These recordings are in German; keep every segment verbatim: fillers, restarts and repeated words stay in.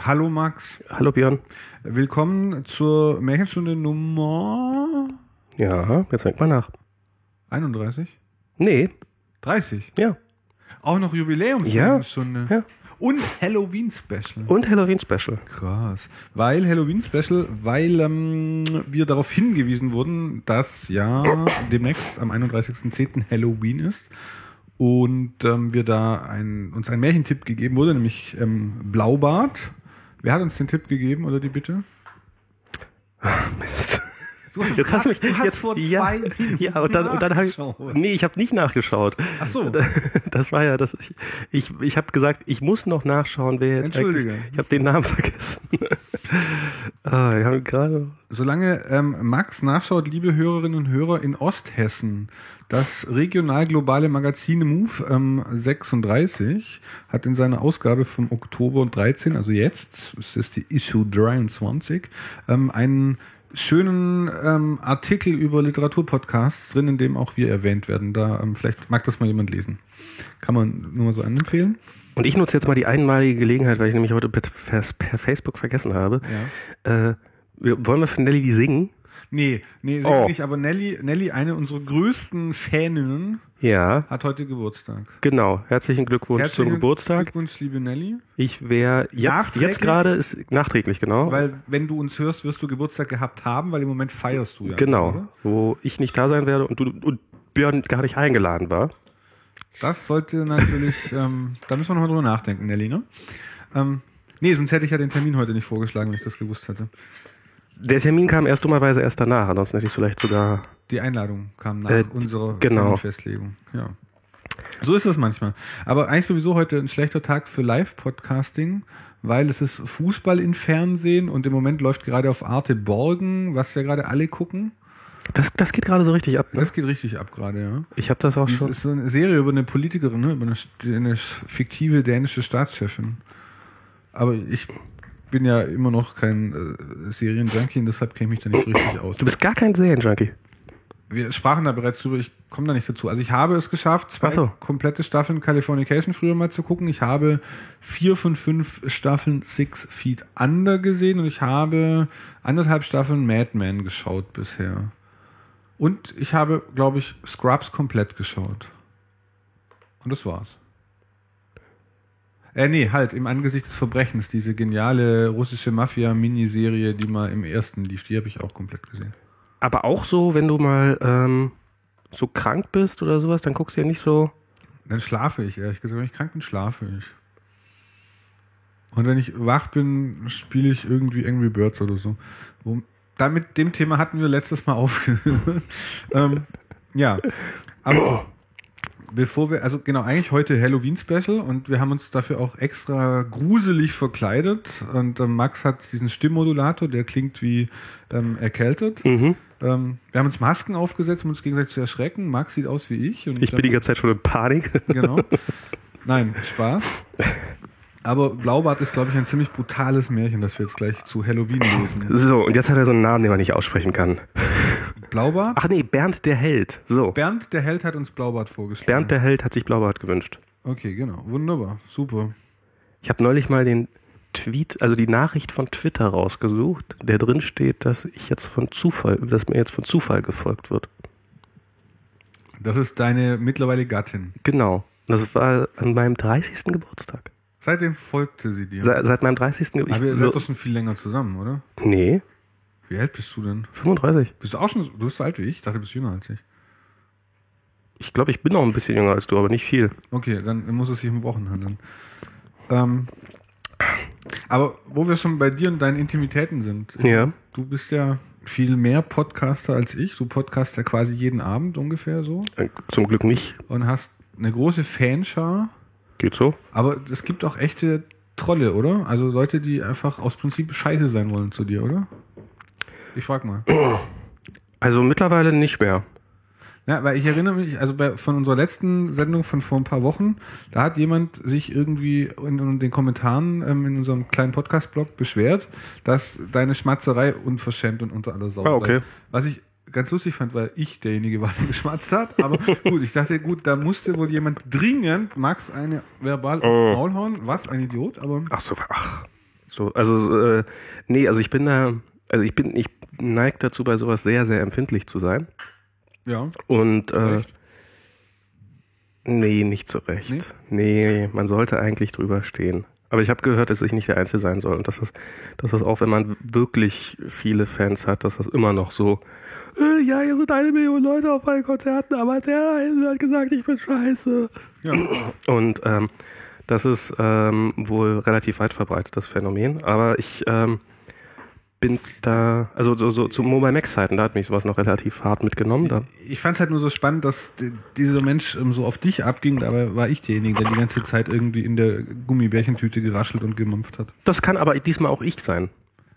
Hallo Max. Hallo Björn. Willkommen zur Märchenstunde Nummer... Ja, jetzt denk mal nach. einunddreißig? Nee. dreißig? Ja. Auch noch Jubiläumsmärchenstunde. Ja. Ja. Und Halloween-Special. Und Halloween-Special. Krass. Weil Halloween-Special, weil ähm, wir darauf hingewiesen wurden, dass ja demnächst am einunddreißigsten zehnten Halloween ist. Und ähm, wir da ein, uns ein Märchentipp gegeben wurde, nämlich ähm, Blaubart. Wer hat uns den Tipp gegeben oder die Bitte? Mist. Du hast, Jetzt hast du mich, du hast jetzt, vor ja, zwei Minuten ja, und dann, und dann habe ich, nee, ich habe nicht nachgeschaut. Ach so. Das war ja das, ich, ich, ich habe gesagt, ich muss noch nachschauen, wer jetzt Entschuldige. eigentlich, ich habe den Namen vergessen. ah, ich habe gerade. Solange ähm, Max nachschaut, liebe Hörerinnen und Hörer, in Osthessen, das regional-globale Magazin Move ähm, sechsunddreißig hat in seiner Ausgabe vom Oktober dreizehn, also jetzt, es ist die Issue dreiundzwanzig, ähm, einen schönen ähm, Artikel über Literaturpodcasts drin, in dem auch wir erwähnt werden. Da ähm, vielleicht mag das mal jemand lesen. Kann man nur mal so anempfehlen. Und ich nutze jetzt mal die einmalige Gelegenheit, weil ich nämlich heute per, per Facebook vergessen habe. Ja. Äh, wir, wollen wir für Nelly singen? Nee, nee, sicher oh. nicht, aber Nelly, Nelly, eine unserer größten Faninnen, ja, hat heute Geburtstag. Genau, herzlichen Glückwunsch herzlichen zum Geburtstag. Glückwunsch, liebe Nelly. Ich wäre jetzt, jetzt gerade ist nachträglich, genau. Weil wenn du uns hörst, wirst du Geburtstag gehabt haben, weil im Moment feierst du ja. Genau, oder? Wo ich nicht da sein werde und du und Björn gar nicht eingeladen war. Das sollte natürlich, ähm, da müssen wir nochmal drüber nachdenken, Nelly, ne? Ähm, nee, sonst hätte ich ja den Termin heute nicht vorgeschlagen, wenn ich das gewusst hätte. Der Termin kam erst dummerweise erst danach, ansonsten hätte ich es vielleicht sogar... Die Einladung kam nach äh, unserer genau. Terminfestlegung. Ja. So ist es manchmal. Aber eigentlich sowieso heute ein schlechter Tag für Live-Podcasting, weil es ist Fußball im Fernsehen und im Moment läuft gerade auf Arte Borgen, was ja gerade alle gucken. Das, das geht gerade so richtig ab, ne? Das geht richtig ab gerade, ja. Ich habe das auch das schon... Das ist so eine Serie über eine Politikerin, ne? Über eine, eine fiktive dänische Staatschefin. Aber ich... bin ja immer noch kein äh, Serienjunkie und deshalb kenne ich mich da nicht richtig aus. Du bist gar kein Serienjunkie. Wir sprachen da bereits drüber, ich komme da nicht dazu. Also ich habe es geschafft, zwei so. komplette Staffeln Californication früher mal zu gucken. Ich habe vier von fünf Staffeln Six Feet Under gesehen und ich habe anderthalb Staffeln Mad Men geschaut bisher. Und ich habe, glaube ich, Scrubs komplett geschaut. Und das war's. Äh, nee, halt, im Angesicht des Verbrechens, diese geniale russische Mafia-Miniserie, die mal im ersten lief, die habe ich auch komplett gesehen. Aber auch so, wenn du mal ähm, so krank bist oder sowas, dann guckst du ja nicht so... Dann schlafe ich, ehrlich gesagt. Wenn ich krank bin, schlafe ich. Und wenn ich wach bin, spiele ich irgendwie Angry Birds oder so. Wo, da mit dem Thema hatten wir letztes Mal aufgehört. ähm, ja, aber... Bevor wir, also genau, eigentlich heute Halloween-Special und wir haben uns dafür auch extra gruselig verkleidet und ähm, Max hat diesen Stimmmodulator, der klingt wie ähm, erkältet. Mhm. Ähm, wir haben uns Masken aufgesetzt, um uns gegenseitig zu erschrecken. Max sieht aus wie ich. Und ich bin die ganze Zeit schon in Panik. Genau. Nein, Spaß. Aber Blaubart ist, glaube ich, ein ziemlich brutales Märchen, das wir jetzt gleich zu Halloween lesen. So, und jetzt hat er so einen Namen, den man nicht aussprechen kann. Blaubart? Ach nee, Bernd der Held. So. Bernd der Held hat uns Blaubart vorgestellt. Bernd der Held hat sich Blaubart gewünscht. Okay, genau. Wunderbar. Super. Ich habe neulich mal den Tweet, also die Nachricht von Twitter rausgesucht, der drin steht, dass ich jetzt von Zufall, dass mir jetzt von Zufall gefolgt wird. Das ist deine mittlerweile Gattin. Genau. Das war an meinem dreißigsten Geburtstag. Seitdem folgte sie dir? Se- seit meinem dreißigsten Geburtstag. Aber ihr seid doch schon viel länger zusammen, oder? Nee. Wie alt bist du denn? fünfunddreißig. Bist du auch schon, du bist so alt wie ich? Ich dachte, du bist jünger als ich. Ich glaube, ich bin noch ein bisschen jünger als du, aber nicht viel. Okay, dann muss es sich um Wochen handeln. Ähm, aber wo wir schon bei dir und deinen Intimitäten sind. Ja. Du bist ja viel mehr Podcaster als ich. Du podcastst ja quasi jeden Abend ungefähr so. Äh, Zum Glück nicht. Und hast eine große Fanschar. Geht so. Aber es gibt auch echte Trolle, oder? Also Leute, die einfach aus Prinzip scheiße sein wollen zu dir, oder? Ich frag mal. Also mittlerweile nicht mehr. Ja, weil ich erinnere mich, also bei, von unserer letzten Sendung von vor ein paar Wochen, da hat jemand sich irgendwie in, in den Kommentaren ähm, in unserem kleinen Podcast-Blog beschwert, dass deine Schmatzerei unverschämt und unter aller Sau ah, okay. sei. Was ich ganz lustig fand, weil ich derjenige war, der geschmatzt hat. Aber gut, ich dachte, gut, da musste wohl jemand dringend Max eine verbal aufs Maul hauen. Was, ein Idiot, aber... Ach so, ach. So, also, äh, nee, also ich bin da, also ich bin, ich neige dazu, bei sowas sehr, sehr empfindlich zu sein. Ja. Und, äh, Recht. nee, nicht so recht. Nee? Nee, man sollte eigentlich drüber stehen. Aber ich habe gehört, dass ich nicht der Einzige sein soll. Und dass das, dass das auch, wenn man wirklich viele Fans hat, dass das immer noch so, äh, ja, hier sind eine Million Leute auf allen Konzerten, aber der eine hat gesagt, ich bin scheiße. Ja. Und ähm, das ist ähm, wohl relativ weit verbreitet, das Phänomen. Aber ich ähm, bin da, also so, so zu Mobile Max Zeiten, da hat mich sowas noch relativ hart mitgenommen. Da. Ich fand es halt nur so spannend, dass d- dieser Mensch ähm, so auf dich abging, dabei war ich derjenige, der die ganze Zeit irgendwie in der Gummibärchentüte geraschelt und gemampft hat. Das kann aber diesmal auch ich sein.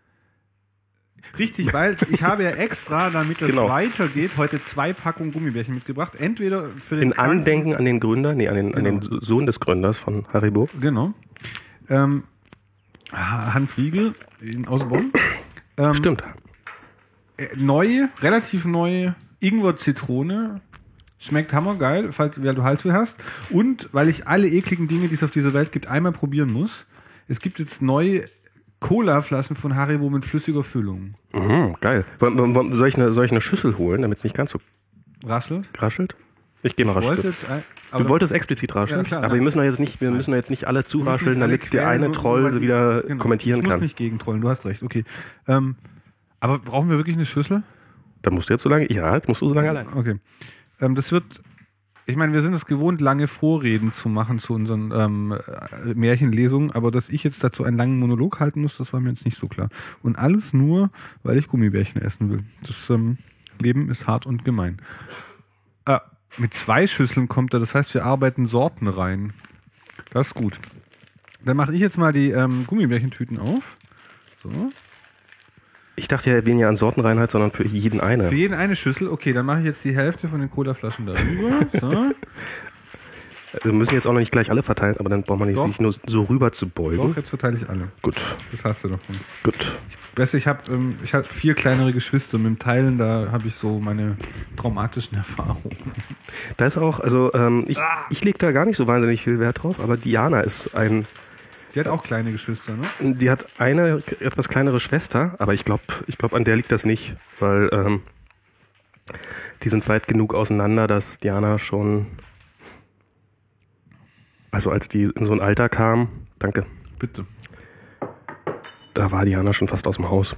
Richtig, weil ich habe ja extra, damit es Genau. weitergeht, heute zwei Packungen Gummibärchen mitgebracht. Entweder für den In Kranken- Andenken an den Gründer, nee, an den, an den Genau. Sohn des Gründers von Haribo. Genau. Ähm, Hans Riegel in, aus Bonn. Ähm, Stimmt. äh, Neu, relativ neu, Ingwer-Zitrone. Schmeckt hammergeil, falls weil du Halsweh hast. Und weil ich alle ekligen Dinge, die es auf dieser Welt gibt, einmal probieren muss. Es gibt jetzt neue Cola-Flaschen von Haribo mit flüssiger Füllung. Mhm, geil. Wollen- wollen- Soll ich eine, soll ich eine Schüssel holen, damit es nicht ganz so Raschelt? raschelt? Ich gehe mal Ich rascheln. wollte jetzt ein- aber Du wolltest explizit rascheln, Ja, klar, aber nein. wir müssen doch jetzt nicht, wir müssen doch jetzt nicht alle Wir müssen zurascheln, nicht alle damit der quälen, eine nur- Troll nur sie weil wieder ich- genau, kommentieren ich muss kann. nicht gegentrollen, du hast recht, okay. Ähm, aber brauchen wir wirklich eine Schüssel? Da musst du jetzt so lange, ja, jetzt musst du so lange allein. Okay. Ähm, das wird, ich meine, wir sind es gewohnt, lange Vorreden zu machen zu unseren ähm, äh, Märchenlesungen, aber dass ich jetzt dazu einen langen Monolog halten muss, das war mir jetzt nicht so klar. Und alles nur, weil ich Gummibärchen essen will. Das ähm, Leben ist hart und gemein. Äh, mit zwei Schüsseln kommt er, das heißt, wir arbeiten Sorten rein. Das ist gut. Dann mache ich jetzt mal die ähm, Gummibärchentüten auf. So. Ich dachte ja weniger an Sortenreinheit, sondern für jeden eine. Für jeden eine Schüssel. Okay, dann mache ich jetzt die Hälfte von den Colaflaschen darüber. So. Wir müssen jetzt auch noch nicht gleich alle verteilen, aber dann braucht man nicht Doch. sich nur so rüber zu beugen. Doch, jetzt verteile ich alle. Gut, Das hast du davon. gut. Besser, ich habe ähm, ich hab vier kleinere Geschwister. Mit dem Teilen, da habe ich so meine traumatischen Erfahrungen. Da ist auch, also ähm, ich, ich lege da gar nicht so wahnsinnig viel Wert drauf, aber Diana ist ein, Die hat auch kleine Geschwister, ne? die hat eine etwas kleinere Schwester, aber ich glaube, ich glaube, an der liegt das nicht, weil ähm, die sind weit genug auseinander, dass Diana schon, also als die in so ein Alter kam, danke, Bitte. da war Diana schon fast aus dem Haus.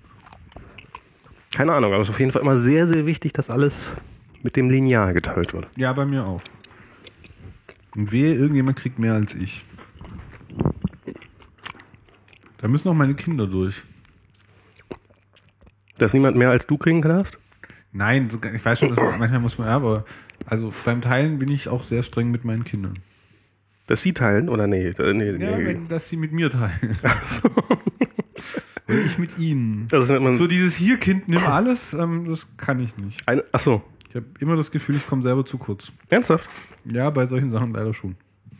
Keine Ahnung, aber es ist auf jeden Fall immer sehr, sehr wichtig, dass alles mit dem Lineal geteilt wird. Ja, bei mir auch. Und wehe, irgendjemand kriegt mehr als ich. Da müssen auch meine Kinder durch. Dass niemand mehr als du kriegen darfst? Nein, so, ich weiß schon, dass man, manchmal muss man, ja, aber also beim Teilen bin ich auch sehr streng mit meinen Kindern. Dass sie teilen oder nee? Äh, nee, Ja, nee. wenn, dass sie mit mir teilen. Und ich mit ihnen. Das nennt man So dieses hier, Kind, nimm alles, ähm, das kann ich nicht. eine, ach so, Ich habe immer das Gefühl, ich komme selber zu kurz. ernsthaft? Ja, bei solchen Sachen leider schon.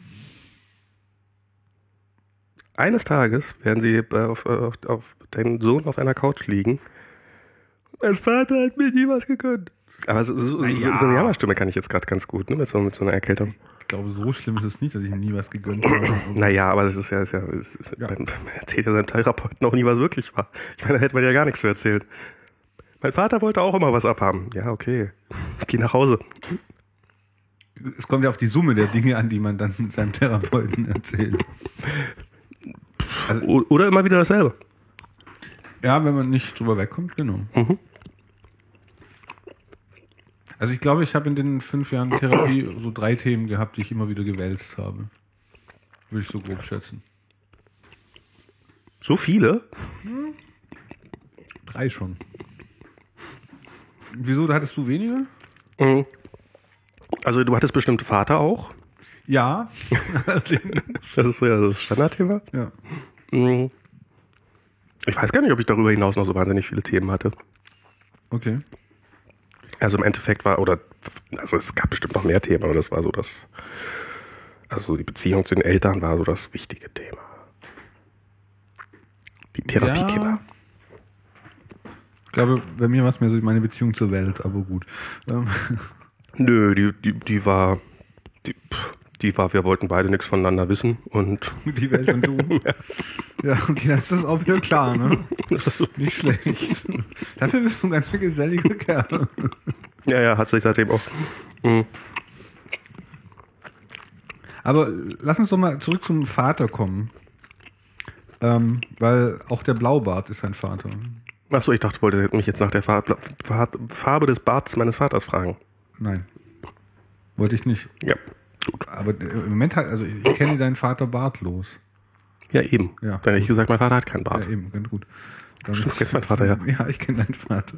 Eines Tages werden sie äh, auf, auf, auf deinen Sohn auf einer Couch liegen. Mein Vater hat mir nie was gegönnt. Aber so, so, Na so, ja. so eine Jammerstimme kann ich jetzt gerade ganz gut, ne? Mit so, mit so einer Erkältung. Ich glaube, so schlimm ist es nicht, dass ich ihm nie was gegönnt habe. Naja, aber das ist ja, ist ja, ist, ist, Ja. Man erzählt ja seinem Therapeuten auch nie, was wirklich war. Ich meine, da hätte man ja gar nichts zu erzählen. Mein Vater wollte auch immer was abhaben. Ja, okay. Geh nach Hause. Es kommt ja auf die Summe der Dinge an, die man dann seinem Therapeuten erzählt. O- Oder immer wieder dasselbe. Ja, wenn man nicht drüber wegkommt, genau. Mhm. Also ich glaube, ich habe in den fünf Jahren Therapie so drei Themen gehabt, die ich immer wieder gewälzt habe. Würde ich so grob schätzen. So viele? Drei schon. Wieso, da hattest du weniger? Mhm. Also du hattest bestimmt Vater auch. Ja. Das ist so ja das Standardthema. Ja. Mhm. Ich weiß gar nicht, ob ich darüber hinaus noch so wahnsinnig viele Themen hatte. Okay. Also im Endeffekt war, oder, also es gab bestimmt noch mehr Themen, aber das war so das, also die Beziehung zu den Eltern war so das wichtige Thema. Die Therapiethema. Ja. Ich glaube, bei mir war es mehr so meine Beziehung zur Welt, aber gut. Ähm, Nö, die, die, die war, die, pff, die war, wir wollten beide nichts voneinander wissen und Die Welt und du. ja. ja, okay, dann ist das auch wieder klar, ne? Nicht schlecht. Dafür bist du ein ganz geselliger Kerl. ja, ja, hat sich seitdem auch. Mh. Aber lass uns doch mal zurück zum Vater kommen. Ähm, weil auch der Blaubart ist sein Vater. Achso, ich dachte, du wolltest mich jetzt nach der Farbe, Farbe des Barts meines Vaters fragen. Nein. Wollte ich nicht. Ja, gut. Aber im Moment hat, also ich kenne deinen Vater bartlos. Ja, eben. Ja, Dann hätte ich gut. gesagt, mein Vater hat keinen Bart. Ja, eben, ganz gut. Dann Stimmt, jetzt mein Vater, ja. Ja, ich kenne deinen Vater.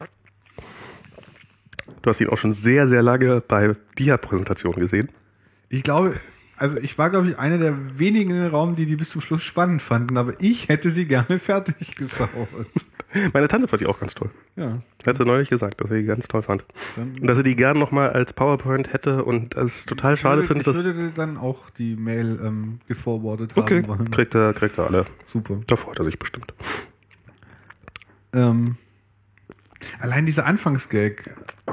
Du hast ihn auch schon sehr, sehr lange bei Dia-Präsentationen gesehen. Ich glaube, also ich war, glaube ich, einer der wenigen in den Raum, die die bis zum Schluss spannend fanden, aber ich hätte sie gerne fertig gesaut. Meine Tante fand die auch ganz toll. Ja. Hat sie neulich gesagt, dass sie die ganz toll fand. Dann, Und dass sie die gern nochmal als PowerPoint hätte und es total ich schade würde, findet, ich dass... würde dann auch die Mail ähm, geforwardet Okay, haben wollen. kriegt er, kriegt er alle. Super. Da freut er sich bestimmt. Ähm, allein dieser Anfangsgag,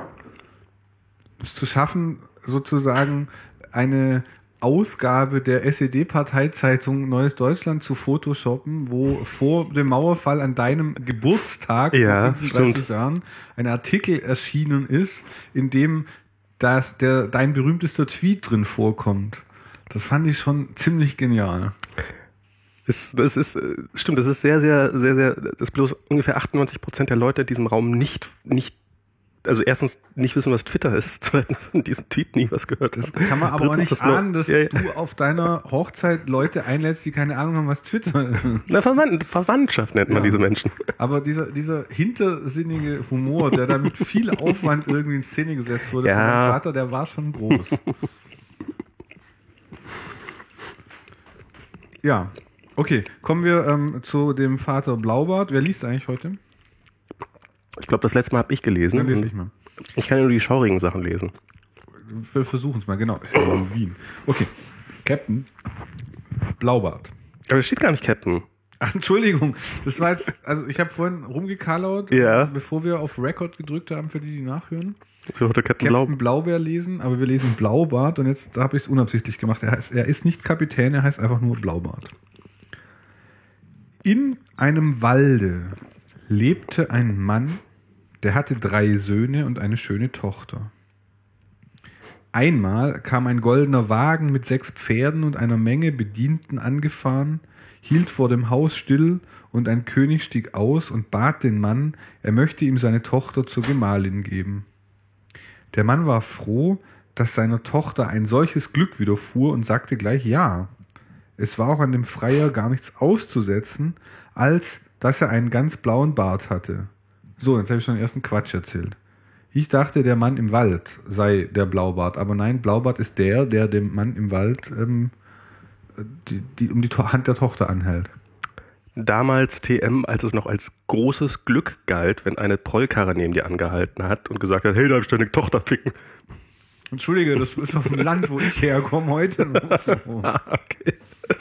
es zu schaffen, sozusagen eine Ausgabe der S E D-Parteizeitung Neues Deutschland zu photoshoppen, wo vor dem Mauerfall an deinem Geburtstag Ja, vor fünfunddreißig stimmt. Jahren ein Artikel erschienen ist, in dem das, der, dein berühmtester Tweet drin vorkommt. Das fand ich schon ziemlich genial. Es, das ist, äh, stimmt, das ist sehr, sehr, sehr, sehr, das bloß ungefähr achtundneunzig Prozent der Leute in diesem Raum nicht, nicht, also erstens nicht wissen, was Twitter ist, zweitens in diesem Tweet nie was gehört Das haben. kann man aber auch Drittens nicht das nur- ahnen, dass ja, ja. du auf deiner Hochzeit Leute einlädst, die keine Ahnung haben, was Twitter ist. Na, Verwand, Verwandtschaft nennt man Ja. diese Menschen. Aber dieser, dieser hintersinnige Humor, der da mit viel Aufwand irgendwie in Szene gesetzt wurde Ja. von meinem Vater, der war schon groß. Ja, okay. Kommen wir ähm, zu dem Vater Blaubart. Wer liest eigentlich heute? Ich glaube, das letzte Mal habe ich gelesen. Dann lese ich mal. Ich kann nur die schaurigen Sachen lesen. Wir versuchen es mal, genau. Halloween. Okay. Captain Blaubart. Aber es steht gar nicht Captain. Ach, Entschuldigung, das war jetzt, also ich habe vorhin rumgekalauert, Ja. bevor wir auf Record gedrückt haben, für die, die nachhören. So heute Captain Blau. Captain Blaubeer lesen, aber wir lesen Blaubart und jetzt habe ich es unabsichtlich gemacht. Er, heißt, er ist nicht Kapitän, er heißt einfach nur Blaubart. In einem Walde lebte ein Mann, der hatte drei Söhne und eine schöne Tochter. Einmal kam ein goldener Wagen mit sechs Pferden und einer Menge Bedienten angefahren, hielt vor dem Haus still und ein König stieg aus und bat den Mann, er möchte ihm seine Tochter zur Gemahlin geben. Der Mann war froh, dass seiner Tochter ein solches Glück widerfuhr und sagte gleich ja. Es war auch an dem Freier gar nichts auszusetzen, als dass er einen ganz blauen Bart hatte. So, jetzt habe ich schon den ersten Quatsch erzählt. Ich dachte, der Mann im Wald sei der Blaubart, aber nein, Blaubart ist der, der dem Mann im Wald ähm, die, die, um die To- Hand der Tochter anhält. Damals T M, als es noch als großes Glück galt, wenn eine Prollkarre neben dir angehalten hat und gesagt hat, hey, darf ich deine Tochter ficken? Entschuldige, das ist auf dem Land, wo ich herkomme heute noch so. Ah, okay.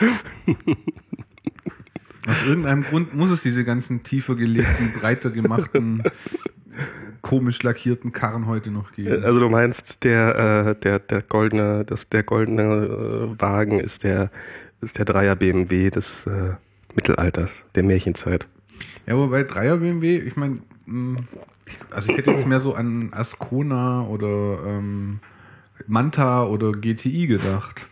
Aus irgendeinem Grund muss es diese ganzen tiefer gelegten, breiter gemachten, komisch lackierten Karren heute noch geben. Also du meinst, der, äh, der, der goldene, das, der goldene äh, Wagen ist der, ist der Dreier B M W des äh, Mittelalters, der Märchenzeit. Ja, wobei Dreier B M W, ich meine, also ich hätte jetzt mehr so an Ascona oder ähm, Manta oder G T I gedacht.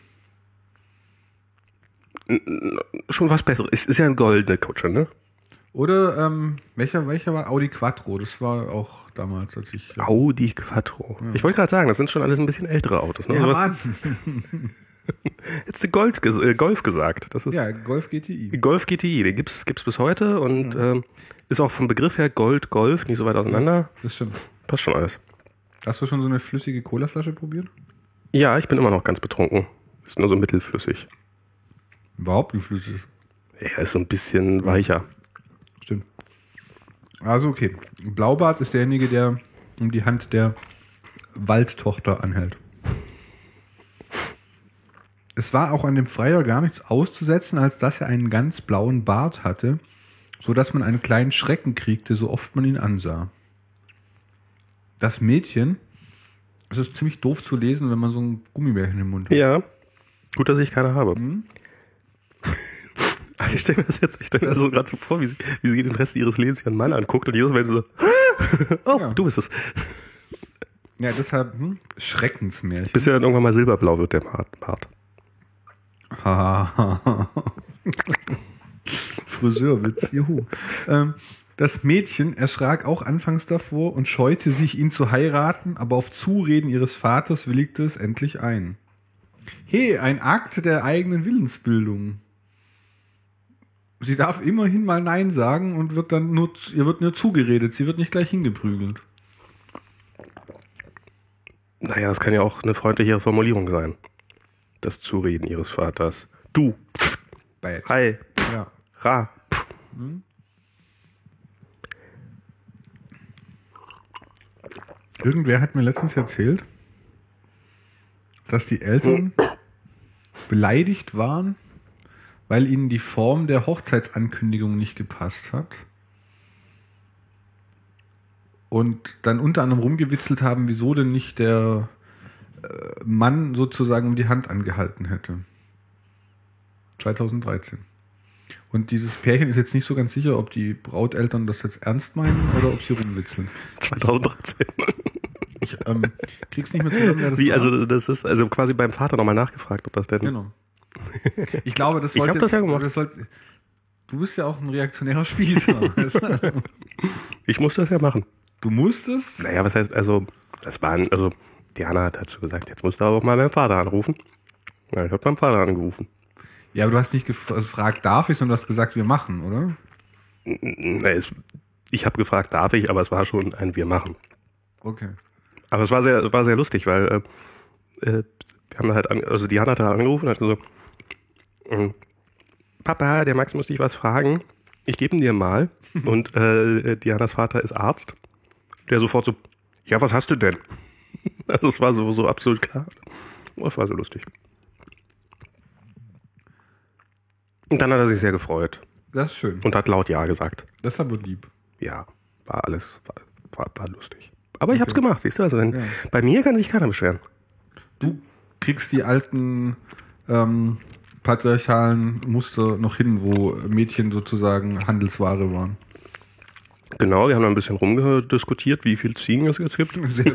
Schon was Besseres. Es ist ja ein goldene Kutsche, ne? Oder ähm, welcher, welcher war Audi Quattro? Das war auch damals, als ich. äh, Audi Quattro. Ja. Ich wollte gerade sagen, das sind schon alles ein bisschen ältere Autos. Ne? Ja, Sowas- Mann. Hättest du Gold, ges- äh, Golf gesagt. Das ist Ja, Golf G T I. Golf G T I, den gibt's gibt's bis heute und Ja. ähm, ist auch vom Begriff her Gold, Golf, nicht so weit auseinander. Das stimmt. Passt schon alles. Hast du schon so eine flüssige Colaflasche probiert? Ja, ich bin immer noch ganz betrunken. Ist nur so mittelflüssig. Überhaupt nicht flüssig. Ja, ist so ein bisschen weicher. Stimmt. Also okay. Blaubart ist derjenige, der um die Hand der Waldtochter anhält. Es war auch an dem Freier gar nichts auszusetzen, als dass er einen ganz blauen Bart hatte, so dass man einen kleinen Schrecken kriegte, so oft man ihn ansah. Das Mädchen, es ist ziemlich doof zu lesen, wenn man so ein Gummibärchen im Mund hat. Ja, Gut, dass ich keine habe. Hm? Ich stelle mir das jetzt, ich stell mir das so gerade so vor, wie sie, wie sie den Rest ihres Lebens ihren Mann anguckt und jedes Mal so, oh, Ja. du bist es. Ja, deshalb hm? Schreckensmärchen. Bis ja dann irgendwann mal silberblau wird, der Bart. Friseurwitz, juhu. Ähm, das Mädchen erschrak auch anfangs davor und scheute sich, ihn zu heiraten, aber auf Zureden ihres Vaters willigte es endlich ein. Hey, ein Akt der eigenen Willensbildung. Sie darf immerhin mal Nein sagen und wird dann nur, ihr wird nur zugeredet, sie wird nicht gleich hingeprügelt. Naja, das kann ja auch eine freundlichere Formulierung sein. Das Zureden ihres Vaters. Du. Bad. Hi. Ja. Ra. Hm? Irgendwer hat mir letztens erzählt, dass die Eltern beleidigt waren, weil ihnen die Form der Hochzeitsankündigung nicht gepasst hat. Und dann unter anderem rumgewitzelt haben, wieso denn nicht der äh, Mann sozusagen um die Hand angehalten hätte. zweitausenddreizehn. Und dieses Pärchen ist jetzt nicht so ganz sicher, ob die Brauteltern das jetzt ernst meinen oder ob sie rumwitzeln. zweitausenddreizehn. Ich ähm, krieg's nicht mehr zusammen, wer das Wie, war. also das ist also quasi beim Vater nochmal nachgefragt, ob das denn... Genau. Ich glaube, das Ich sollte... hab das ja gemacht. Das sollte, du bist ja auch ein reaktionärer Spießer. Ich muss das ja machen. Du musstest? Naja, was heißt, also, das waren, also, Diana hat dazu gesagt, jetzt musst du aber auch mal meinen Vater anrufen. Ja, ich habe meinen Vater angerufen. Ja, aber du hast nicht gefragt, darf ich, sondern du hast gesagt, wir machen, oder? Na, es, ich habe gefragt, darf ich, aber es war schon ein Wir machen. Okay. Aber es war sehr, war sehr lustig, weil äh, äh, wir haben halt, an, also Diana hat da angerufen und hat so, äh, Papa, der Max muss dich was fragen. Ich gebe ihn dir mal. Und äh, Dianas Vater ist Arzt. Der sofort so, ja, was hast du denn? Also es war so, so absolut klar. Das war so lustig. Und dann hat er sich sehr gefreut. Das ist schön. Und hat laut Ja gesagt. Das ist aber lieb. Ja, war alles, war, war, war lustig. Aber ich hab's Okay. gemacht, siehst du? Also dann, Ja. bei mir kann sich keiner beschweren. Du kriegst die alten ähm, patriarchalen Muster noch hin, wo Mädchen sozusagen Handelsware waren. Genau, wir haben ein bisschen rumdiskutiert, wie viel Ziegen es jetzt gibt. Sehr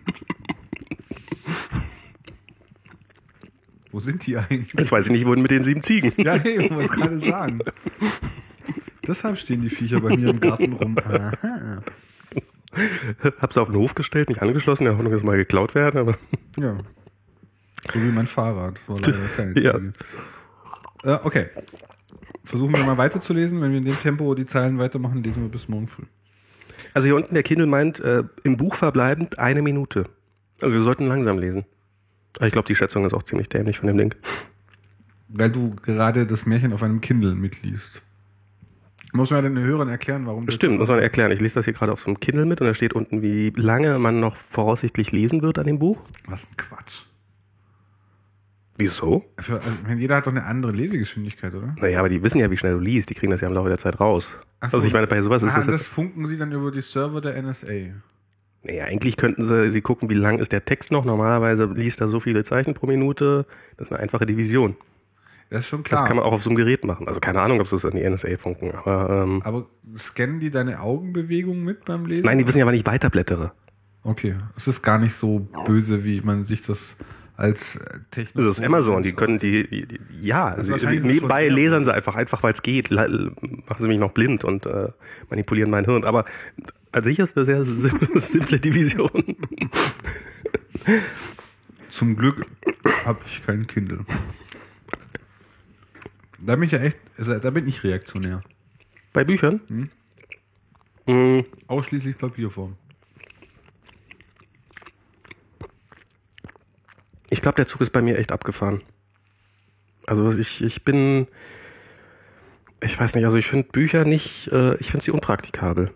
Wo sind die eigentlich? Jetzt weiß ich nicht, wohin mit den sieben Ziegen. Ja, hey, ich wollte gerade sagen. Deshalb stehen die Viecher bei mir im Garten rum. Aha. Hab's auf den Hof gestellt, nicht angeschlossen, der Hoffnung, dass mal geklaut werden, aber Ja. So wie mein Fahrrad. War leider keine Ja. Ziege. Äh, okay. Versuchen wir mal weiterzulesen. Wenn wir in dem Tempo die Zeilen weitermachen, lesen wir bis morgen früh. also hier unten der Kindle meint, äh, im Buch verbleibend eine Minute. Also wir sollten langsam lesen. Aber ich glaube, die Schätzung ist auch ziemlich dämlich von dem Ding. Weil du gerade das Märchen auf einem Kindle mitliest. Muss man ja den Hörern erklären, warum das Stimmt, muss man erklären. Ich lese das hier gerade auf so einem Kindle mit und da steht unten, wie lange man noch voraussichtlich lesen wird an dem Buch. Was ein Quatsch. Wieso? Für, also, ich meine, jeder hat doch eine andere Lesegeschwindigkeit, oder? Naja, aber die wissen ja, wie schnell du liest. Die kriegen das ja im Laufe der Zeit raus. Ach so. Also ich meine, bei sowas ist Ah, das das jetzt... funken sie dann über die Server der N S A. Naja, eigentlich könnten sie, sie gucken, wie lang ist der Text noch. Normalerweise liest er so viele Zeichen pro Minute. Das ist eine einfache Division. Das ist schon klar. Das kann man auch auf so einem Gerät machen. Also keine Ahnung, ob sie das an die N S A funken. Aber ähm, Aber scannen die deine Augenbewegung mit beim Lesen? nein, die wissen ja, wann ich weiterblättere. Okay, es ist gar nicht so böse, wie man sich das als Technik... Das ist Amazon. Die können die, die, die ja, Das sie, wahrscheinlich sie, ist nebenbei schon lasern sie einfach, einfach weil es geht. La- Machen sie mich noch blind und äh, manipulieren mein Hirn. Aber an sich ist das eine sehr sim- simple Division. Zum Glück habe ich kein Kindle. Da bin ich ja echt, also da bin ich reaktionär. Bei Büchern? Hm? Mhm. Ausschließlich Papierform. Ich glaube, der Zug ist bei mir echt abgefahren. Also ich, ich bin, ich weiß nicht, also ich finde Bücher nicht, äh, ich finde sie unpraktikabel.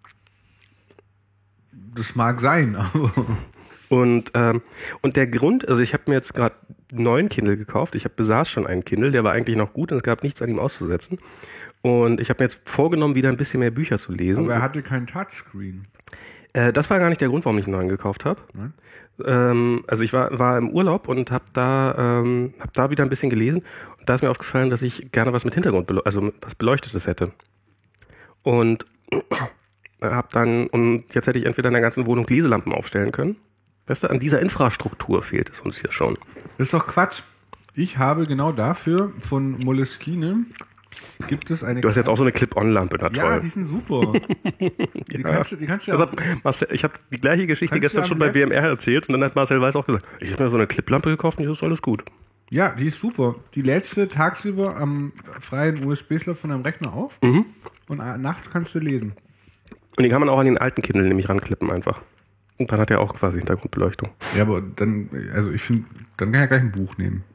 Das mag sein, aber... Und, ähm, und der Grund, also ich habe mir jetzt gerade einen neuen Kindle gekauft. Ich hab, besaß schon einen Kindle, der war eigentlich noch gut und es gab nichts an ihm auszusetzen. Und ich habe mir jetzt vorgenommen, wieder ein bisschen mehr Bücher zu lesen. Aber er hatte kein Touchscreen. Äh, das war gar nicht der Grund, warum ich einen neuen gekauft habe. Hm? Ähm, also ich war, war im Urlaub und habe da, ähm, hab da wieder ein bisschen gelesen. Und da ist mir aufgefallen, dass ich gerne was mit Hintergrund, beleu- also was Beleuchtetes hätte. Und habe dann, und jetzt hätte ich entweder in der ganzen Wohnung Leselampen aufstellen können. Weißt du, an dieser Infrastruktur fehlt es uns hier schon. Das ist doch Quatsch. Ich habe genau dafür von Moleskine gibt es eine... Du hast jetzt auch so eine Clip-On-Lampe, na toll. Ja, die sind super. Die kannst du, die kannst du ja Das hat Marcel, ich habe die gleiche Geschichte Kannst du gestern schon bei am W M R erzählt und dann hat Marcel Weiß auch gesagt, ich habe mir so eine Clip-Lampe gekauft und das ist alles gut. Ja, die ist super. Die lädst du tagsüber am freien U S B-Slot von deinem Rechner auf Mhm. und nachts kannst du lesen. Und die kann man auch an den alten Kindle nämlich ranklippen einfach. Und dann hat er auch quasi Hintergrundbeleuchtung. Ja, aber dann, also ich finde, dann kann ich ja gleich ein Buch nehmen.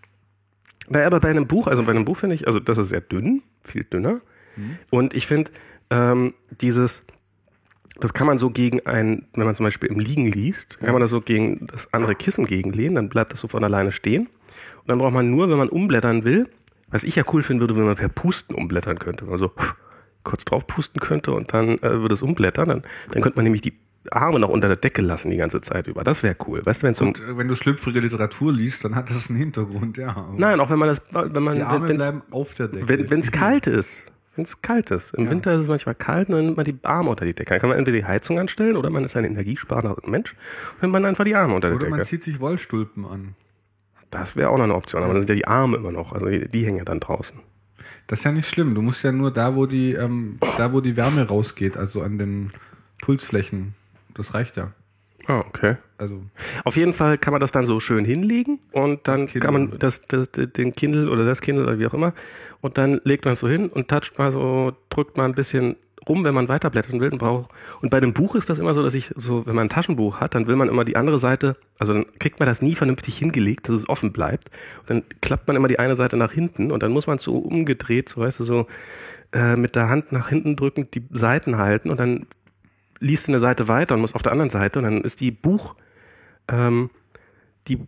Naja, aber bei einem Buch, also bei einem Buch finde ich, also das ist sehr dünn, viel dünner. Mhm. Und ich finde, ähm, dieses, das kann man so gegen ein, wenn man zum Beispiel im Liegen liest, kann man das so gegen das andere Kissen gegenlehnen, dann bleibt das so von alleine stehen. Und dann braucht man nur, wenn man umblättern will, was ich ja cool finden würde, wenn man per Pusten umblättern könnte, wenn man so kurz drauf pusten könnte und dann äh, würde es umblättern, dann, dann könnte man nämlich die Arme noch unter der Decke lassen die ganze Zeit über. Das wäre cool. Weißt du, wenn so Und äh, wenn du schlüpfrige Literatur liest, dann hat das einen Hintergrund, ja. Nein, auch wenn man das, wenn man, die Arme wenn bleiben auf der Decke. wenn es kalt ist, wenn es kalt ist. Im Ja. Winter ist es manchmal kalt und dann nimmt man die Arme unter die Decke. Dann kann man entweder die Heizung anstellen oder man ist ein energiesparender Mensch und nimmt man einfach die Arme unter der Oder Decke. man zieht sich Wollstulpen an. Das wäre auch noch eine Option, aber dann sind ja die Arme immer noch, also die, die hängen ja dann draußen. Das ist ja nicht schlimm. Du musst ja nur da, wo die, ähm, da, wo die Wärme rausgeht, also an den Pulsflächen. Das reicht ja. Ah, okay. Also Auf jeden Fall kann man das dann so schön hinlegen und dann Das Kindle. kann man das, das, den Kindle oder das Kindle oder wie auch immer und dann legt man es so hin und toucht mal so, drückt mal ein bisschen rum, wenn man weiterblättern will und braucht. Und bei dem Buch ist das immer so, dass ich so, wenn man ein Taschenbuch hat, dann will man immer die andere Seite, also dann kriegt man das nie vernünftig hingelegt, dass es offen bleibt. Und dann klappt man immer die eine Seite nach hinten und dann muss man so umgedreht, so weißt du, so äh, mit der Hand nach hinten drückend die Seiten halten und dann liest du eine Seite weiter und muss auf der anderen Seite und dann ist die Buch, ähm, die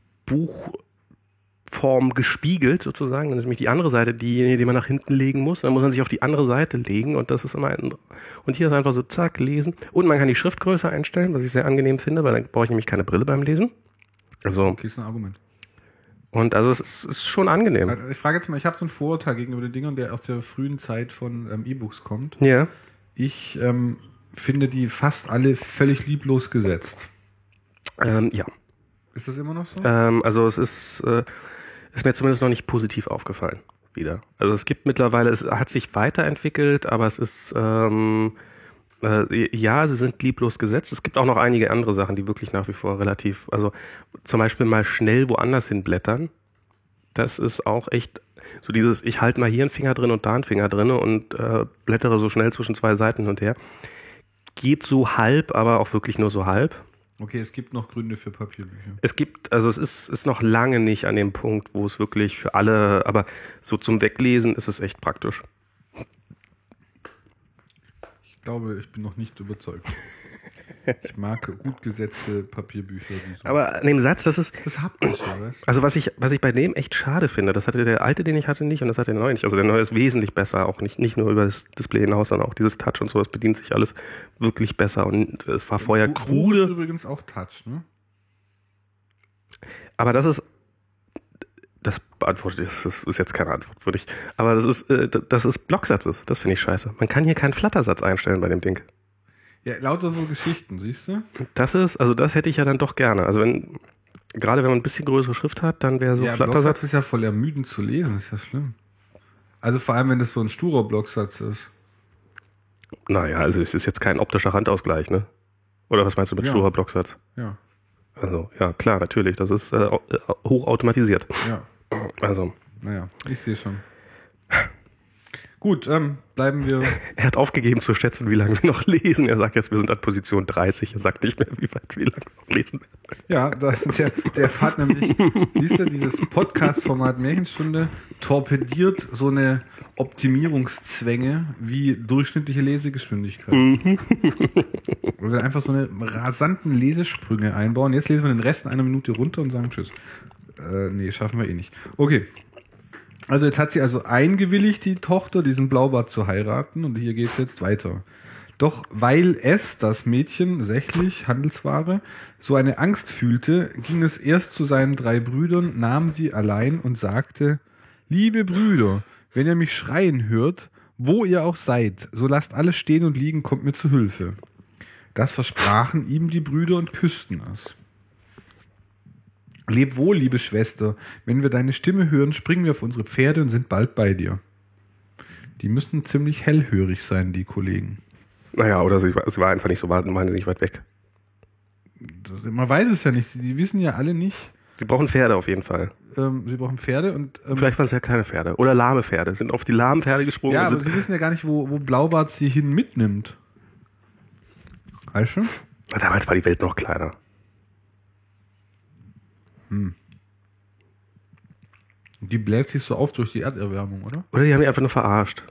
Buchform gespiegelt sozusagen. Dann ist nämlich die andere Seite diejenige, die man nach hinten legen muss. Dann muss man sich auf die andere Seite legen und das ist immer ein, und hier ist einfach so zack, lesen. Und man kann die Schriftgröße einstellen, was ich sehr angenehm finde, weil dann brauche ich nämlich keine Brille beim Lesen. Also, okay, ist ein Argument. und also es ist, ist schon angenehm. Also ich frage jetzt mal, ich habe so einen Vorurteil gegenüber den Dingern, der aus der frühen Zeit von ähm, E-Books kommt. Ja. Ich ähm, finde die fast alle völlig lieblos gesetzt. Ähm, ja. Ist das immer noch so? Ähm, also es ist, äh, ist mir zumindest noch nicht positiv aufgefallen wieder. Also es gibt mittlerweile, es hat sich weiterentwickelt, aber es ist, ähm, äh, ja, sie sind lieblos gesetzt. Es gibt auch noch einige andere Sachen, die wirklich nach wie vor relativ, also zum Beispiel mal schnell woanders hin blättern. Das ist auch echt so dieses, ich halte mal hier einen Finger drin und da einen Finger drin und äh, blättere so schnell zwischen zwei Seiten hin und her. Geht so halb, aber auch wirklich nur so halb. Okay, es gibt noch Gründe für Papierbücher. Es gibt, also es ist, ist noch lange nicht an dem Punkt, wo es wirklich für alle, aber so zum Weglesen ist es echt praktisch. Ich glaube, ich bin noch nicht überzeugt. Ich mag gut gesetzte Papierbücher. Die so Aber an dem Satz, das ist, das haptische, weißt du? also was ich, was ich bei dem echt schade finde, das hatte der alte, den ich hatte, nicht und das hatte der neue nicht. Also der neue ist wesentlich besser, auch nicht, nicht nur über das Display hinaus, sondern auch dieses Touch und so, das bedient sich alles wirklich besser und es war vorher Bu- Buch krude. ist übrigens auch Touch, ne? Aber das ist, das beantwortet, das ist, ist jetzt keine Antwort, würde ich, aber das ist, äh, das ist Blocksatzes, das finde ich scheiße. Man kann hier keinen Flattersatz einstellen bei dem Ding. Ja, lauter so Geschichten, siehst du? Das ist, also das hätte ich ja dann doch gerne. Also wenn, gerade wenn man ein bisschen größere Schrift hat, dann wäre so Ja, Flattersatz. Blocksatz ist ja voll ermüdend zu lesen, ist ja schlimm. Also vor allem, wenn das so ein sturer Blocksatz ist. Naja, also es ist jetzt kein optischer Randausgleich, ne? Oder was meinst du mit Ja. sturer Blocksatz? Ja, Also, ja, klar, natürlich. Das ist äh, hochautomatisiert. ja. Also, Naja, ich sehe schon. Gut, ähm, bleiben wir. er hat aufgegeben zu schätzen, wie lange wir noch lesen. Er sagt jetzt, wir sind an Position dreißig. Er sagt nicht mehr, wie weit, wie lange wir noch lesen. Ja, da, der, der fährt nämlich, siehst du, dieses Podcast-Format Märchenstunde torpediert so eine Optimierungszwänge wie durchschnittliche Lesegeschwindigkeit. Mhm. Weil wir einfach so eine rasanten Lesesprünge einbauen. Jetzt lesen wir den Rest in einer Minute runter und sagen Tschüss. Äh, nee, schaffen wir eh nicht. Okay. Also jetzt hat sie also eingewilligt, die Tochter, diesen Blaubart zu heiraten und hier geht's jetzt weiter. Doch weil es, das Mädchen, sächlich, Handelsware, so eine Angst fühlte, ging es erst zu seinen drei Brüdern, nahm sie allein und sagte, liebe Brüder, wenn ihr mich schreien hört, wo ihr auch seid, so lasst alles stehen und liegen, kommt mir zu Hilfe. Das versprachen ihm die Brüder und küssten es. Leb wohl, liebe Schwester, wenn wir deine Stimme hören, springen wir auf unsere Pferde und sind bald bei dir. Die müssen ziemlich hellhörig sein, die Kollegen. Naja, oder sie war, sie war einfach nicht so wahnsinnig weit weg. Man weiß es ja nicht, die wissen ja alle nicht. Sie brauchen Pferde auf jeden Fall. Ähm, sie brauchen Pferde und... Ähm, Vielleicht waren es ja kleine Pferde oder lahme Pferde. Sind auf die lahmen Pferde gesprungen. Ja, und aber sind sie wissen ja gar nicht, wo, wo Blaubart sie hin mitnimmt. Weißt du? Damals war die Welt noch kleiner. Hm. Die bläht sich so auf durch die Erderwärmung, oder? Oder die haben ihn einfach nur verarscht.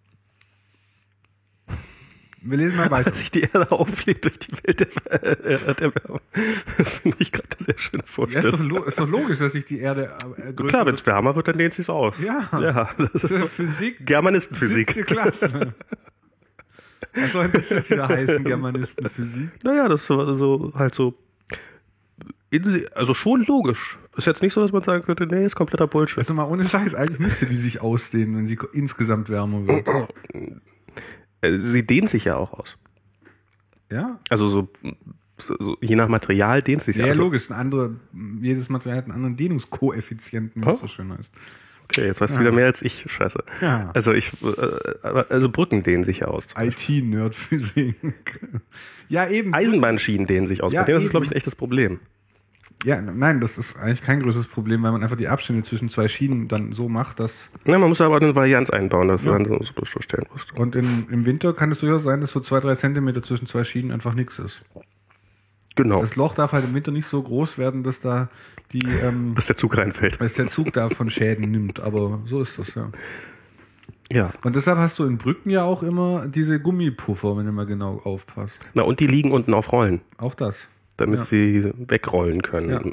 Wir lesen mal weiter. Dass sich die Erde aufbläht durch die Welt der Erderwärmung. Das finde ich gerade eine sehr schöne Ja, Vorstellung. ist, doch lo- ist doch logisch, dass sich die Erde äh, größer Klar, wenn es wird. wärmer wird, dann dehnt sie es aus. Ja. Ja, das ist so Physik. Germanistenphysik. Siebte Klasse. Was soll das jetzt wieder heißen, Germanistenphysik? Naja, das ist so, so halt so. in sie- Also schon logisch. Ist jetzt nicht so, dass man sagen könnte, nee, ist kompletter Bullshit. Also mal ohne Scheiß, eigentlich müsste die sich ausdehnen, wenn sie ko- insgesamt wärmer wird. Äh, Sie dehnt sich ja auch aus. Ja? Also so, so, so je nach Material dehnt sie sich Ja, also, logisch. Ein andere, jedes Material hat einen anderen Dehnungskoeffizienten, wie es Oh. so schön heißt. Okay, jetzt weißt du Ja. wieder mehr als ich. Scheiße. Ja. Also ich, äh, aber- also Brücken dehnen sich ja aus. zum I Beispiel. T-Nerdphysik. Ja, eben. Eisenbahnschienen dehnen sich aus. Ja, Bei denen ist es, eben. glaube ich, ein echtes Problem. Ja, nein, das ist eigentlich kein größeres Problem, weil man einfach die Abstände zwischen zwei Schienen dann so macht, dass... Ja, man muss aber eine Varianz einbauen, dass Ja. du dann so, so so stellen musst. Und in, im Winter kann es durchaus sein, dass so zwei, drei Zentimeter zwischen zwei Schienen einfach nichts ist. Genau. Das Loch darf halt im Winter nicht so groß werden, dass da die... Ähm, Dass der Zug reinfällt. dass der Zug davon Schäden nimmt, aber so ist das, ja. Ja. Und deshalb hast du in Brücken ja auch immer diese Gummipuffer, wenn du mal genau aufpasst. Na, und die liegen unten auf Rollen, Auch das. damit Ja. sie wegrollen können. Ja.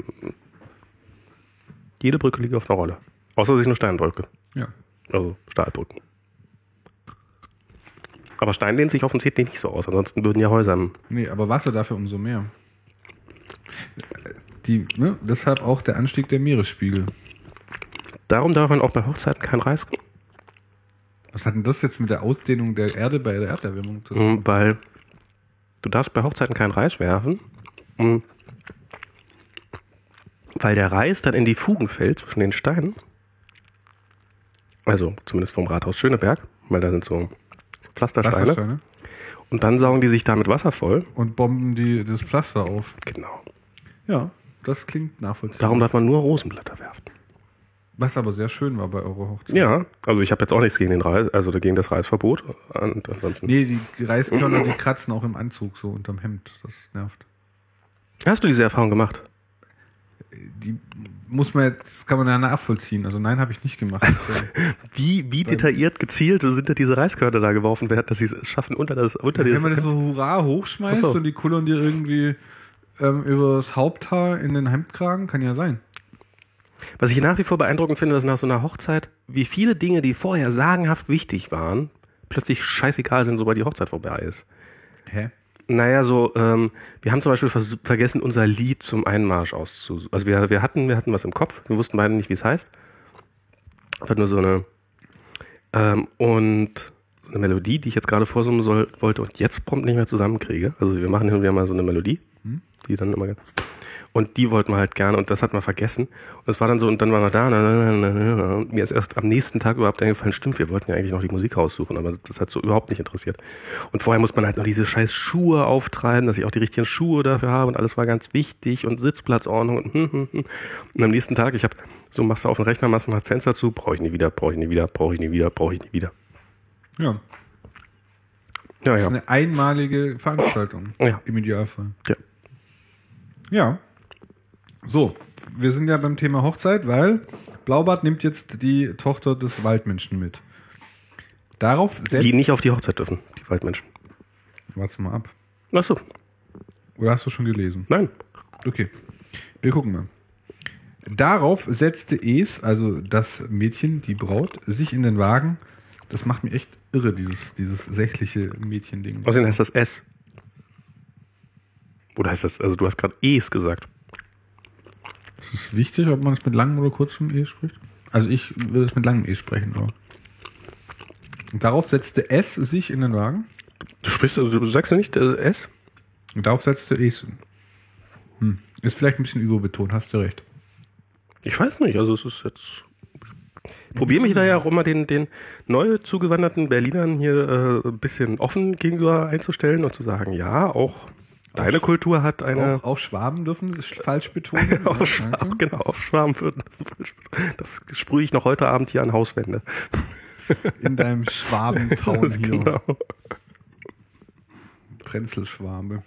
Jede Brücke liegt auf einer Rolle. Außer sie ist eine Steinbrücke. Ja. Also Stahlbrücken. Aber Stein dehnt sich offensichtlich nicht so aus, ansonsten würden ja Häuser im Nee, aber Wasser dafür umso mehr. Die, ne, deshalb auch der Anstieg der Meeresspiegel. Darum darf man auch bei Hochzeiten kein Reis, Was hat denn das jetzt mit der Ausdehnung der Erde bei der Erderwärmung zu tun? mm, weil du darfst bei Hochzeiten kein Reis werfen, mm, weil der Reis dann in die Fugen fällt zwischen den Steinen. Also zumindest vom Rathaus Schöneberg, weil da sind so Pflastersteine. Wassersteine. Und dann saugen die sich da mit Wasser voll. Und bomben die das Pflaster auf. Genau. Ja, das klingt nachvollziehbar. Darum darf man nur Rosenblätter werfen. Was aber sehr schön war bei eurer Hochzeit. Ja, also ich habe jetzt auch nichts gegen den Reis, also gegen das Reisverbot. Und ansonsten. Nee, die Reiskörner, die kratzen auch im Anzug so unterm Hemd. Das nervt. Hast du diese Erfahrung gemacht? Die muss man jetzt, das kann man ja nachvollziehen. Also nein, habe ich nicht gemacht. Wie, wie detailliert gezielt sind da diese Reiskörner da geworfen werden, dass sie es schaffen, unter das unter Wenn dieses man das so hurra hochschmeißt Ach so. und die kullern dir irgendwie ähm, übers Haupthaar in den Hemdkragen, kann ja sein. Was ich nach wie vor beeindruckend finde, dass nach so einer Hochzeit, wie viele Dinge, die vorher sagenhaft wichtig waren, plötzlich scheißegal sind, sobald die Hochzeit vorbei ist. Hä? Naja, so, ähm, wir haben zum Beispiel vers- vergessen, unser Lied zum Einmarsch auszusuchen. Also wir, wir hatten, wir hatten was im Kopf, wir wussten beide nicht, wie es heißt. Einfach nur so eine, ähm, und so eine Melodie, die ich jetzt gerade vorsummen soll, wollte und jetzt prompt nicht mehr zusammenkriege. Also wir machen hin und wieder mal so eine Melodie, die dann immer, und die wollten wir halt gerne und das hat man vergessen. Und es war dann so, und dann war noch da, na, na, na, na, na, und mir ist erst am nächsten Tag überhaupt eingefallen, stimmt, wir wollten ja eigentlich noch die Musik raussuchen, aber das hat so überhaupt nicht interessiert. Und vorher muss man halt noch diese scheiß Schuhe auftreiben, dass ich auch die richtigen Schuhe dafür habe und alles war ganz wichtig und Sitzplatzordnung und hm, hm, hm. Und am nächsten Tag, ich habe so, machst du auf den Rechner, machst du mal Fenster zu, brauche ich nie wieder, brauche ich nie wieder, brauche ich nie wieder, brauche ich nie wieder. Ja. Ja, Das ist ja. eine einmalige Veranstaltung. Ja. Im Idealfall. Ja. Ja. So, wir sind ja beim Thema Hochzeit, weil Blaubart nimmt jetzt die Tochter des Waldmenschen mit. Darauf setzt... Die nicht auf die Hochzeit dürfen, die Waldmenschen. Warte mal ab. Ach so, Oder hast du schon gelesen? nein. Okay, wir gucken mal. Darauf setzte Es, also das Mädchen, die Braut, sich in den Wagen, Das macht mich echt irre, dieses, dieses sächliche Mädchending. Außerdem heißt das S. Oder heißt das, also du hast gerade Es gesagt. Ist es wichtig, ob man es mit langem oder kurzem E spricht? Also ich würde es mit langem E sprechen. Aber. Und darauf setzte S sich in den Wagen. Du sprichst, also du sagst ja nicht äh, S? Und darauf setzte Es. Hm. Ist vielleicht ein bisschen überbetont, hast du recht. Ich weiß nicht, also es ist jetzt... Probiere mich da ja auch immer den, den neu zugewanderten Berlinern hier äh, ein bisschen offen gegenüber einzustellen und zu sagen, ja, auch deine auch, Kultur hat eine... Auch, auch Schwaben dürfen es falsch betonen. Auf Schwaben, genau, auf Schwaben würden falsch betonen. Das sprühe ich noch heute Abend hier an Hauswände. In deinem Schwabentown hier. Genau. Prenzelschwabe.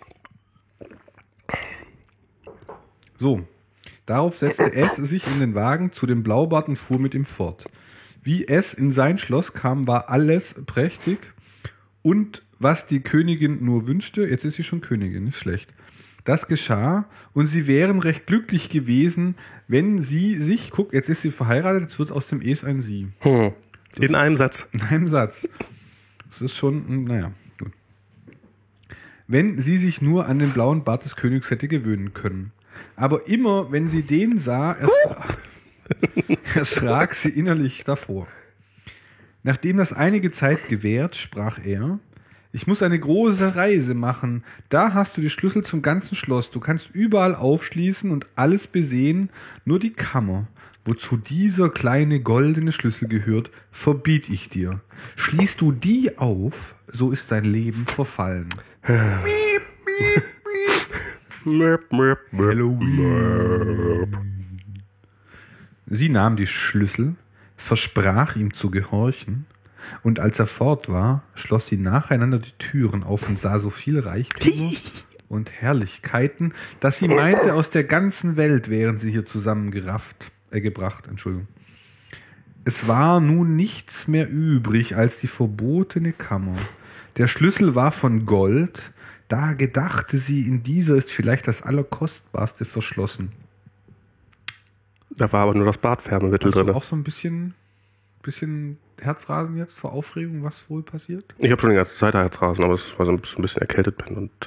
So. Darauf setzte S sich in den Wagen zu dem Blaubart und fuhr mit ihm fort. Wie S in sein Schloss kam, war alles prächtig und was die Königin nur wünschte, jetzt ist sie schon Königin, nicht schlecht. Das geschah und sie wären recht glücklich gewesen, wenn sie sich, guck, jetzt ist sie verheiratet, jetzt wird aus dem Es ein Sie. Hm. In einem Satz. In einem Satz. Das ist schon, naja, gut. Wenn sie sich nur an den blauen Bart des Königs hätte gewöhnen können. Aber immer, wenn sie den sah, erschrak, erschrak sie innerlich davor. Nachdem das einige Zeit gewährt, sprach er, ich muss eine große Reise machen. Da hast du die Schlüssel zum ganzen Schloss. Du kannst überall aufschließen und alles besehen, nur die Kammer, wozu dieser kleine goldene Schlüssel gehört, verbiet ich dir. Schließt du die auf, so ist dein Leben verfallen. Miep, miep. Mörp, mörp, mörp, mörp. Sie nahm die Schlüssel, versprach ihm zu gehorchen, und als er fort war, schloss sie nacheinander die Türen auf und sah so viel Reichtümer und Herrlichkeiten, dass sie meinte, aus der ganzen Welt wären sie hier zusammengerafft, äh, gebracht, Entschuldigung. Es war nun nichts mehr übrig als die verbotene Kammer. Der Schlüssel war von Gold. Da gedachte sie, in dieser ist vielleicht das Allerkostbarste verschlossen. Da war aber nur das Badfärbemittel drin. Hast du auch so ein bisschen, bisschen Herzrasen jetzt vor Aufregung, was wohl passiert? Ich habe schon die ganze Zeit Herzrasen, aber es war so ein bisschen, ein bisschen erkältet bin. Und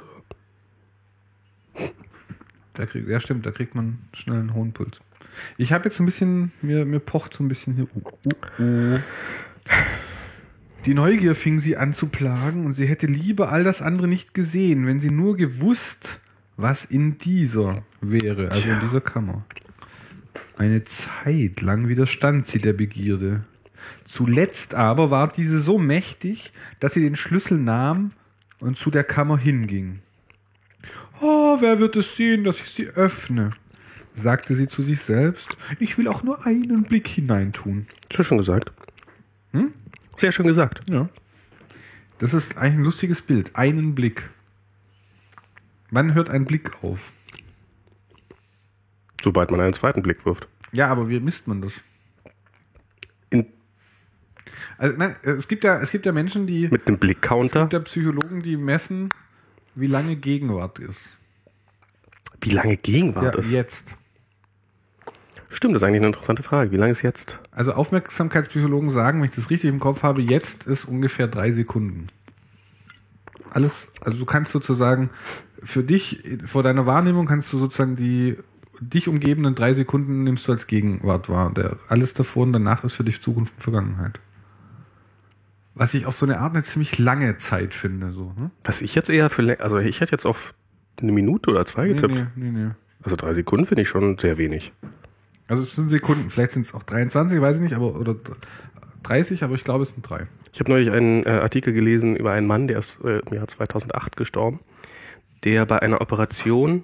da krieg, ja, stimmt, da kriegt man schnell einen hohen Puls. Ich habe jetzt ein bisschen, mir, mir pocht so ein bisschen hier. Uh, uh, uh. Die Neugier fing sie an zu plagen und sie hätte lieber all das andere nicht gesehen, wenn sie nur gewusst, was in dieser wäre, also in dieser Kammer. Eine Zeit lang widerstand sie der Begierde. Zuletzt aber war diese so mächtig, dass sie den Schlüssel nahm und zu der Kammer hinging. Oh, wer wird es sehen, dass ich sie öffne? Sagte sie zu sich selbst. Ich will auch nur einen Blick hineintun. Sehr schön gesagt. Hm? Sehr schön gesagt. Ja. Das ist eigentlich ein lustiges Bild. Einen Blick. Wann hört ein Blick auf? Sobald man einen zweiten Blick wirft. Ja, aber wie misst man das? In also, nein, es gibt ja, es gibt ja Menschen, die... Mit einem Blickcounter? Es gibt ja Psychologen, die messen, wie lange Gegenwart ist. Wie lange Gegenwart ja, ist? Jetzt. Stimmt, das ist eigentlich eine interessante Frage. Wie lange ist jetzt? Also Aufmerksamkeitspsychologen sagen, wenn ich das richtig im Kopf habe, jetzt ist ungefähr drei Sekunden. Alles, also du kannst sozusagen für dich, vor deiner Wahrnehmung kannst du sozusagen die dich umgebenden drei Sekunden nimmst du als Gegenwart wahr. Der, alles davor und danach ist für dich Zukunft und Vergangenheit. Was ich auf so eine Art eine ziemlich lange Zeit finde. So, hm? Was ich jetzt eher für, also ich hätte jetzt auf eine Minute oder zwei getippt. Nee, nee, nee, nee. Also drei Sekunden finde ich schon sehr wenig. Also es sind Sekunden, vielleicht sind es auch dreiundzwanzig, weiß ich nicht, aber oder dreißig, aber ich glaube es sind drei. Ich habe neulich einen äh, Artikel gelesen über einen Mann, der ist äh, im Jahr zweitausendacht gestorben, der bei einer Operation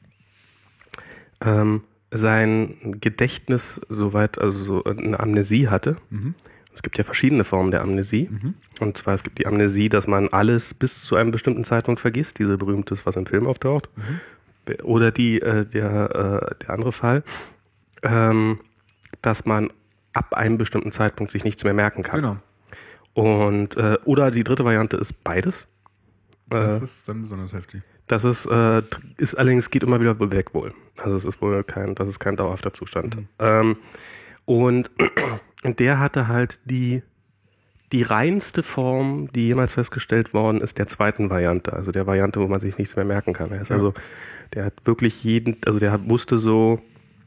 ähm, sein Gedächtnis soweit, also so eine Amnesie hatte. Mhm. Es gibt ja verschiedene Formen der Amnesie. Mhm. Und zwar es gibt die Amnesie, dass man alles bis zu einem bestimmten Zeitpunkt vergisst, diese berühmtes, was im Film auftaucht. Mhm. Oder die äh, der, äh, der andere Fall, ähm, dass man ab einem bestimmten Zeitpunkt sich nichts mehr merken kann. Genau. Und äh, oder die dritte Variante ist beides. Das äh, ist dann besonders heftig. Das ist, äh, ist allerdings geht immer wieder weg wohl. Also es ist wohl kein, das ist kein dauerhafter Zustand. Mhm. Ähm, und, und der hatte halt die die reinste Form, die jemals festgestellt worden ist, der zweiten Variante. Also der Variante, wo man sich nichts mehr merken kann. Er ist ja. also, der hat wirklich jeden, also der hat, musste so,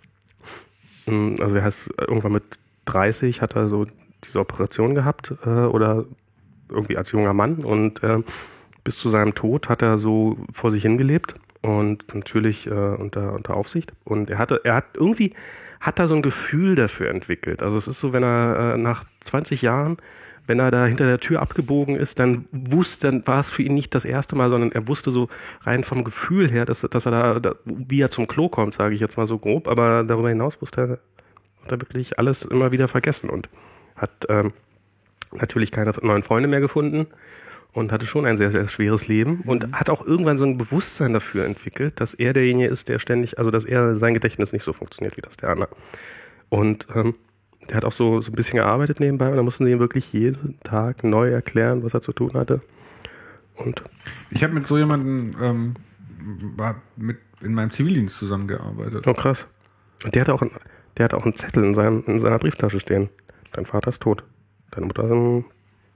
also er hat irgendwann mit dreißig hat er so diese Operation gehabt äh, oder irgendwie als junger Mann und äh, bis zu seinem Tod hat er so vor sich hingelebt und natürlich äh, unter, unter Aufsicht. Und er hatte, er hat irgendwie, hat da so ein Gefühl dafür entwickelt. Also es ist so, wenn er äh, nach zwanzig Jahren, wenn er da hinter der Tür abgebogen ist, dann wusste, dann war es für ihn nicht das erste Mal, sondern er wusste so rein vom Gefühl her, dass, dass er da, da, wie er zum Klo kommt, sage ich jetzt mal so grob, aber darüber hinaus wusste er, hat er wirklich alles immer wieder vergessen und hat ähm, natürlich keine neuen Freunde mehr gefunden. Und hatte schon ein sehr, sehr schweres Leben und mhm. hat auch irgendwann so ein Bewusstsein dafür entwickelt, dass er derjenige ist, der ständig, also dass er sein Gedächtnis nicht so funktioniert wie das der andere. Und ähm, der hat auch so, so ein bisschen gearbeitet nebenbei und da mussten sie ihm wirklich jeden Tag neu erklären, was er zu tun hatte. Und ich habe mit so jemandem ähm, war mit in meinem Zivildienst zusammengearbeitet. Oh krass. Und der hatte auch, ein, der hatte auch einen Zettel in, seinem, in seiner Brieftasche stehen. Dein Vater ist tot. Deine Mutter ist im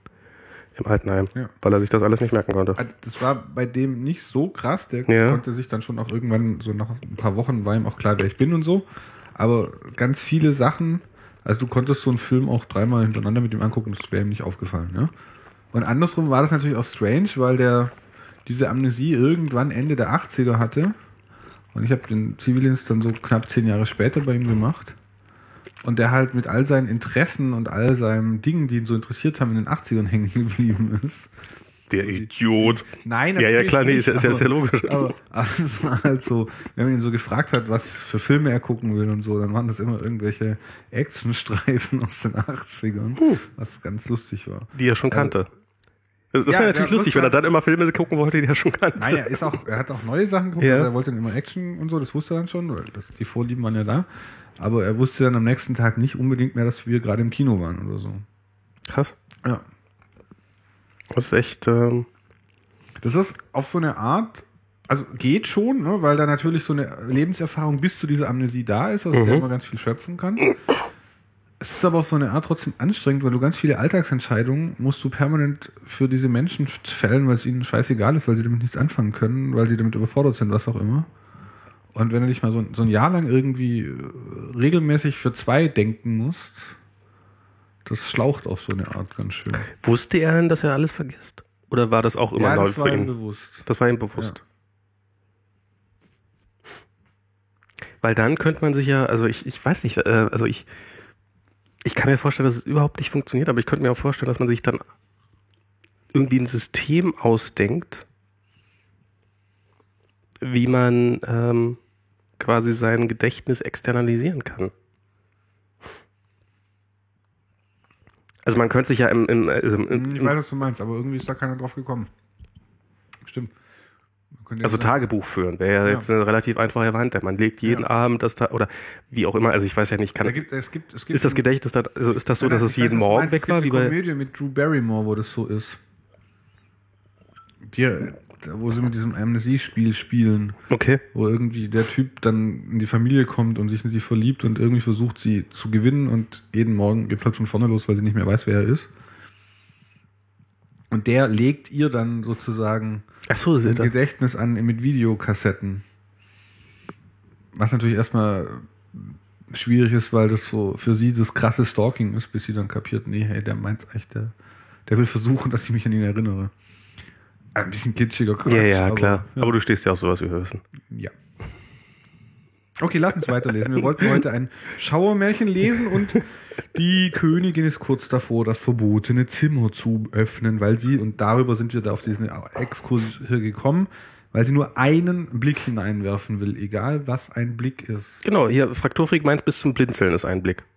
Im Altenheim, ja. Weil er sich das alles nicht merken konnte. Das war bei dem nicht so krass. Der ja. konnte sich dann schon auch irgendwann, so nach ein paar Wochen war ihm auch klar, wer ich bin und so. Aber ganz viele Sachen, also du konntest so einen Film auch dreimal hintereinander mit ihm angucken, das wäre ihm nicht aufgefallen. Ne? Und andersrum war das natürlich auch strange, weil der diese Amnesie irgendwann Ende der achtziger hatte. Und ich habe den Zivildienst dann so knapp zehn Jahre später bei ihm gemacht. Und der halt mit all seinen Interessen und all seinen Dingen, die ihn so interessiert haben, in den achtzigern hängen geblieben ist. Der Idiot. Nein, natürlich Ja, ja, klar, nee, ist ja, ist ja sehr logisch. Aber, aber es war halt so, wenn man ihn so gefragt hat, was für Filme er gucken will und so, dann waren das immer irgendwelche Actionstreifen aus den achtzigern, uh. was ganz lustig war. Die er schon kannte. Das ja, ist ja natürlich lustig, wenn er dann immer Filme gucken wollte, die er schon kannte. Nein, er ist auch, er hat auch neue Sachen geguckt, ja. Also er wollte dann immer Action und so, das wusste er dann schon, weil das, die Vorlieben waren ja da. Aber er wusste dann am nächsten Tag nicht unbedingt mehr, dass wir gerade im Kino waren oder so. Krass. Ja. Das ist echt, ähm das ist auf so eine Art, also geht schon, ne, weil da natürlich so eine Lebenserfahrung bis zu dieser Amnesie da ist, aus mhm. der man ganz viel schöpfen kann. Es ist aber auf so eine Art trotzdem anstrengend, weil du ganz viele Alltagsentscheidungen musst du permanent für diese Menschen fällen, weil es ihnen scheißegal ist, weil sie damit nichts anfangen können, weil sie damit überfordert sind, was auch immer. Und wenn du dich mal so, so ein Jahr lang irgendwie regelmäßig für zwei denken musst, das schlaucht auf so eine Art ganz schön. Wusste er denn, dass er alles vergisst? Oder war das auch immer ja, neu das für war ihn? ihm bewusst. Das war ihm bewusst. Ja. Weil dann könnte man sich ja, also ich, ich weiß nicht, äh, also ich, ich kann mir vorstellen, dass es überhaupt nicht funktioniert, aber ich könnte mir auch vorstellen, dass man sich dann irgendwie ein System ausdenkt, wie man ähm, quasi sein Gedächtnis externalisieren kann. Also man könnte sich ja im... im, also im, im ich weiß, was du meinst, aber irgendwie ist da keiner drauf gekommen. Stimmt. Also Tagebuch führen wäre ja, ja jetzt eine relativ einfache Variante. Man legt jeden ja. Abend das Ta- oder wie auch immer, also ich weiß ja nicht, kann da gibt, es gibt, es gibt ist das Gedächtnis da, also ist das so, dass es jeden weiß, Morgen weg war? Es gibt eine Komödie mit Drew Barrymore, wo das so ist. Die, wo sie mit diesem Amnesie-Spiel spielen. Okay. Wo irgendwie der Typ dann in die Familie kommt und sich in sie verliebt und irgendwie versucht, sie zu gewinnen und jeden Morgen geht's halt von vorne los, weil sie nicht mehr weiß, wer er ist. Und der legt ihr dann sozusagen Ach so, ein Gedächtnis an mit Videokassetten. Was natürlich erstmal schwierig ist, weil das so für sie das krasse Stalking ist, bis sie dann kapiert, nee, hey, der meint echt, der, der will versuchen, dass ich mich an ihn erinnere. Ein bisschen kitschiger Quatsch. Ja, ja, aber, klar. Ja. Aber du stehst ja auf sowas, wie wir wissen. Ja. Okay, lass uns weiterlesen. Wir wollten heute ein Schauermärchen lesen und die Königin ist kurz davor, das verbotene Zimmer zu öffnen, weil sie, und darüber sind wir da auf diesen Exkurs hier gekommen, weil sie nur einen Blick hineinwerfen will, egal was ein Blick ist. Genau, hier Frakturfreak meint, bis zum Blinzeln ist ein Blick.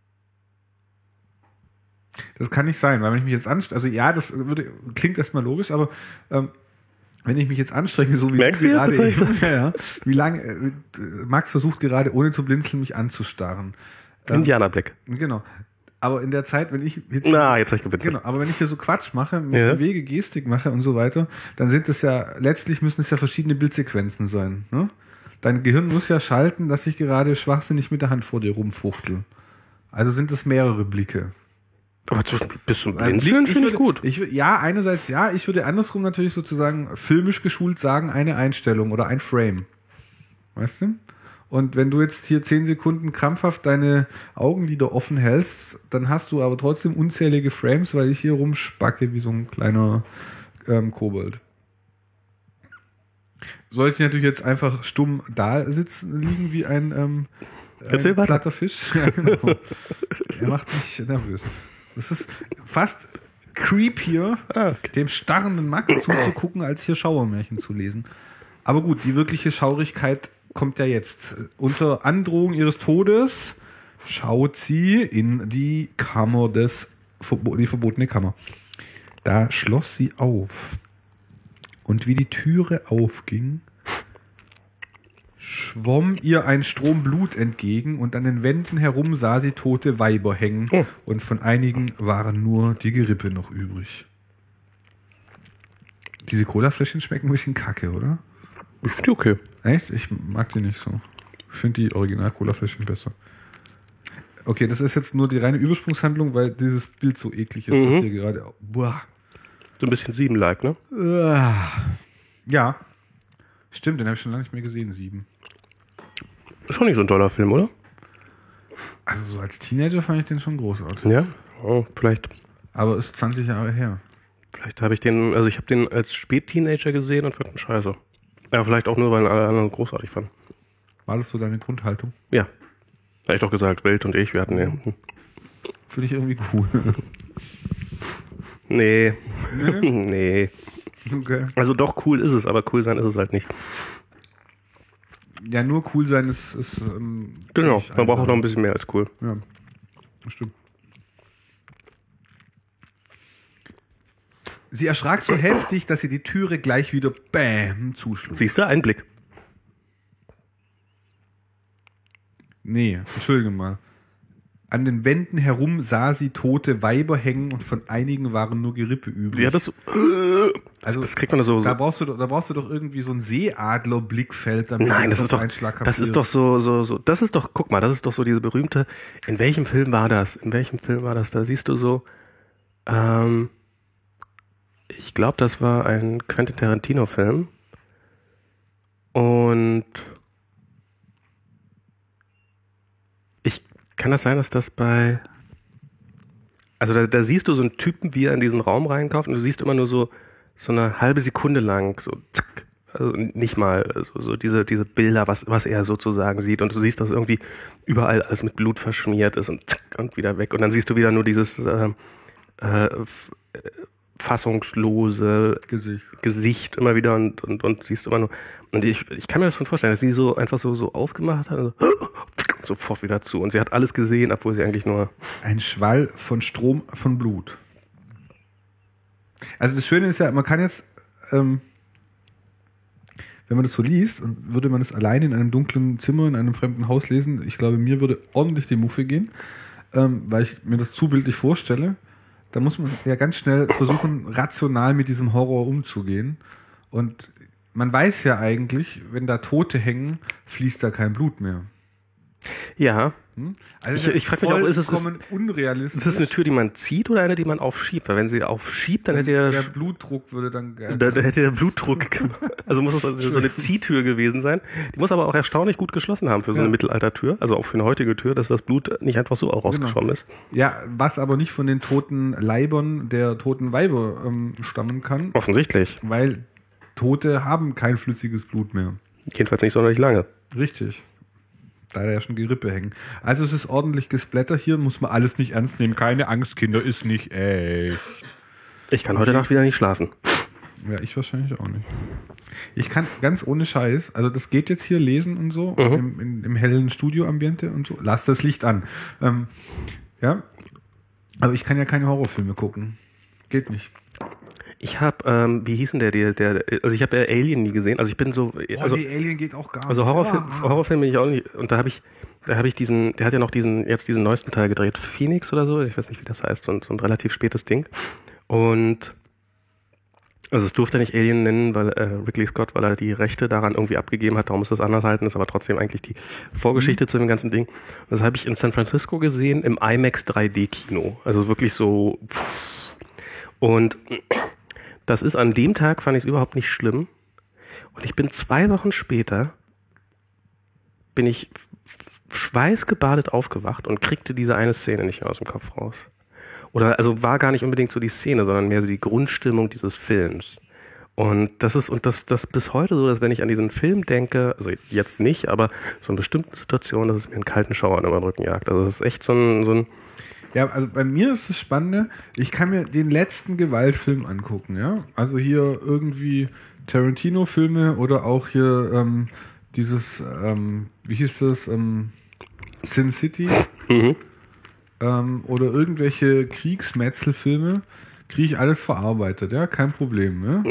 Das kann nicht sein, weil wenn ich mich jetzt anstrenge, also ja, das würde, klingt erstmal logisch, aber ähm, wenn ich mich jetzt anstrenge, so wie Merkst du du gerade, jetzt, ja, ja, wie lange, äh, Max versucht gerade, ohne zu blinzeln, mich anzustarren. Ähm, Indianerblick. Genau. Aber in der Zeit, wenn ich jetzt, Na, jetzt hab ich geblinzelt. Genau, aber wenn ich hier so Quatsch mache, mich ja. bewege, Gestik mache und so weiter, dann sind es ja, letztlich müssen es ja verschiedene Bildsequenzen sein. Ne? Dein Gehirn muss ja schalten, dass ich gerade schwachsinnig mit der Hand vor dir rumfuchtel. Also sind es mehrere Blicke. Aber zwischen bis zum Blinzeln finde ich gut. Ich, ja, einerseits ja, ich würde andersrum natürlich sozusagen filmisch geschult sagen, eine Einstellung oder ein Frame. Weißt du? Und wenn du jetzt hier zehn Sekunden krampfhaft deine Augenlider offen hältst, dann hast du aber trotzdem unzählige Frames, weil ich hier rumspacke wie so ein kleiner ähm, Kobold. Sollte ich natürlich jetzt einfach stumm da sitzen, liegen wie ein, ähm, ein platter Fisch. Ja, genau. Er macht mich nervös. Das ist fast creepier, ah, okay. dem starrenden Max zuzugucken, als hier Schauermärchen zu lesen. Aber gut, die wirkliche Schaurigkeit kommt ja jetzt. Unter Androhung ihres Todes schaut sie in die Kammer des, die verbotene Kammer. Da schloss sie auf. Und wie die Türe aufging, schwamm ihr ein Strom Blut entgegen und an den Wänden herum sah sie tote Weiber hängen oh. und von einigen waren nur die Gerippe noch übrig. Diese Colafläschchen schmecken ein bisschen kacke, oder? Ich finde die okay. Echt? Ich mag die nicht so. Ich finde die Original-Cola-Fläschchen besser. Okay, das ist jetzt nur die reine Übersprungshandlung, weil dieses Bild so eklig ist, mhm. was hier gerade... Boah. So ein bisschen Sieben-like, ne? Ja. Stimmt, den habe ich schon lange nicht mehr gesehen, Sieben. Ist schon nicht so ein toller Film, oder? Also so als Teenager fand ich den schon großartig. Ja? Oh, vielleicht. Aber ist zwanzig Jahre her. Vielleicht habe ich den... Also ich habe den als Spätteenager gesehen und fand ihn scheiße. Ja, vielleicht auch nur, weil alle anderen großartig fanden. War das so deine Grundhaltung? Ja. Habe ich doch gesagt, Welt und ich, wir hatten den. Finde ich irgendwie cool. Nee. Nee. nee. Okay. Also doch, cool ist es, aber cool sein ist es halt nicht. Ja, nur cool sein ist... ist ähm, genau, man braucht auch noch ein bisschen mehr als cool. Ja, das stimmt. Sie erschrak so heftig, dass sie die Türe gleich wieder bäm zuschlug. Siehst du, ein Blick. Nee, entschuldige mal. An den Wänden herum sah sie tote Weiber hängen und von einigen waren nur Gerippe übrig. Ja, das, äh, also, das kriegt man so. Da brauchst du, da brauchst du doch irgendwie so ein Seeadler-Blickfeld, damit Nein, das ist doch, das ist doch so, so, so, das ist doch, guck mal, das ist doch so diese berühmte, in welchem Film war das? In welchem Film war das? Da siehst du so, ähm, ich glaube, das war ein Quentin Tarantino-Film. Und ich kann das sein, dass das bei... Also da, da siehst du so einen Typen, wie er in diesen Raum reinkauft und du siehst immer nur so, so eine halbe Sekunde lang, so zack, also nicht mal, also so diese, diese Bilder, was, was er sozusagen sieht und du siehst, dass irgendwie überall alles mit Blut verschmiert ist und zack und wieder weg und dann siehst du wieder nur dieses... Äh, äh, fassungslose Gesicht. Gesicht immer wieder und, und, und siehst immer nur. Und ich, ich kann mir das schon vorstellen, dass sie so einfach so, so aufgemacht hat und so, sofort wieder zu. Und sie hat alles gesehen, obwohl sie eigentlich nur... Ein Schwall von Strom von Blut. Also das Schöne ist ja, man kann jetzt, ähm, wenn man das so liest und würde man es alleine in einem dunklen Zimmer, in einem fremden Haus lesen, ich glaube, mir würde ordentlich die Muffe gehen, ähm, weil ich mir das zu bildlich vorstelle. Da muss man ja ganz schnell versuchen, rational mit diesem Horror umzugehen. Und man weiß ja eigentlich, wenn da Tote hängen, fließt da kein Blut mehr. Ja. Hm? Also ich ich frage mich auch, ist es ist, unrealistisch. Ist es eine Tür, die man zieht oder eine, die man aufschiebt? Weil wenn sie aufschiebt, dann hätte der, der Blutdruck würde dann... Da, da hätte der Blutdruck... Also muss es also so eine Ziehtür gewesen sein. Die muss aber auch erstaunlich gut geschlossen haben für so eine ja. Mittelaltertür. Also auch für eine heutige Tür, dass das Blut nicht einfach so auch rausgeschwommen genau. ist. Ja, was aber nicht von den toten Leibern der toten Weiber ähm, stammen kann. Offensichtlich. Weil Tote haben kein flüssiges Blut mehr. Jedenfalls nicht sonderlich lange. Richtig. Da ja schon Gerippe hängen. Also es ist ordentlich gesplattert hier, muss man alles nicht ernst nehmen. Keine Angst, Kinder, ist nicht echt. Ich kann heute Nacht wieder nicht schlafen. Ja, ich wahrscheinlich auch nicht. Ich kann ganz ohne Scheiß, also das geht jetzt hier lesen und so, mhm. im, im, im hellen Studioambiente und so. Lass das Licht an. Ähm, ja, aber ich kann ja keine Horrorfilme gucken. Geht nicht. Ich habe, ähm, wie hieß denn der, der, der, also ich habe ja Alien nie gesehen, also ich bin so, also, oh, nee, Alien geht auch gar nicht. Also Horrorfilm, oh, oh. Horrorfilm bin ich auch nicht, und da habe ich, da habe ich diesen, der hat ja noch diesen, jetzt diesen neuesten Teil gedreht, Phoenix oder so, ich weiß nicht, wie das heißt, so ein, so ein relativ spätes Ding. Und Also es durfte nicht Alien nennen, weil äh, Ridley Scott, weil er die Rechte daran irgendwie abgegeben hat, darum muss das anders halten, ist aber trotzdem eigentlich die Vorgeschichte mhm. zu dem ganzen Ding. Und das habe ich in San Francisco gesehen, im IMAX drei D Kino. Also wirklich so pff. Und das ist an dem Tag, fand ich es überhaupt nicht schlimm. Und ich bin zwei Wochen später, bin ich schweißgebadet aufgewacht und kriegte diese eine Szene nicht mehr aus dem Kopf raus. Oder also war gar nicht unbedingt so die Szene, sondern mehr so die Grundstimmung dieses Films. Und das ist und das das bis heute so, dass wenn ich an diesen Film denke, also jetzt nicht, aber so in bestimmten Situationen, dass es mir einen kalten Schauer über den Rücken jagt. Also das ist echt so ein so ein ja, also bei mir ist das Spannende, ich kann mir den letzten Gewaltfilm angucken, ja. Also hier irgendwie Tarantino-Filme oder auch hier ähm, dieses, ähm, wie hieß das, ähm, Sin City. Mhm. Oder irgendwelche Kriegsmetzelfilme, kriege ich alles verarbeitet, ja, kein Problem. Ja?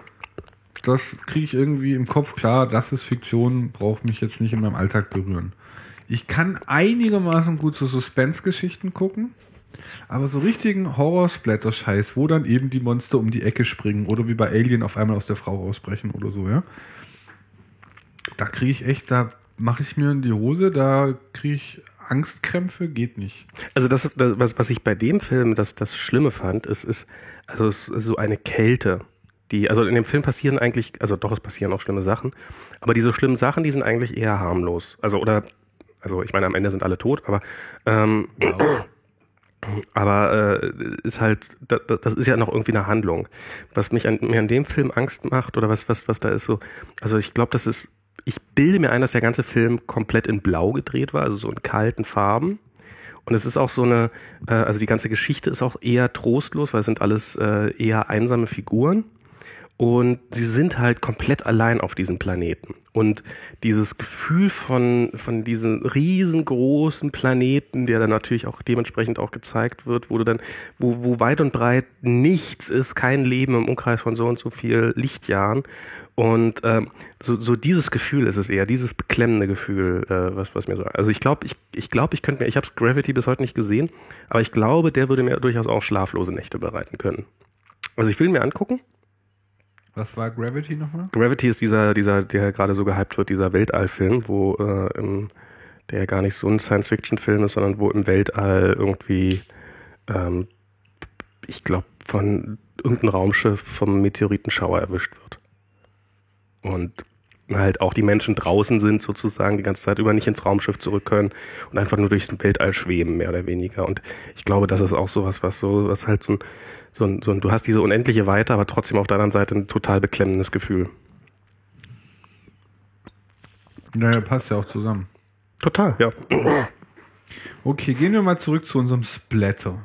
Das kriege ich irgendwie im Kopf klar, das ist Fiktion, braucht mich jetzt nicht in meinem Alltag berühren. Ich kann einigermaßen gut so Suspense-Geschichten gucken, aber so richtigen Horror-Splatter-Scheiß, wo dann eben die Monster um die Ecke springen oder wie bei Alien auf einmal aus der Frau rausbrechen oder so, ja. Da kriege ich echt, da mache ich mir in die Hose, da kriege ich Angstkrämpfe, geht nicht. Also das, das was, was ich bei dem Film das, das Schlimme fand, ist, ist also es ist so eine Kälte, die, also in dem Film passieren eigentlich, also doch, es passieren auch schlimme Sachen, aber diese schlimmen Sachen, die sind eigentlich eher harmlos. Also oder, also ich meine, am Ende sind alle tot, aber ähm, wow. aber äh, ist halt, das, das ist ja noch irgendwie eine Handlung. Was mich an, mir an dem Film Angst macht oder was, was, was da ist so, also ich glaube, das ist Ich bilde mir ein, dass der ganze Film komplett in Blau gedreht war, also so in kalten Farben. Und es ist auch so eine, äh, also die ganze Geschichte ist auch eher trostlos, weil es sind alles äh, eher einsame Figuren. Und sie sind halt komplett allein auf diesem Planeten. Und dieses Gefühl von von diesem riesengroßen Planeten, der dann natürlich auch dementsprechend auch gezeigt wird, wo du dann, wo, wo weit und breit nichts ist, kein Leben im Umkreis von so und so viel Lichtjahren. Und ähm, so, so dieses Gefühl ist es eher, dieses beklemmende Gefühl, äh, was was mir so. Also ich glaube, ich ich glaube, ich könnte mir, ich habe Gravity bis heute nicht gesehen, aber ich glaube, der würde mir durchaus auch schlaflose Nächte bereiten können. Also ich will ihn mir angucken. Was war Gravity nochmal? Gravity ist dieser, dieser, der gerade so gehypt wird, dieser Weltallfilm, wo äh, im, der gar nicht so ein Science-Fiction-Film ist, sondern wo im Weltall irgendwie, ähm, ich glaube, von irgendeinem Raumschiff vom Meteoritenschauer erwischt wird. Und halt auch die Menschen draußen sind sozusagen die ganze Zeit über, nicht ins Raumschiff zurück können und einfach nur durchs Weltall schweben, mehr oder weniger. Und ich glaube, das ist auch sowas, was so, was halt so ein So ein, so ein, du hast diese unendliche Weite, aber trotzdem auf der anderen Seite ein total beklemmendes Gefühl. Naja, passt ja auch zusammen. Total, ja. Okay, gehen wir mal zurück zu unserem Splatter.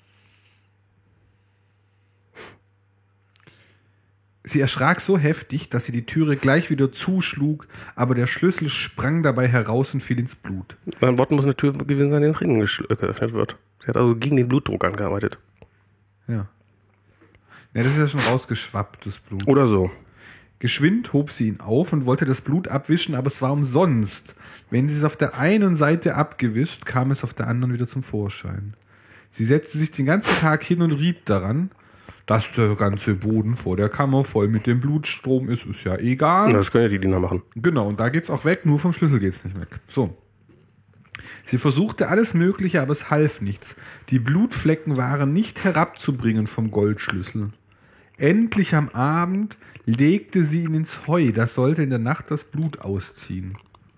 Sie erschrak so heftig, dass sie die Türe gleich wieder zuschlug, aber der Schlüssel sprang dabei heraus und fiel ins Blut. Bei den Worten muss eine Tür gewesen sein, die nach innen geöffnet wird. Sie hat also gegen den Blutdruck angearbeitet. Ja. Ja, das ist ja schon rausgeschwappt, das Blut. Oder so. Geschwind hob sie ihn auf und wollte das Blut abwischen, aber es war umsonst. Wenn sie es auf der einen Seite abgewischt, kam es auf der anderen wieder zum Vorschein. Sie setzte sich den ganzen Tag hin und rieb daran. Dass der ganze Boden vor der Kammer voll mit dem Blutstrom ist, ist ja egal. Das können ja die Diener machen. Genau, und da geht's auch weg, nur vom Schlüssel geht's nicht weg. So. Sie versuchte alles Mögliche, aber es half nichts. Die Blutflecken waren nicht herabzubringen vom Goldschlüssel. Endlich am Abend legte sie ihn ins Heu. Das sollte in der Nacht das Blut ausziehen.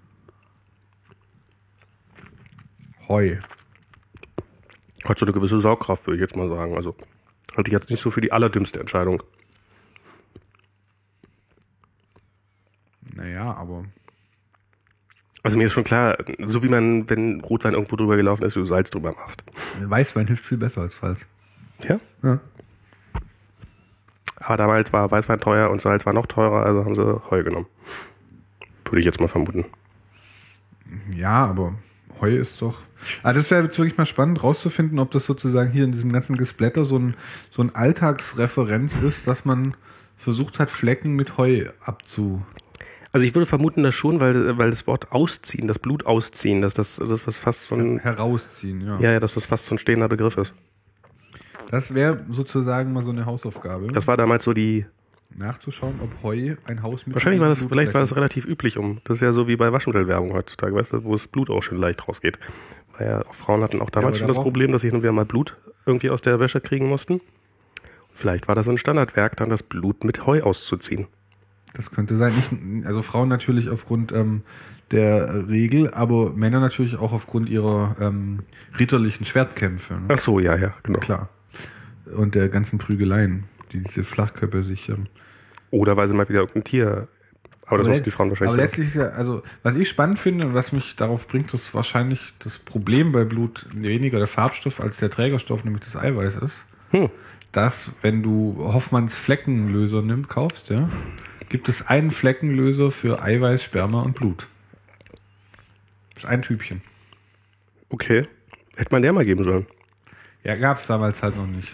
Heu. Hat so eine gewisse Saugkraft, würde ich jetzt mal sagen. Also halte ich jetzt nicht so für die allerdümmste Entscheidung. Naja, aber... Also mir ist schon klar, so wie man, wenn Rotwein irgendwo drüber gelaufen ist, du Salz drüber machst. Weißwein hilft viel besser als Salz. Ja? Ja. Aber damals war Weißwein teuer und Salz war noch teurer, also haben sie Heu genommen. Würde ich jetzt mal vermuten. Ja, aber Heu ist doch... Ah, das wäre jetzt wirklich mal spannend rauszufinden, ob das sozusagen hier in diesem ganzen Gesplatter so ein, so ein Alltagsreferenz ist, dass man versucht hat, Flecken mit Heu abzu... Also ich würde vermuten, dass schon, weil, weil das Wort ausziehen, das Blut ausziehen, dass das, dass das fast so ein... Herausziehen, ja. Ja, ja, dass das fast so ein stehender Begriff ist. Das wäre sozusagen mal so eine Hausaufgabe. Das war damals so die, nachzuschauen, ob Heu ein Hausmittel Wahrscheinlich war das, gegen vielleicht war das Blutflecken- relativ üblich um. Das ist ja so wie bei Waschmittelwerbung heutzutage, weißt du, wo das Blut auch schön leicht rausgeht. Weil ja auch Frauen hatten auch damals aber schon da das braucht- Problem, dass sie hin und wieder mal Blut irgendwie aus der Wäsche kriegen mussten. Vielleicht war das so ein Standardwerk, dann das Blut mit Heu auszuziehen. Das könnte sein. Nicht, also Frauen natürlich aufgrund ähm, der Regel, aber Männer natürlich auch aufgrund ihrer ähm, ritterlichen Schwertkämpfe. Ne? Ach so, ja, ja, genau. Klar. Und der ganzen Prügeleien, die diese Flachköpfe sich... Ähm, Oder weil sie mal wieder irgendein Tier... Aber das aber wussten die Frauen wahrscheinlich aber nicht. letztlich ist ja, also was ich spannend finde und was mich darauf bringt, dass wahrscheinlich das Problem bei Blut weniger der Farbstoff als der Trägerstoff, nämlich das Eiweiß ist. Hm. Dass, wenn du Hoffmanns Fleckenlöser nimm, kaufst, ja, gibt es einen Fleckenlöser für Eiweiß, Sperma und Blut. Das ist ein Typchen. Okay. Hätte man der mal geben sollen. Ja, gab es damals halt noch nicht.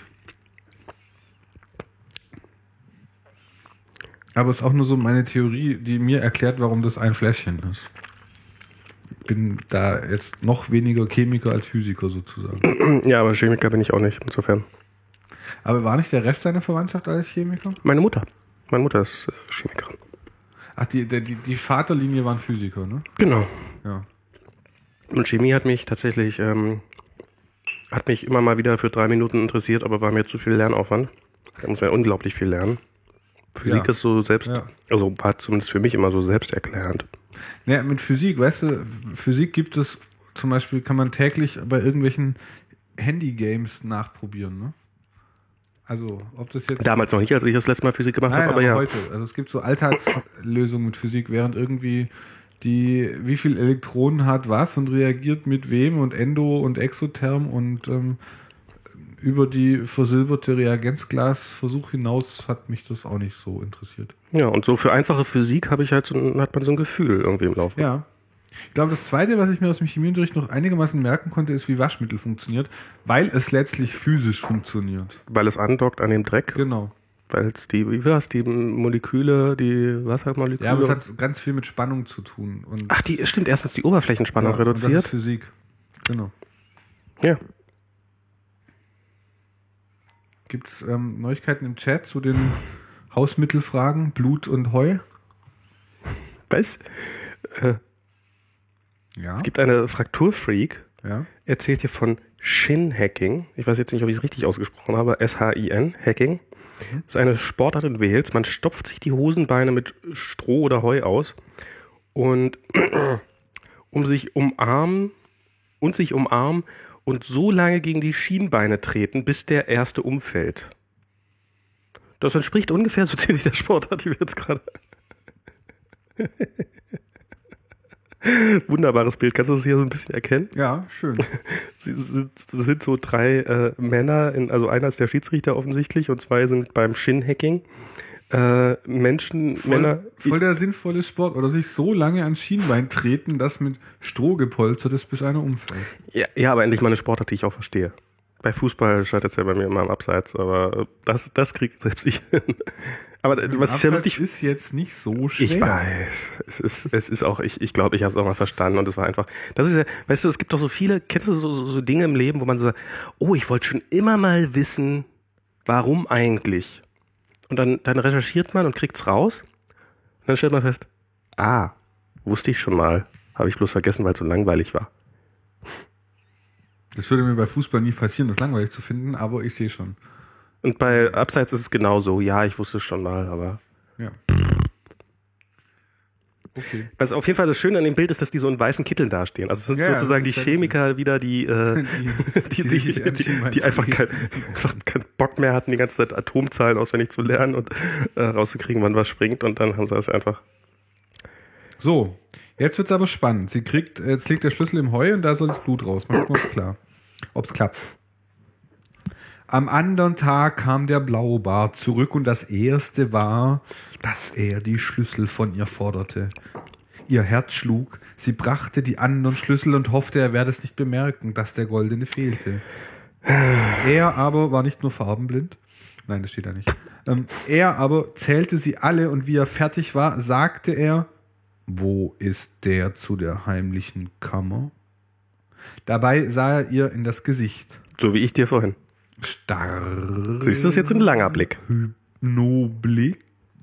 Aber es ist auch nur so meine Theorie, die mir erklärt, warum das ein Fläschchen ist. Ich bin da jetzt noch weniger Chemiker als Physiker sozusagen. Ja, aber Chemiker bin ich auch nicht, insofern. Aber war nicht der Rest deiner Verwandtschaft alles Chemiker? Meine Mutter. Meine Mutter ist äh, Chemikerin. Ach, die, die, die Vaterlinie waren Physiker, ne? Genau. Ja. Und Chemie hat mich tatsächlich, ähm, hat mich immer mal wieder für drei Minuten interessiert, aber war mir zu viel Lernaufwand. Da muss man ja unglaublich viel lernen. Physik Ja. ist so selbst, Ja. also war zumindest für mich immer so selbsterklärend. Ja, mit Physik, weißt du, Physik gibt es zum Beispiel, kann man täglich bei irgendwelchen Handy-Games nachprobieren, ne? Also, ob das jetzt... Damals noch nicht, als ich das letzte Mal Physik gemacht Nein, habe, aber aber ja. heute. Also es gibt so Alltagslösungen mit Physik, während irgendwie die, wie viel Elektronen hat was und reagiert mit wem und Endo und Exotherm und ähm, über die versilberte Reagenzglasversuch hinaus hat mich das auch nicht so interessiert. Ja, und so für einfache Physik habe ich halt so, ein- hat man so ein Gefühl irgendwie im Laufe. Ja. Ich glaube, das Zweite, was ich mir aus dem Chemieunterricht noch einigermaßen merken konnte, ist, wie Waschmittel funktioniert, weil es letztlich physisch funktioniert. Weil es andockt an dem Dreck, Genau. weil es die, wie war's, die Moleküle, die Wassermoleküle. Ja, aber es hat ganz viel mit Spannung zu tun. Und Ach, die stimmt, erstens die Oberflächenspannung ja, und das reduziert. ist Physik. Genau. Ja. Gibt es ähm, Neuigkeiten im Chat zu den Hausmittelfragen, Blut und Heu? Was? Äh, Ja. es gibt eine Frakturfreak, Ja. erzählt hier von Shin-Hacking. Ich weiß jetzt nicht, ob ich es richtig ausgesprochen habe. S H I N, Hacking. Das ist eine Sportart in Wales. Man stopft sich die Hosenbeine mit Stroh oder Heu aus und um sich umarmen und sich umarmen und so lange gegen die Schienbeine treten, bis der erste umfällt. Das entspricht ungefähr so ziemlich der Sportart, die wir jetzt gerade... Wunderbares Bild. Kannst du das hier so ein bisschen erkennen? Ja, schön. Sie sind, das sind so drei äh, Männer, in, also einer ist der Schiedsrichter offensichtlich und zwei sind beim Shin-Hacking. Äh, Menschen, Voll, Männer. voll der sinnvolle Sport. Oder sich so lange ans Schienbein treten, dass mit Stroh gepolstert ist, bis einer umfällt. Ja, ja, aber endlich mal eine Sportart, die ich auch verstehe. Bei Fußball scheitert es ja bei mir immer am Abseits, aber das, das kriegt selbst ich hin. Aber was ist ja lustig. ist jetzt nicht so schwer. Ich weiß. Es ist, es ist auch, ich, ich glaube, ich habe es auch mal verstanden und es war einfach, das ist ja, weißt du, es gibt doch so viele, kennst du so, so, so Dinge im Leben, wo man so sagt, oh, ich wollte schon immer mal wissen, warum eigentlich? Und dann, dann recherchiert man und kriegt's raus und dann stellt man fest, ah, wusste ich schon mal, habe ich bloß vergessen, weil es so langweilig war. Das würde mir bei Fußball nie passieren, das langweilig zu finden, aber ich sehe schon. Und bei Abseits ist es genauso, ja, ich wusste es schon mal, aber... Ja. Okay. Was auf jeden Fall das Schöne an dem Bild ist, dass die so in weißen Kitteln dastehen. Also es sind Ja, sozusagen die das ist ja Chemiker wieder, die, äh, die, Die- die, die die, sich am die, Schienbein die einfach, kein, treten. einfach keinen Bock mehr hatten, die ganze Zeit Atomzahlen auswendig zu lernen und äh, rauszukriegen, wann was springt. Und dann haben sie das einfach... So, jetzt wird's aber spannend. Sie kriegt, jetzt liegt der Schlüssel im Heu und da soll das Blut raus. Machen wir uns klar, ob's klappt. Am anderen Tag kam der Blaubart zurück und das erste war, dass er die Schlüssel von ihr forderte. Ihr Herz schlug, sie brachte die anderen Schlüssel und hoffte, er werde es nicht bemerken, dass der goldene fehlte. Er aber war nicht nur farbenblind, nein, das steht da nicht. Ähm, er aber zählte sie alle und wie er fertig war, sagte er, wo ist der zu der heimlichen Kammer? Dabei sah er ihr in das Gesicht. So wie ich dir vorhin. Starr. Siehst du, das ist jetzt ein langer Blick. Hypnoblick.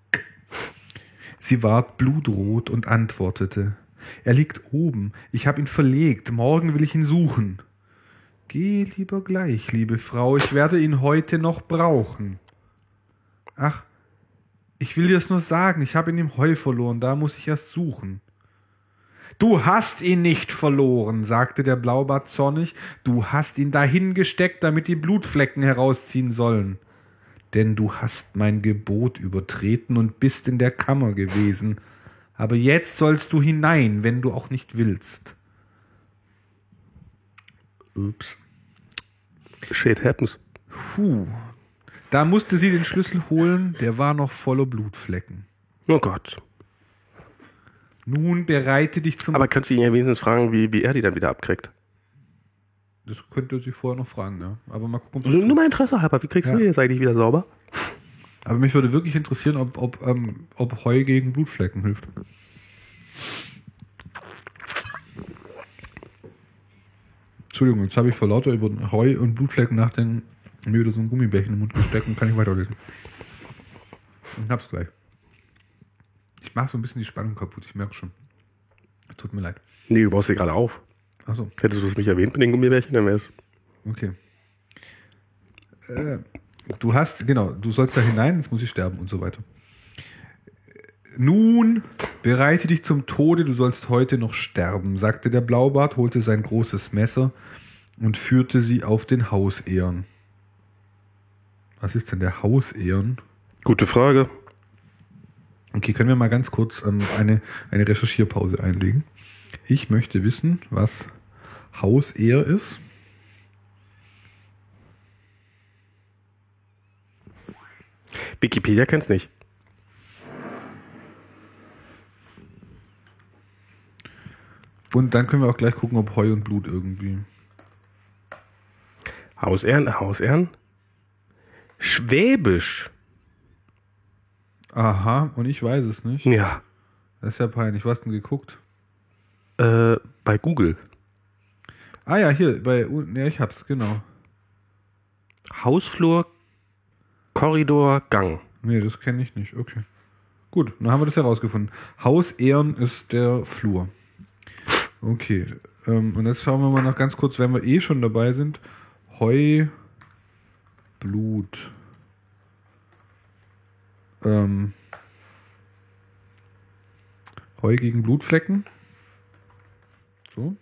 Sie ward blutrot und antwortete: Er liegt oben, ich habe ihn verlegt, morgen will ich ihn suchen. Geh lieber gleich, liebe Frau, ich werde ihn heute noch brauchen. Ach, ich will dir's nur sagen, ich habe ihn im Heu verloren, da muss ich erst suchen. Du hast ihn nicht verloren, sagte der Blaubart zornig, du hast ihn dahin gesteckt, damit die Blutflecken herausziehen sollen. Denn du hast mein Gebot übertreten und bist in der Kammer gewesen. Aber jetzt sollst du hinein, wenn du auch nicht willst. Ups. Shit happens. Puh. Da musste sie den Schlüssel holen, der war noch voller Blutflecken. Oh Gott. Nun bereite dich zum... Aber kannst du ihn ja wenigstens fragen, wie, wie er die dann wieder abkriegt? Das könnte sie vorher noch fragen, ja. Aber mal gucken, ob Nur mal Interesse halber, wie kriegst ja. du die jetzt eigentlich wieder sauber? Aber mich würde wirklich interessieren, ob, ob, ähm, ob Heu gegen Blutflecken hilft. Entschuldigung, jetzt habe ich vor lauter über Heu und Blutflecken nachdenken mir wieder so ein Gummibärchen im Mund gesteckt und kann nicht weiterlesen. Ich hab's gleich. Ich mache so ein bisschen die Spannung kaputt, ich merke schon. Es tut mir leid. Nee, du baust sie gerade auf. Achso. Hättest du es nicht erwähnt mit den Gummibärchen, dann wäre es... Okay. Äh, du hast, genau, du sollst da hinein, jetzt muss ich sterben und so weiter. Nun bereite dich zum Tode, du sollst heute noch sterben, sagte der Blaubart, holte sein großes Messer und führte sie auf den Hausehren. Was ist denn der Hausehren? Gute Frage. Okay, können wir mal ganz kurz ähm, eine, eine Recherchierpause einlegen. Ich möchte wissen, was Hausehr ist. Wikipedia kennt's nicht. Und dann können wir auch gleich gucken, ob Heu und Blut irgendwie... Hausehren, Hausehren? Schwäbisch. Aha, und ich weiß es nicht. Ja. Das ist ja peinlich. Was hast du denn geguckt? Äh, bei Google. Ah ja, hier, bei... Ja, ich hab's, genau. Hausflur, Korridor, Gang. Nee, das kenne ich nicht. Okay. Gut, dann haben wir das herausgefunden. Hausehren ist der Flur. Okay. Ähm, und jetzt schauen wir mal noch ganz kurz, wenn wir eh schon dabei sind. Heu, Blut. Ähm, Heu gegen Blutflecken. So.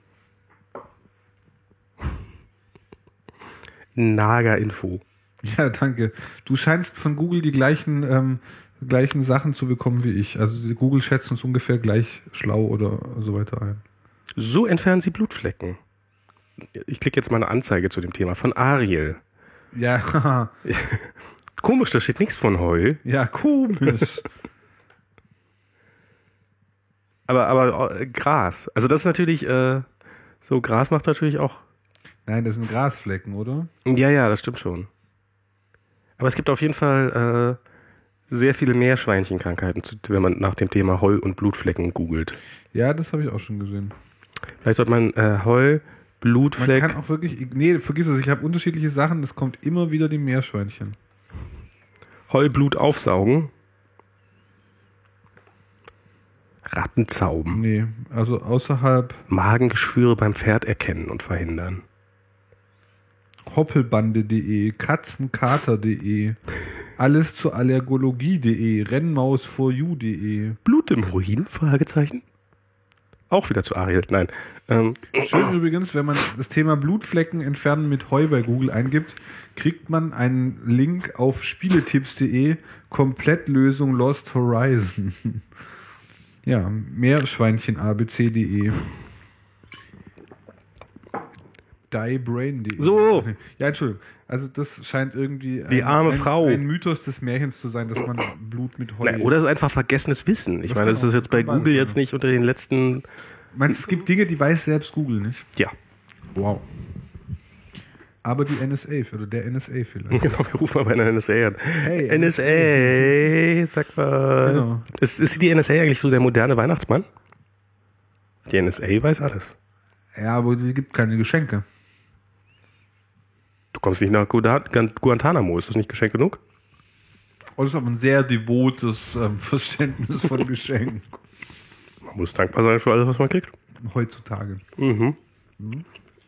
Nager-Info. Ja, danke. Du scheinst von Google die gleichen, ähm, gleichen Sachen zu bekommen wie ich. Also Google schätzt uns ungefähr gleich schlau oder so weiter ein. So entfernen sie Blutflecken. Ich klicke jetzt mal eine Anzeige zu dem Thema von Ariel. Ja, Komisch, da steht nichts von Heu. ja, komisch. Aber, aber äh, Gras. Also das ist natürlich, äh, so Gras macht natürlich auch... Nein, das sind Grasflecken, oder? Ja, ja, das stimmt schon. Aber es gibt auf jeden Fall äh, sehr viele Meerschweinchenkrankheiten, wenn man nach dem Thema Heu und Blutflecken googelt. Ja, das habe ich auch schon gesehen. Vielleicht sollte man äh, Heu, Blutfleck... Man kann auch wirklich... Nee, vergiss es, ich habe unterschiedliche Sachen, es kommt immer wieder die Meerschweinchen. Heu, Blut aufsaugen. Rattenzauben. Nee, also außerhalb... Magengeschwüre beim Pferd erkennen und verhindern. Hoppelbande punkt de, Katzenkater punkt de, alles zur Allergologie punkt de, Rennmaus for you punkt de. Blut im Urin? Fragezeichen. Auch wieder zu Ariel. Nein. Ähm. Schön übrigens, wenn man das Thema Blutflecken entfernen mit Heu bei Google eingibt, kriegt man einen Link auf spieletipps punkt de, Komplettlösung Lost Horizon. Ja, Meerschweinchen A B C punkt de. diebrain punkt de. So. Ja, Entschuldigung. Also das scheint irgendwie Die ein, arme ein, Frau. ein Mythos des Märchens zu sein, dass man Blut mit Heu... Nein, oder es ist einfach vergessenes Wissen. Ich Das meine, kann das ist auch- jetzt bei kann Google beides jetzt sein. nicht unter den letzten... Meinst du, es gibt Dinge, die weiß selbst Google nicht? Ja. Wow. Aber die N S A oder der N S A vielleicht. Genau, wir rufen mal bei der N S A an. Hey, N S A, sag mal. Genau. Ist, ist die N S A eigentlich so der moderne Weihnachtsmann? Die N S A weiß alles. Ja, aber sie gibt keine Geschenke. Du kommst nicht nach Guda- Guantanamo, ist das nicht Geschenk genug? das ist aber ein sehr devotes ähm, Verständnis von Geschenken. Man muss dankbar sein für alles, was man kriegt. Heutzutage. Mhm. Mhm.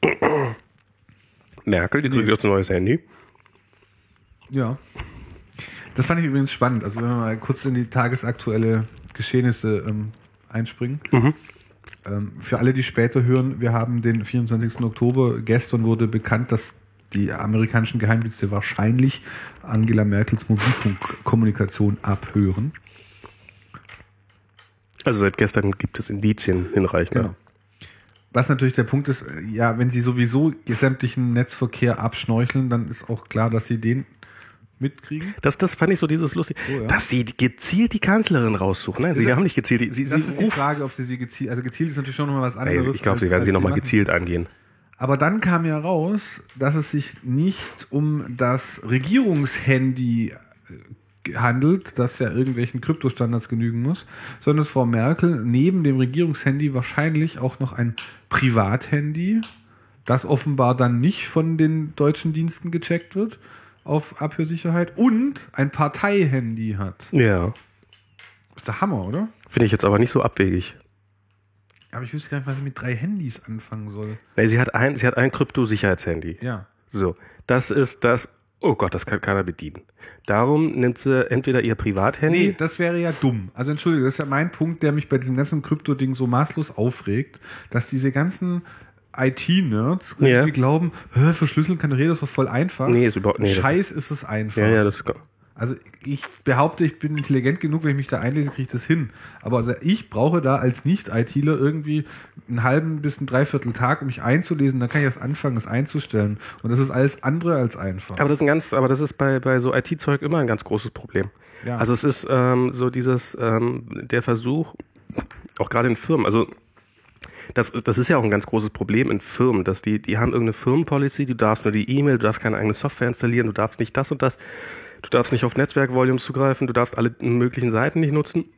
Merkel, die kriegt jetzt ein neues Handy. Ja. Das fand ich übrigens spannend. Also wenn wir mal kurz in die tagesaktuelle Geschehnisse ähm, einspringen. Mhm. Ähm, für alle, die später hören, wir haben den vierundzwanzigsten Oktober. Gestern wurde bekannt, dass die amerikanischen Geheimdienste wahrscheinlich Angela Merkels Mobilfunkkommunikation abhören. Also seit gestern gibt es Indizien hinreichend. Genau. Was natürlich der Punkt ist, ja, wenn sie sowieso sämtlichen Netzverkehr abschnorcheln, dann ist auch klar, dass sie den mitkriegen. Das, das fand ich so dieses lustig, oh, ja. dass sie gezielt die Kanzlerin raussuchen. Nein, sie haben nicht gezielt. Die, sie, das sie ist die Frage, ob sie sie gezielt, also gezielt ist natürlich schon nochmal was anderes. Nee, ich glaube, sie werden sie nochmal gezielt angehen. Aber dann kam ja raus, dass es sich nicht um das Regierungshandy handelt, das ja irgendwelchen Kryptostandards genügen muss, sondern dass Frau Merkel neben dem Regierungshandy wahrscheinlich auch noch ein Privathandy, das offenbar dann nicht von den deutschen Diensten gecheckt wird, auf Abhörsicherheit, und ein Parteihandy hat. Ja. Ist der Hammer, oder? Finde ich jetzt aber nicht so abwegig. Aber ich wüsste gar nicht, was sie mit drei Handys anfangen soll. Nee, sie hat ein, sie hat ein Krypto-Sicherheitshandy. Ja. So. Das ist das, oh Gott, das kann keiner bedienen. Darum nimmt sie entweder ihr Privathandy. Nee, das wäre ja dumm. Also entschuldige, das ist ja mein Punkt, der mich bei diesem ganzen Krypto-Ding so maßlos aufregt, dass diese ganzen I T-Nerds ja. irgendwie glauben, verschlüsseln kann Rede, das ist doch voll einfach. Nee, ist überhaupt nicht. Scheiß ist es einfach. Ja, ja, das ist klar. Also ich behaupte, ich bin intelligent genug, wenn ich mich da einlese, kriege ich das hin. Aber also ich brauche da als Nicht-ITler irgendwie einen halben bis einen Dreiviertel Tag, um mich einzulesen. Dann kann ich erst anfangen, es einzustellen. Und das ist alles andere als einfach. Aber das ist ein ganz, aber das ist bei bei so I T-Zeug immer ein ganz großes Problem. Ja. Also es ist ähm, so dieses ähm, der Versuch, auch gerade in Firmen, also Das, das ist ja auch ein ganz großes Problem in Firmen, dass die, die haben irgendeine Firmenpolicy, du darfst nur die E-Mail, du darfst keine eigene Software installieren, du darfst nicht das und das, du darfst nicht auf Netzwerkvolumes zugreifen, du darfst alle möglichen Seiten nicht nutzen.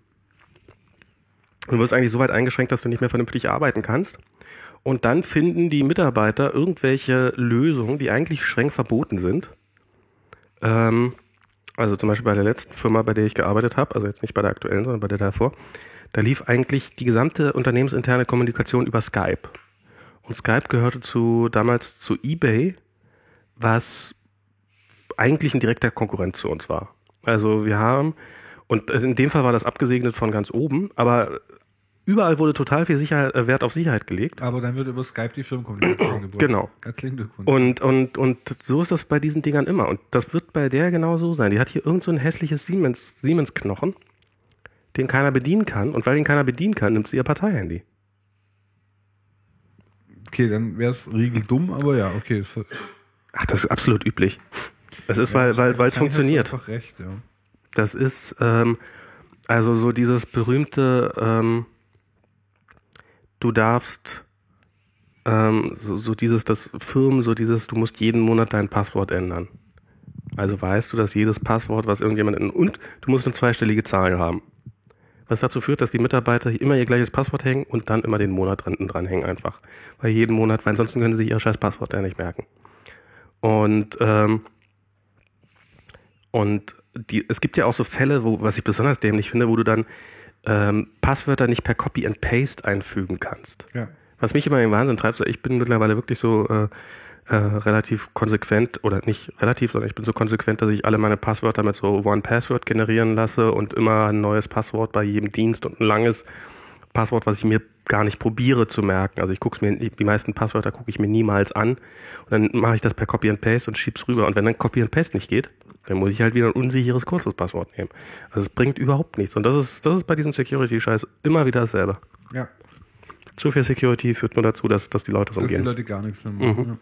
Du wirst eigentlich so weit eingeschränkt, dass du nicht mehr vernünftig arbeiten kannst. Und dann finden die Mitarbeiter irgendwelche Lösungen, die eigentlich streng verboten sind. Ähm, also zum Beispiel bei der letzten Firma, bei der ich gearbeitet habe, also jetzt nicht bei der aktuellen, sondern bei der davor, da lief eigentlich die gesamte unternehmensinterne Kommunikation über Skype. Und Skype gehörte zu damals zu eBay, was eigentlich ein direkter Konkurrent zu uns war. Also wir haben, und in dem Fall war das abgesegnet von ganz oben, aber überall wurde total viel Sicherheit, äh, Wert auf Sicherheit gelegt. Aber dann wird über Skype die Firmenkommunikation geboten. Genau. Herzlichen Glückwunsch. Und, und, und so ist das bei diesen Dingern immer. Und das wird bei der genau so sein. Die hat hier irgend so ein hässliches Siemens, Siemens-Knochen, den keiner bedienen kann. Und weil den keiner bedienen kann, nimmt sie ihr Parteihandy. Okay, dann wäre es riegeldumm, aber ja, okay. Ach, das ist absolut üblich. Das ist, ja, weil weil weil es funktioniert. Einfach recht, ja. Das ist ähm, also so dieses berühmte ähm, du darfst ähm, so, so dieses das Firmen so dieses du musst jeden Monat dein Passwort ändern. Also weißt du, dass jedes Passwort, was irgendjemand in, und du musst eine zweistellige Zahl haben. Was dazu führt, dass die Mitarbeiter immer ihr gleiches Passwort hängen und dann immer den Monat dran, dran hängen einfach. Weil jeden Monat, weil ansonsten können sie sich ihr scheiß Passwort ja nicht merken. Und ähm, und die, es gibt ja auch so Fälle, wo, was ich besonders dämlich finde, wo du dann ähm, Passwörter nicht per Copy and Paste einfügen kannst. Ja. Was mich immer in den Wahnsinn treibt, so, ich bin mittlerweile wirklich so äh, äh, relativ konsequent, oder nicht relativ, sondern ich bin so konsequent, dass ich alle meine Passwörter mit so One-Password generieren lasse und immer ein neues Passwort bei jedem Dienst und ein langes Passwort, was ich mir gar nicht probiere zu merken. Also ich gucke mir, die meisten Passwörter gucke ich mir niemals an und dann mache ich das per Copy and Paste und schieb's rüber. Und wenn dann Copy and Paste nicht geht, dann muss ich halt wieder ein unsicheres kurzes Passwort nehmen. Also es bringt überhaupt nichts. Und das ist, das ist bei diesem Security-Scheiß immer wieder dasselbe. Ja. Zu viel Security führt nur dazu, dass, dass die Leute so umgehen. Dass die Leute gar nichts mehr machen. Mhm. Ja.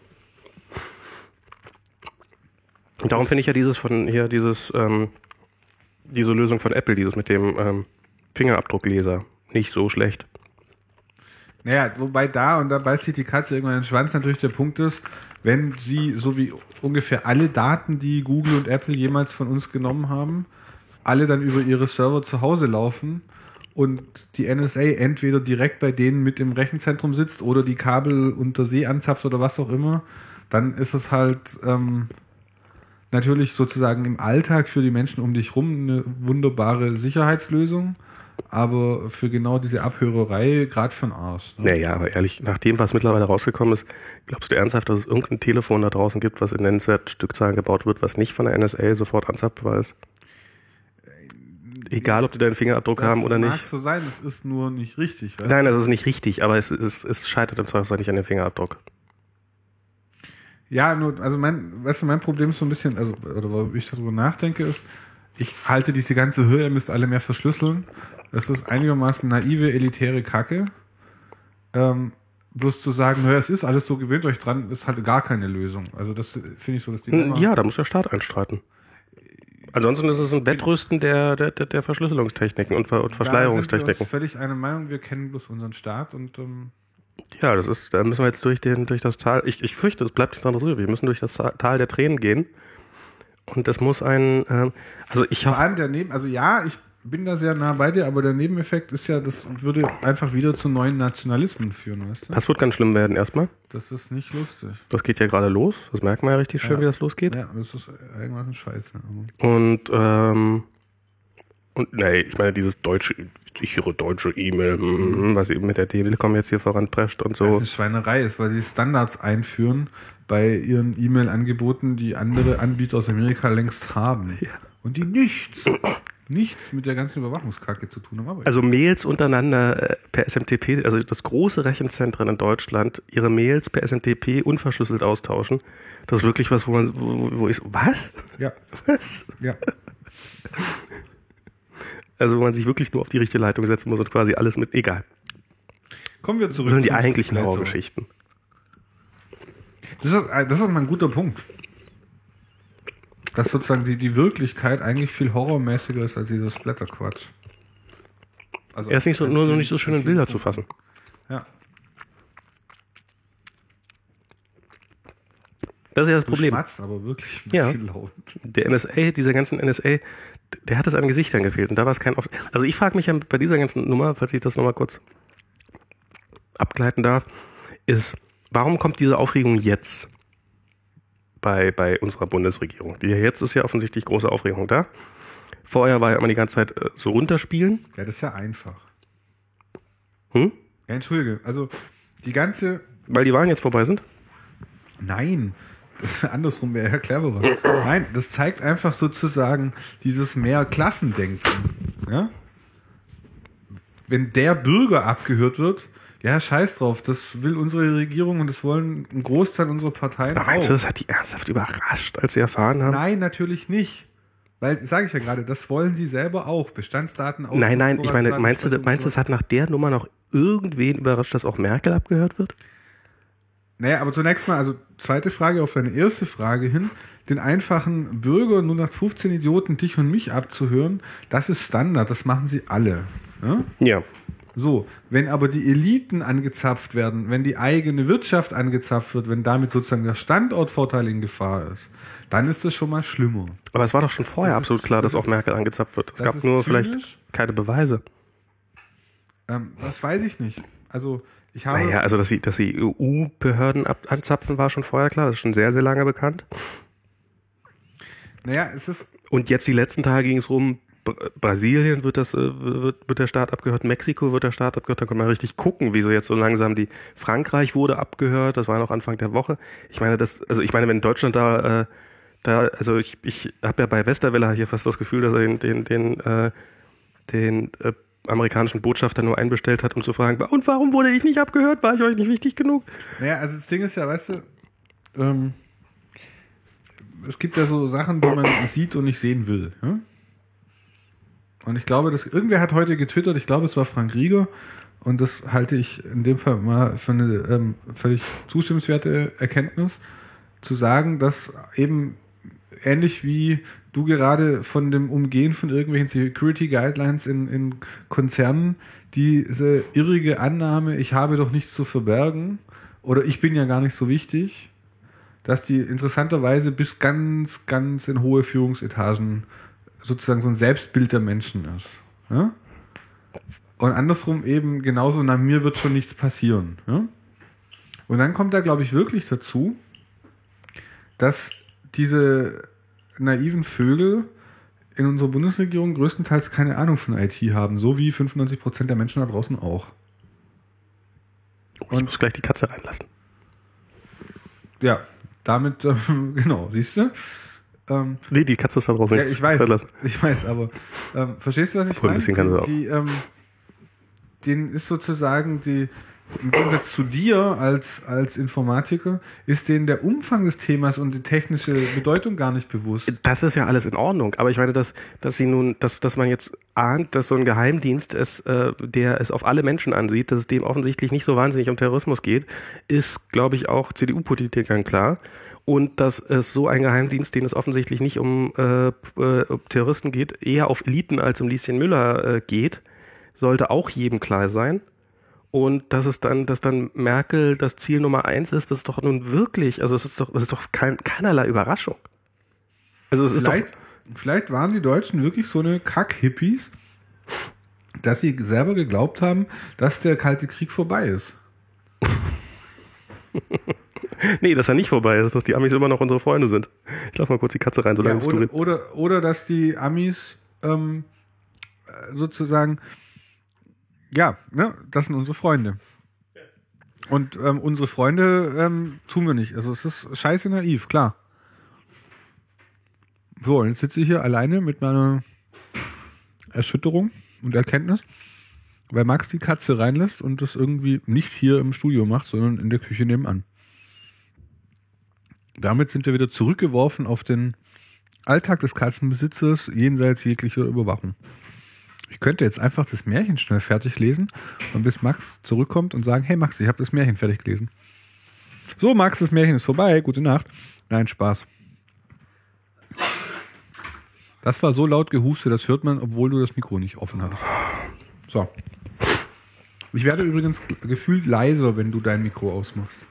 Und darum finde ich ja dieses von hier, dieses, ähm, diese Lösung von Apple, dieses mit dem ähm, Fingerabdruckleser, nicht so schlecht. Naja, wobei da, und da beißt sich die Katze irgendwann in den Schwanz, natürlich der Punkt ist, wenn sie, so wie ungefähr alle Daten, die Google und Apple jemals von uns genommen haben, alle dann über ihre Server zu Hause laufen und die N S A entweder direkt bei denen mit im Rechenzentrum sitzt oder die Kabel unter See anzapft oder was auch immer, dann ist es halt, ähm, natürlich sozusagen im Alltag für die Menschen um dich rum eine wunderbare Sicherheitslösung, aber für genau diese Abhörerei gerade für den Arsch. Ne? Naja, aber ehrlich, nach dem, was mittlerweile rausgekommen ist, glaubst du ernsthaft, dass es irgendein Telefon da draußen gibt, was in nennenswerten Stückzahlen gebaut wird, was nicht von der N S A sofort anzapfbar ist? Egal, ob die deinen Fingerabdruck das haben oder mag nicht. so sein, es ist nur nicht richtig. Weißt? Nein, das ist nicht richtig, aber es, es, es scheitert im Zweifelsfall nicht an dem Fingerabdruck. Ja, nur, also mein, weißt du, mein Problem ist so ein bisschen, also, oder wo ich darüber nachdenke, ist, ich halte diese ganze Höhe, ihr müsst alle mehr verschlüsseln. Das ist einigermaßen naive, elitäre Kacke. Ähm, bloß zu sagen, naja, es ist alles so, gewöhnt euch dran, ist halt gar keine Lösung. Also das finde ich so das Dilemma. Ja, da muss der Staat einstreiten. Ansonsten ist es ein Wettrüsten der, der, der, der Verschlüsselungstechniken und, Ver- und Verschleierungstechniken. Da sind wir uns völlig eine Meinung, wir kennen bloß unseren Staat und ähm, Ja, das ist, da müssen wir jetzt durch den, durch das Tal. Ich, ich fürchte, es bleibt nichts anderes übrig. Wir müssen durch das Tal der Tränen gehen. Und es muss ein, ähm, also ich vor hoffe. allem der Neben, also ja, ich bin da sehr nah bei dir, aber der Nebeneffekt ist ja, das würde einfach wieder zu neuen Nationalismen führen, weißt du? Das wird ganz schlimm werden erstmal. Das ist nicht lustig. Das geht ja gerade los. Das merkt man ja richtig schön, Ja. wie das losgeht. Ja, das ist irgendwas ein Scheiße. Aber Und, ähm, und, nee, ich meine, dieses deutsche, sichere deutsche E-Mail, mm, was eben mit der Telekom jetzt hier voranprescht und Das so. eine Schweinerei ist, weil sie Standards einführen bei ihren E-Mail-Angeboten, die andere Anbieter aus Amerika längst haben. Ja. Und die nichts, nichts mit der ganzen Überwachungskacke zu tun haben. Aber Also Mails untereinander äh, per S M T P, also das große Rechenzentren in Deutschland, ihre Mails per S M T P unverschlüsselt austauschen. Das ist wirklich was, wo man, wo, wo ich so, was? ja, Was? ja. Also wo man sich wirklich nur auf die richtige Leitung setzen muss und quasi alles mit, egal. Kommen wir zurück. Das sind die zum eigentlichen Splitter. Horrorgeschichten. Das ist, das ist mal ein guter Punkt. Dass sozusagen die, die Wirklichkeit eigentlich viel horrormäßiger ist als dieser Splatter-Quatsch. Also Er ist nicht so, nur noch nicht so schön in Bilder zu fassen. Ja. Das ist ja das Du Problem. schmatzt aber wirklich ein Ja. bisschen laut. Der N S A, dieser ganzen N S A, der hat es an Gesichtern gefehlt. Und da war es kein Off- Also ich frage mich ja bei dieser ganzen Nummer, falls ich das nochmal kurz abgleiten darf, ist, warum kommt diese Aufregung jetzt bei, bei unserer Bundesregierung? Die jetzt ist ja offensichtlich große Aufregung da. Vorher war ja immer die ganze Zeit äh, so runterspielen. Ja, das ist ja einfach. Hm? Ja, entschuldige, also die ganze... Weil die Wahlen jetzt vorbei sind. Nein, das andersrum wäre ja cleverer. Nein, das zeigt einfach sozusagen dieses Mehr-Klassendenken. Ja? Wenn der Bürger abgehört wird, ja, scheiß drauf, das will unsere Regierung und das wollen ein Großteil unserer Parteien Aber meinst du, auch. das hat die ernsthaft überrascht, als sie erfahren haben? Nein, natürlich nicht. Weil, sage ich ja gerade, das wollen sie selber auch. Bestandsdaten auch. Nein, nein, ich meine, meinst du, meinst du, es hat nach der Nummer noch irgendwen überrascht, dass auch Merkel abgehört wird? Naja, aber zunächst mal, also zweite Frage auf deine erste Frage hin. Den einfachen Bürger, nur nach fünfzehn Idioten, dich und mich abzuhören, das ist Standard, das machen sie alle. Ja? Ja. So, wenn aber die Eliten angezapft werden, wenn die eigene Wirtschaft angezapft wird, wenn damit sozusagen der Standortvorteil in Gefahr ist, dann ist das schon mal schlimmer. Aber es war doch schon vorher Das ist- absolut klar, das dass auch ist- Merkel angezapft wird. Es das gab ist nur zynisch. vielleicht keine Beweise. Ähm, das weiß ich nicht. Also, ich habe... Naja, also dass sie, dass sie E U-Behörden ab, anzapfen, war schon vorher klar. Das ist schon sehr, sehr lange bekannt. Naja, es ist... Und jetzt die letzten Tage ging es rum, Br- Brasilien wird das, äh, wird, wird der Staat abgehört, Mexiko wird der Staat abgehört, da kann man richtig gucken, wieso jetzt so langsam die, Frankreich wurde abgehört, das war noch Anfang der Woche. Ich meine, das, also ich meine, wenn Deutschland da, äh, da, also ich, ich habe ja bei Westerwelle hier fast das Gefühl, dass er den, den, den, äh, den äh, amerikanischen Botschafter nur einbestellt hat, um zu fragen, und warum wurde ich nicht abgehört? War ich euch nicht wichtig genug? Naja, also das Ding ist ja, weißt du, ähm, es gibt ja so Sachen, die man sieht und nicht sehen will. Ja? Und ich glaube, dass irgendwer hat heute getwittert, ich glaube, es war Frank Rieger, und das halte ich in dem Fall mal für eine ähm, völlig zustimmenswerte Erkenntnis, zu sagen, dass eben ähnlich wie du gerade von dem Umgehen von irgendwelchen Security Guidelines in, in Konzernen, diese irrige Annahme, ich habe doch nichts zu verbergen oder ich bin ja gar nicht so wichtig, dass die interessanterweise bis ganz, ganz in hohe Führungsetagen sozusagen so ein Selbstbild der Menschen ist. Ja? Und andersrum eben genauso, na, mir wird schon nichts passieren. Ja? Und dann kommt da, glaube ich, wirklich dazu, dass diese naiven Vögel in unserer Bundesregierung größtenteils keine Ahnung von I T haben, so wie fünfundneunzig Prozent der Menschen da draußen auch. Und ich muss gleich die Katze reinlassen. Ja, damit, ähm, genau, siehst du? Ähm, nee, die Katze ist da draußen. Ja, ich weiß, ich weiß, aber ähm, verstehst du, was ich Obwohl, meine? ein bisschen kann sie auch. Die, ähm, denen ist sozusagen die, im Gegensatz zu dir als, als Informatiker, ist denen der Umfang des Themas und die technische Bedeutung gar nicht bewusst. Das ist ja alles in Ordnung, aber ich meine, dass, dass sie nun, dass, dass man jetzt ahnt, dass so ein Geheimdienst es, äh, der es auf alle Menschen ansieht, dass es dem offensichtlich nicht so wahnsinnig um Terrorismus geht, ist, glaube ich, auch C D U-Politikern klar. Und dass es so ein Geheimdienst, den es offensichtlich nicht um äh, äh, Terroristen geht, eher auf Eliten als um Lieschen Müller äh, geht, sollte auch jedem klar sein. Und dass es dann, dass dann Merkel das Ziel Nummer eins ist, das ist doch nun wirklich, also es ist doch, das ist doch kein, keinerlei Überraschung. Also es ist vielleicht, doch, vielleicht waren die Deutschen wirklich so eine Kack-Hippies, dass sie selber geglaubt haben, dass der Kalte Krieg vorbei ist. Nee, dass er nicht vorbei ist, dass die Amis immer noch unsere Freunde sind. Ich lass mal kurz die Katze rein, solange ja, du oder, oder, oder dass die Amis ähm, sozusagen, ja, ne, das sind unsere Freunde. Und ähm, unsere Freunde ähm, tun wir nicht. Also es ist scheiße naiv, klar. So, und jetzt sitze ich hier alleine mit meiner Erschütterung und Erkenntnis, weil Max die Katze reinlässt und das irgendwie nicht hier im Studio macht, sondern in der Küche nebenan. Damit sind wir wieder zurückgeworfen auf den Alltag des Katzenbesitzers jenseits jeglicher Überwachung. Ich könnte jetzt einfach das Märchen schnell fertig lesen und bis Max zurückkommt und sagen, hey Max, ich habe das Märchen fertig gelesen. So Max, das Märchen ist vorbei, gute Nacht. Nein, Spaß. Das war so laut gehustet, das hört man, obwohl du das Mikro nicht offen hast. So. Ich werde übrigens gefühlt leiser, wenn du dein Mikro ausmachst.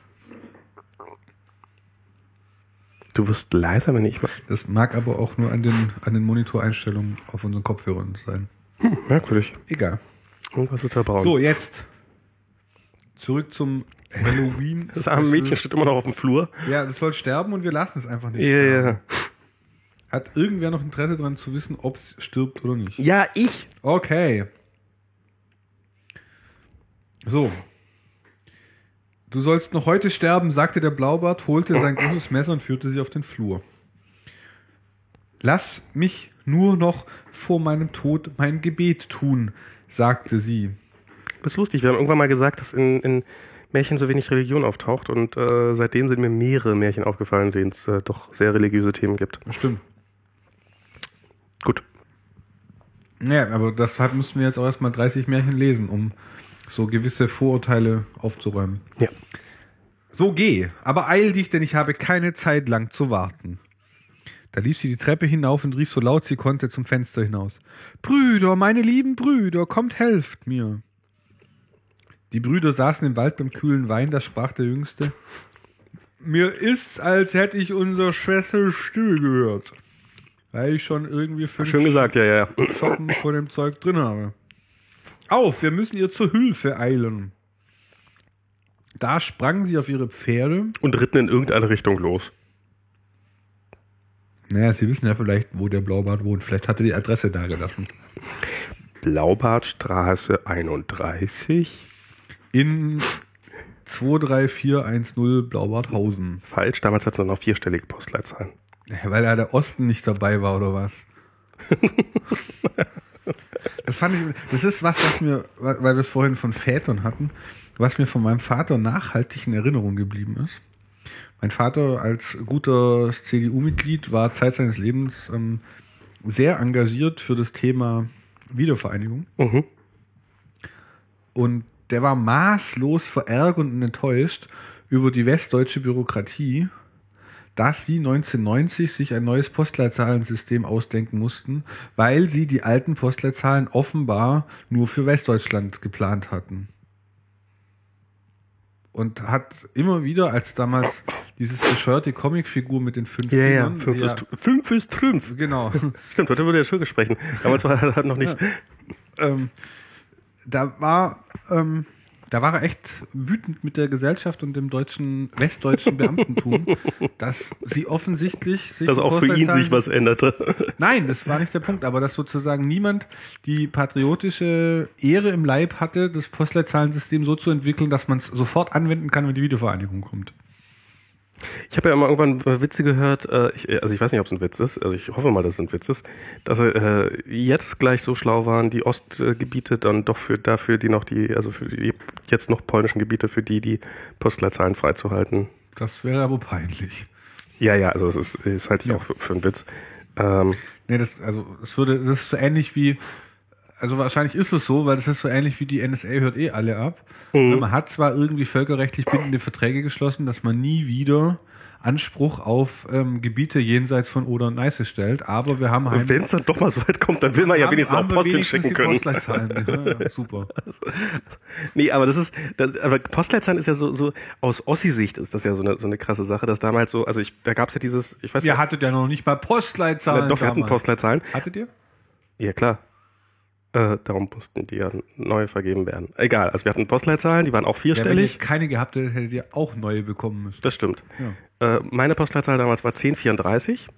Du wirst leiser, wenn ich mache. Das mag aber auch nur an den, an den Monitoreinstellungen auf unseren Kopfhörern sein. Hm, merkwürdig. Egal. Irgendwas ist da braun. So, jetzt zurück zum Halloween. Das arme Mädchen steht immer noch auf dem Flur. Ja, das soll sterben und wir lassen es einfach nicht. Ja, ja. Hat irgendwer noch Interesse daran zu wissen, ob es stirbt oder nicht? Ja, ich. Okay. So. Du sollst noch heute sterben, sagte der Blaubart, holte sein großes Messer und führte sie auf den Flur. Lass mich nur noch vor meinem Tod mein Gebet tun, sagte sie. Das ist lustig, wir haben irgendwann mal gesagt, dass in, in Märchen so wenig Religion auftaucht und äh, seitdem sind mir mehrere Märchen aufgefallen, denen es äh, doch sehr religiöse Themen gibt. Stimmt. Gut. Ja, aber deshalb müssten wir jetzt auch erstmal dreißig Märchen lesen, um so gewisse Vorurteile aufzuräumen. Ja. So geh, aber eil dich, denn ich habe keine Zeit lang zu warten. Da lief sie die Treppe hinauf und rief so laut sie konnte zum Fenster hinaus. Brüder, meine lieben Brüder, kommt, helft mir. Die Brüder saßen im Wald beim kühlen Wein, da sprach der Jüngste. Mir ist's, als hätte ich unser Schwester Stimme gehört. Weil ich schon irgendwie fünf Schön gesagt, ja, ja. Schoppen von dem Zeug drin habe. Auf, wir müssen ihr zur Hilfe eilen. Da sprangen sie auf ihre Pferde. Und ritten in irgendeine Richtung los. Naja, sie wissen ja vielleicht, wo der Blaubart wohnt. Vielleicht hat er die Adresse da gelassen. Blaubartstraße einunddreißig. In zwei drei vier eins null Blaubarthausen. Falsch, damals hat es noch vierstellige Postleitzahlen. Ja, weil da der Osten nicht dabei war, oder was? Das fand ich, das ist was, was mir, weil wir es vorhin von Vätern hatten, was mir von meinem Vater nachhaltig in Erinnerung geblieben ist. Mein Vater als guter C D U-Mitglied war Zeit seines Lebens ähm, sehr engagiert für das Thema Wiedervereinigung. Mhm. Und der war maßlos verärgert und enttäuscht über die westdeutsche Bürokratie, dass sie neunzehnhundertneunzig sich ein neues Postleitzahlensystem ausdenken mussten, weil sie die alten Postleitzahlen offenbar nur für Westdeutschland geplant hatten. Und hat immer wieder, als damals dieses bescheuerte Comicfigur mit den fünf Ja, ja, Fingern, fünf, ja, ist, fünf ist fünf. Genau. Stimmt, heute würde er Schurke sprechen. Damals war er halt noch nicht. Ja. Ähm, da war, ähm, Da war er echt wütend mit der Gesellschaft und dem deutschen, westdeutschen Beamtentum, dass sie offensichtlich sich... Dass auch für ihn sich was änderte. Nein, das war nicht der Punkt, aber dass sozusagen niemand die patriotische Ehre im Leib hatte, das Postleitzahlen-System so zu entwickeln, dass man es sofort anwenden kann, wenn die Wiedervereinigung kommt. Ich habe ja mal irgendwann Witze gehört, äh, ich, also ich weiß nicht, ob es ein Witz ist, also ich hoffe mal, dass es ein Witz ist, dass äh, jetzt gleich so schlau waren, die Ostgebiete dann doch für dafür, die noch die, also für die jetzt noch polnischen Gebiete, für die die Postleitzahlen freizuhalten. Das wäre aber peinlich. Ja, ja, also es ist, ist halt ja. auch für, für einen Witz. Ähm, nee, das, also es würde, das ist so ähnlich wie, also wahrscheinlich ist es so, weil das ist so ähnlich wie die N S A hört eh alle ab. Mhm. Man hat zwar irgendwie völkerrechtlich bindende Verträge geschlossen, dass man nie wieder Anspruch auf ähm, Gebiete jenseits von Oder und Neiße stellt, aber wir haben halt... Wenn es dann doch mal so weit kommt, dann will man ja haben, wenigstens auch Post hinschicken können. Postleitzahlen. Ja, ja, super. Also, nee, aber das ist, das, aber Postleitzahlen ist ja so, so aus Ossi-Sicht ist das ja so eine, so eine krasse Sache, dass damals so, also ich, da gab es ja dieses, ich weiß nicht... Ihr hattet ja noch nicht mal Postleitzahlen. Ja, doch, wir hatten Postleitzahlen. Hattet ihr? Ja, klar. Äh, darum mussten die ja neu vergeben werden. Egal, also wir hatten Postleitzahlen, die waren auch vierstellig. Ja, wenn ihr keine gehabt hättet, hättet ihr auch neue bekommen müssen. Das stimmt. Ja. Äh, meine Postleitzahl damals war zehn vierunddreißig.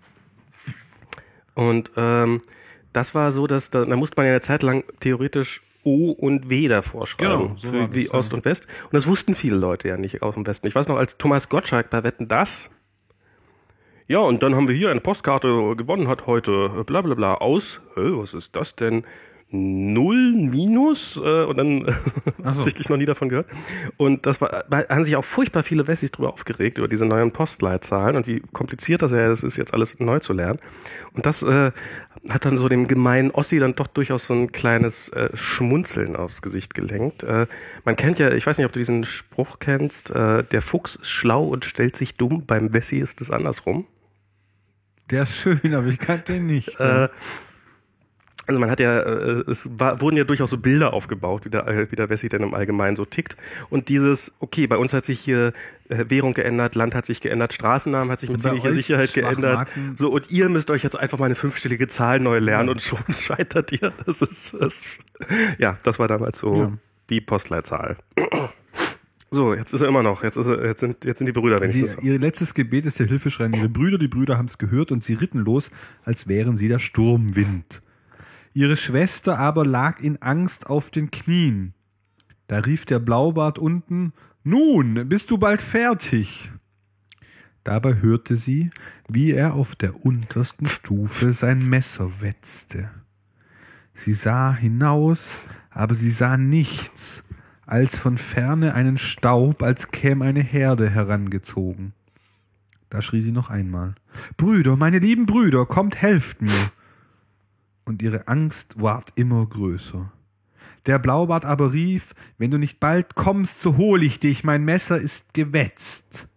Und ähm, das war so, dass da, da musste man ja eine Zeit lang theoretisch O und W davor schreiben. Genau, so für die das, Ost ja. und West. Und das wussten viele Leute ja nicht aus dem Westen. Ich weiß noch, als Thomas Gottschalk bei Wetten, dass... Ja, und dann haben wir hier eine Postkarte gewonnen hat heute, bla bla bla, aus, hä, was ist das denn? Null minus äh, und dann so. sichtlich noch nie davon gehört. Und das war, da haben sich auch furchtbar viele Wessis drüber aufgeregt, über diese neuen Postleitzahlen und wie kompliziert das ja ist, ist jetzt alles neu zu lernen. Und das äh, hat dann so dem gemeinen Ossi dann doch durchaus so ein kleines äh, Schmunzeln aufs Gesicht gelenkt. Äh, man kennt ja, ich weiß nicht, ob du diesen Spruch kennst, äh, der Fuchs ist schlau und stellt sich dumm, beim Wessi ist es andersrum. Der ist schön, aber ich kannte den nicht. Äh, Also man hat ja, es war, wurden ja durchaus so Bilder aufgebaut, wie der, wie der Wessi denn im Allgemeinen so tickt. Und dieses, okay, bei uns hat sich hier Währung geändert, Land hat sich geändert, Straßennamen hat sich mit ziemlicher Sicherheit geändert. So, und ihr müsst euch jetzt einfach mal eine fünfstellige Zahl neu lernen ja. und schon scheitert ihr. Das ist, das, ja, das war damals so ja. die Postleitzahl. So, jetzt ist er immer noch, jetzt ist er, jetzt sind, jetzt sind die Brüder wenigstens. Sie, ihr letztes Gebet ist der Hilfeschrei. Ihre Brüder, die Brüder haben es gehört und sie ritten los, als wären sie der Sturmwind. Ihre Schwester aber lag in Angst auf den Knien. Da rief der Blaubart unten, »Nun, bist du bald fertig?« Dabei hörte sie, wie er auf der untersten Stufe sein Messer wetzte. Sie sah hinaus, aber sie sah nichts, als von ferne einen Staub, als käme eine Herde herangezogen. Da schrie sie noch einmal, »Brüder, meine lieben Brüder, kommt, helft mir!« Und ihre Angst ward immer größer. Der Blaubart aber rief, »Wenn du nicht bald kommst, so hol ich dich, mein Messer ist gewetzt.«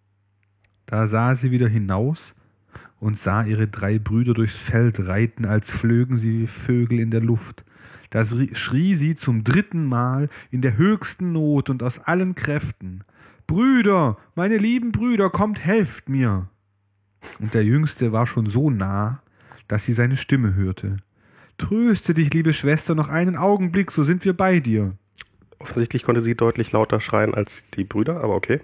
Da sah sie wieder hinaus und sah ihre drei Brüder durchs Feld reiten, als flögen sie wie Vögel in der Luft. Da schrie sie zum dritten Mal in der höchsten Not und aus allen Kräften, »Brüder, meine lieben Brüder, kommt, helft mir!« Und der Jüngste war schon so nah, dass sie seine Stimme hörte. »Tröste dich, liebe Schwester, noch einen Augenblick, so sind wir bei dir.« Offensichtlich konnte sie deutlich lauter schreien als die Brüder, aber okay.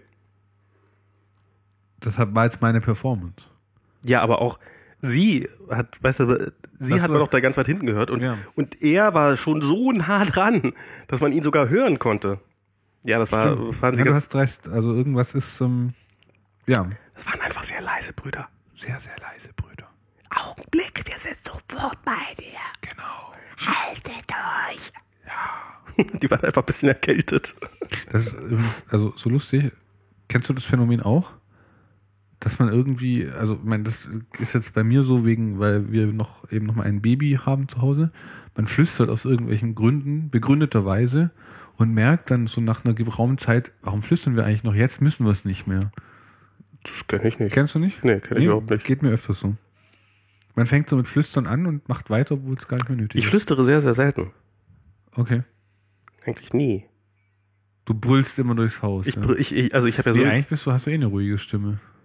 Das war jetzt meine Performance. Ja, aber auch sie hat, weißt du, sie das hat man doch da ganz weit hinten gehört und, ja. und er war schon so nah dran, dass man ihn sogar hören konnte. Ja, das war, fanden sie ja, ganz... Du hast recht, also irgendwas ist, ähm, ja. Das waren einfach sehr leise Brüder. Sehr, sehr leise Brüder. Augenblick, wir sind sofort bei dir. Genau. Haltet euch. Ja. Die waren einfach ein bisschen erkältet. Das ist also so lustig. Kennst du das Phänomen auch? Dass man irgendwie, also ich meine, das ist jetzt bei mir so wegen, weil wir noch eben noch mal ein Baby haben zu Hause. Man flüstert aus irgendwelchen Gründen, begründeterweise und merkt dann so nach einer geraumen Zeit, warum flüstern wir eigentlich noch? Jetzt müssen wir es nicht mehr. Das kenne ich nicht. Kennst du nicht? Nee, kenne ich nee, überhaupt nicht. Geht mir öfters so. Man fängt so mit Flüstern an und macht weiter, obwohl es gar nicht mehr nötig ist. Ich flüstere sehr, sehr selten. Okay. Eigentlich nie. Du brüllst immer durchs Haus. Ich, ja. ich, ich, also ich habe ja so... Nee, eigentlich bist du, hast du eh eine ruhige Stimme.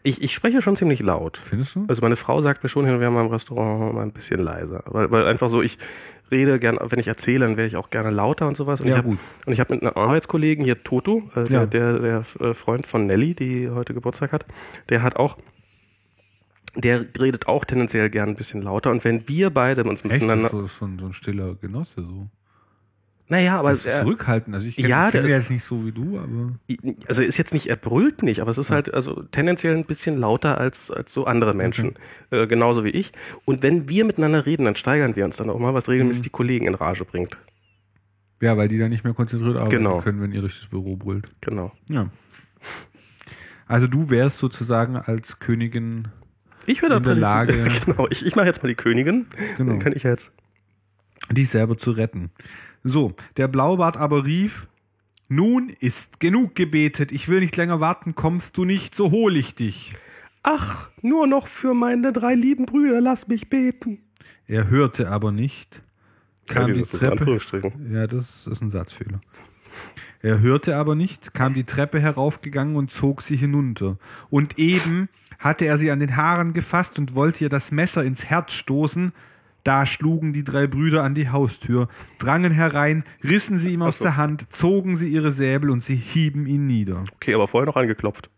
Ich, ich spreche schon ziemlich laut. Findest du? Also meine Frau sagt mir schon hin und wieder mal im Restaurant mal ein bisschen leiser. Weil, weil einfach so, ich rede gern, wenn ich erzähle, dann wäre ich auch gerne lauter und sowas. Und Ja, ich hab, gut. Und ich habe mit einem Arbeitskollegen hier, Toto, äh, der, Ja. der, der, der Freund von Nelly, die heute Geburtstag hat, der hat auch, der redet auch tendenziell gern ein bisschen lauter. Und wenn wir beide uns Echt? miteinander... Das ist so, so, ein, so ein stiller Genosse, so. Naja, aber... Das ist er- zurückhaltend. Also ich kenne ja, ja, kenn der ihn ist- jetzt nicht so wie du, aber... Also ist jetzt nicht, er brüllt nicht, aber es ist halt also tendenziell ein bisschen lauter als, als so andere Menschen. Äh, genauso wie ich. Und wenn wir miteinander reden, dann steigern wir uns dann auch mal, was regelmäßig Mhm. die Kollegen in Rage bringt. Ja, weil die dann nicht mehr konzentriert arbeiten Genau. können, wenn ihr durch das Büro brüllt. Genau. Ja. Also du wärst sozusagen als Königin Ich werde in der Lage, Genau, ich, ich mache jetzt mal die Königin. Genau. Dann kann ich jetzt. dich selber zu retten. So, der Blaubart aber rief, nun ist genug gebetet, ich will nicht länger warten, kommst du nicht, so hol ich dich. Ach, nur noch für meine drei lieben Brüder, lass mich beten. Er hörte aber nicht, kam die das ist Treppe... Anführungsstrichen. Ja, das ist ein Satzfehler. Er hörte aber nicht, kam die Treppe heraufgegangen und zog sie hinunter. Und eben hatte er sie an den Haaren gefasst und wollte ihr das Messer ins Herz stoßen. Da schlugen die drei Brüder an die Haustür, drangen herein, rissen sie ihm aus Ach so. der Hand, zogen sie ihre Säbel und sie hieben ihn nieder. Okay, aber vorher noch angeklopft.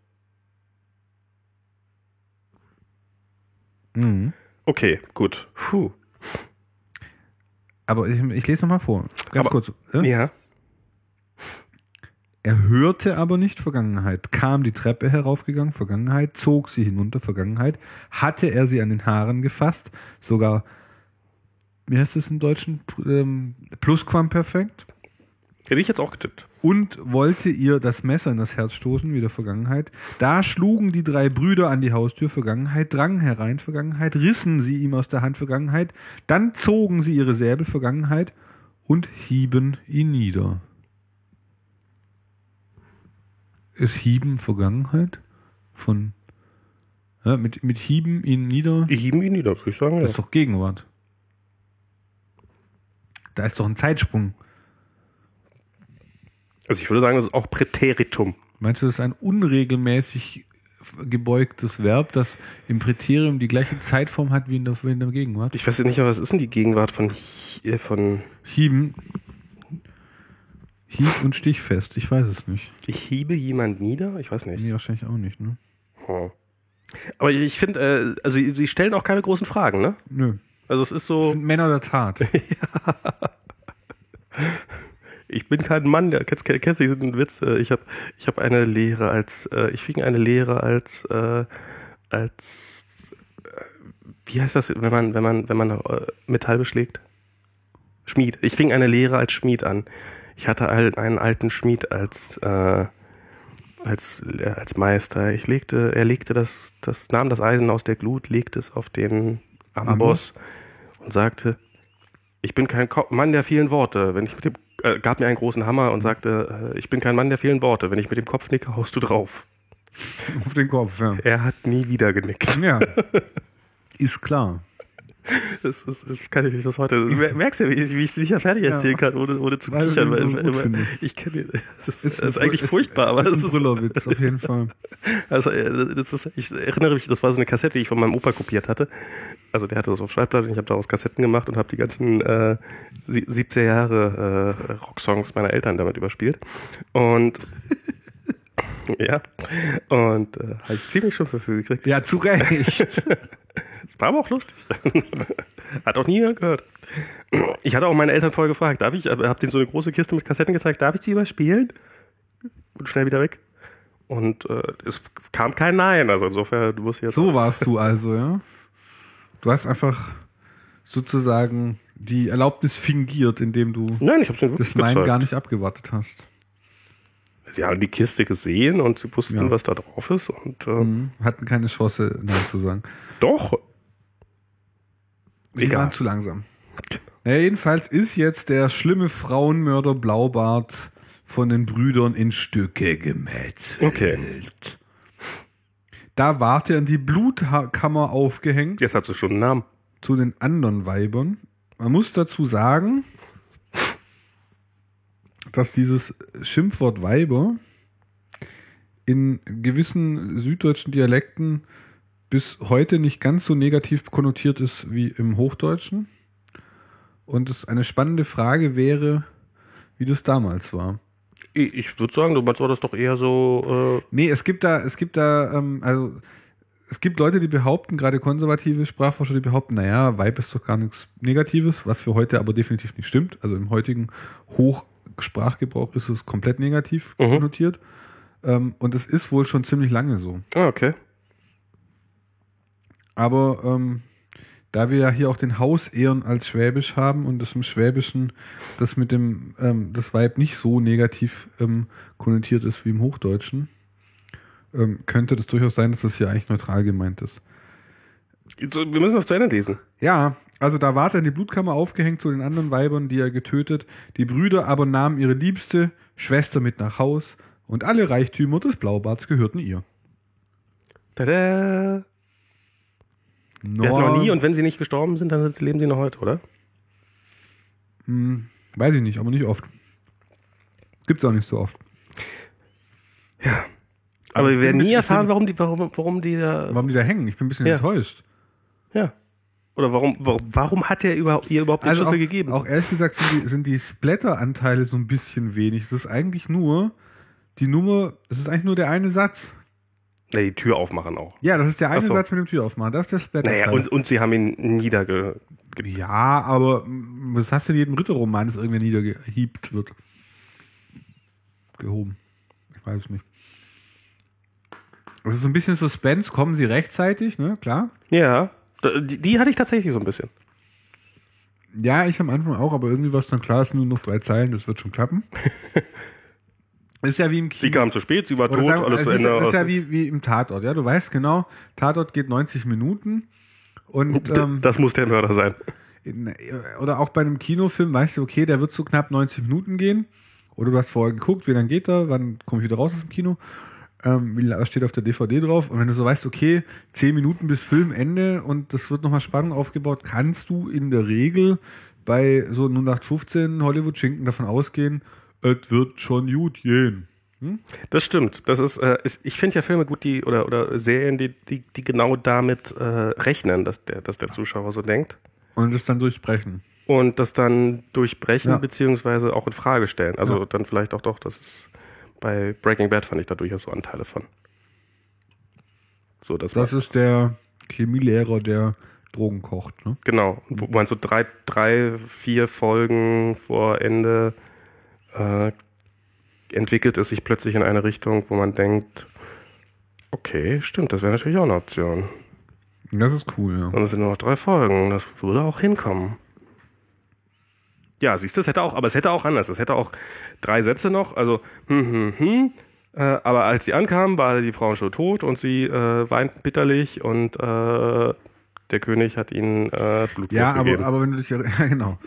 Mhm. Okay, gut. Puh. Aber ich, ich lese nochmal vor, ganz Aber- kurz. Äh? Ja. Er hörte aber nicht Vergangenheit, kam die Treppe heraufgegangen, Vergangenheit, zog sie hinunter, Vergangenheit, hatte er sie an den Haaren gefasst, sogar, wie heißt es im Deutschen, ähm, Plusquamperfekt, Hätte ich jetzt auch getippt. und wollte ihr das Messer in das Herz stoßen, wieder Vergangenheit. Da schlugen die drei Brüder an die Haustür, Vergangenheit, drangen herein, Vergangenheit, rissen sie ihm aus der Hand, Vergangenheit, dann zogen sie ihre Säbel, Vergangenheit, und hieben ihn nieder. Ist Hieben Vergangenheit? Von ja, mit, mit Hieben ihn nieder? Ich hieben ihn nieder, würde ich sagen. Das Ja. ist doch Gegenwart. Da ist doch ein Zeitsprung. Also ich würde sagen, das ist auch Präteritum. Meinst du, das ist ein unregelmäßig gebeugtes Verb, das im Präterium die gleiche Zeitform hat wie in der, wie in der Gegenwart? Ich weiß jetzt nicht, was ist denn die Gegenwart von, Hi- von Hieben. Hieb- und stichfest, ich weiß es nicht. ich hiebe jemand nieder? Ich weiß nicht. Nee, wahrscheinlich auch nicht, ne? Hm. Aber ich finde, äh, also sie stellen auch keine großen Fragen, ne? Nö. Also es ist Das so, sind Männer der Tat. ich bin kein Mann, der kennst, kennst du diesen Witz? Äh, Ich habe ich hab eine Lehre als, äh, ich fing eine Lehre als, äh, als, äh, wie heißt das, wenn man, wenn man, wenn man äh, Metall beschlägt? Schmied. Ich fing eine Lehre als Schmied an. Ich hatte einen, einen alten Schmied als, äh, als, äh, als Meister. Ich legte, er legte das, das, nahm das Eisen aus der Glut, legte es auf den Amboss und sagte, ich bin kein Ko- Mann der vielen Worte. Wenn ich mit dem, äh, gab mir einen großen Hammer und sagte, äh, ich bin kein Mann der vielen Worte. Wenn ich mit dem Kopf nicke, haust du drauf. Auf den Kopf, ja. Er hat nie wieder genickt. Ja. Ist klar. Das, das, das kann ich nicht das heute. Du merkst ja, wie ich wie ich es sicher fertig erzählen kann, ohne, ohne zu Weil du kichern. den so Weil, gut weil, findest. ich kenne den. Das ist, Ist das ist ein- eigentlich ist- furchtbar, aber ist das ein ist. Brüllerwitz, auf jeden Fall. Also, äh, das ist, ich erinnere mich, das war so eine Kassette, die ich von meinem Opa kopiert hatte. Also, der hatte das auf Schallplatte und ich habe daraus Kassetten gemacht und habe die ganzen äh, sie- siebziger Jahre äh, Rocksongs meiner Eltern damit überspielt. Und ja, und äh, habe ich ziemlich schon verfügt gekriegt. Ja, zu Recht. Das war aber auch lustig. Hat auch nie jemand gehört. Ich hatte auch meine Eltern vorher gefragt, darf ich, hab denen so eine große Kiste mit Kassetten gezeigt, darf ich die überspielen? Und schnell wieder weg. Und äh, es kam kein Nein, also insofern, du musst jetzt... So warst du also, ja? Du hast einfach sozusagen die Erlaubnis fingiert, indem du Nein, ich hab's denen wirklich das Nein gezeigt. gar nicht abgewartet hast. Sie haben die Kiste gesehen und sie wussten, Ja. was da drauf ist. Und äh, Mhm. Hatten keine Chance, Nein zu sagen. doch, Sie Egal. waren zu langsam. Naja, jedenfalls ist jetzt der schlimme Frauenmörder Blaubart von den Brüdern in Stücke gemetzelt. Okay. Da ward er in die Blutkammer aufgehängt jetzt hat sie schon einen Namen. zu den anderen Weibern. Man muss dazu sagen, dass dieses Schimpfwort Weiber in gewissen süddeutschen Dialekten bis heute nicht ganz so negativ konnotiert ist wie im Hochdeutschen. Und es eine spannende Frage wäre, wie das damals war. Ich würde sagen, damals war das doch eher so... Äh nee, es gibt da, es gibt da, ähm, also es gibt Leute, die behaupten, gerade konservative Sprachforscher, die behaupten, naja, Vibe ist doch gar nichts Negatives, was für heute aber definitiv nicht stimmt. Also im heutigen Hochsprachgebrauch ist es komplett negativ mhm. konnotiert. Ähm, und es ist wohl schon ziemlich lange so. Ah, okay. Aber ähm, da wir ja hier auch den Hausehren als Schwäbisch haben und das im Schwäbischen das mit dem ähm, das Vibe nicht so negativ ähm, konnotiert ist wie im Hochdeutschen, ähm, könnte das durchaus sein, dass das hier eigentlich neutral gemeint ist. Wir müssen das zu Ende lesen. Ja, also da ward er in die Blutkammer aufgehängt zu den anderen Weibern, die er getötet. Die Brüder aber nahmen ihre liebste Schwester mit nach Haus und alle Reichtümer des Blaubarts gehörten ihr. Tada! No. Die hatten noch nie, und wenn sie nicht gestorben sind, dann leben sie noch heute, oder? Hm, weiß ich nicht, aber nicht oft. Gibt's auch nicht so oft. Ja. Aber, aber wir werden nie erfahren, warum die, warum, warum die da. Warum die da hängen. Ich bin ein bisschen ja. enttäuscht. Ja. Oder warum, warum, warum hat er überhaupt, ihr überhaupt den also Schlüssel auch, gegeben? Auch ehrlich gesagt sind die, sind die Splatter-Anteile so ein bisschen wenig. Es ist eigentlich nur die Nummer, es ist eigentlich nur der eine Satz. Ja, die Tür aufmachen auch. Ja, das ist der eine so. Satz mit dem Tür aufmachen. Das ist der Splatter. Naja, und, und sie haben ihn niederge... Ja, aber was hast du in jedem Ritterroman, dass irgendwer niedergehiebt wird? Gehoben. Ich weiß es nicht. Das ist so ein bisschen Suspense. Kommen sie rechtzeitig, ne? Klar. Ja, die, die hatte ich tatsächlich so ein bisschen. Ja, ich am Anfang auch, aber irgendwie war es dann klar, es sind nur noch drei Zeilen, das wird schon klappen. Das ist ja wie im Kino. Sie kam zu spät, sie war tot, sagen, alles zu Ende. Ende. Das ist ja wie, wie im Tatort, ja. Du weißt genau, Tatort geht neunzig Minuten. Und, ähm, das muss der Mörder sein. In, oder auch bei einem Kinofilm, weißt du, okay, der wird so knapp neunzig Minuten gehen. Oder du hast vorher geguckt, wie lange geht er, wann komme ich wieder raus aus dem Kino. Ähm, wie steht auf der D V D drauf. Und wenn du so weißt, okay, zehn Minuten bis Filmende und das wird nochmal Spannung aufgebaut, kannst du in der Regel bei so null acht fünfzehn Hollywood-Schinken davon ausgehen, es wird schon gut gehen. Hm? Das stimmt. Das ist, äh, ist ich finde ja Filme gut, die oder oder Serien, die die, die genau damit äh, rechnen, dass der dass der Zuschauer so denkt und das dann durchbrechen und das dann durchbrechen ja. beziehungsweise auch in Frage stellen. Also ja. dann vielleicht auch doch. Das ist bei Breaking Bad fand ich da durchaus so Anteile von. So, das das ist der Chemielehrer, der Drogen kocht. Ne? Genau. Wo man so drei drei vier Folgen vor Ende äh, entwickelt es sich plötzlich in eine Richtung, wo man denkt, okay, stimmt, das wäre natürlich auch eine Option. Das ist cool, ja. Und es sind nur noch drei Folgen, das würde auch hinkommen. Ja, siehst du, es hätte auch, aber es hätte auch anders, es hätte auch drei Sätze noch, also hm, hm, hm, äh, aber als sie ankamen, war die Frau schon tot und sie äh, weint bitterlich und äh, der König hat ihnen äh, Blutwurst ja, aber, gegeben. aber wenn du dich, ja genau.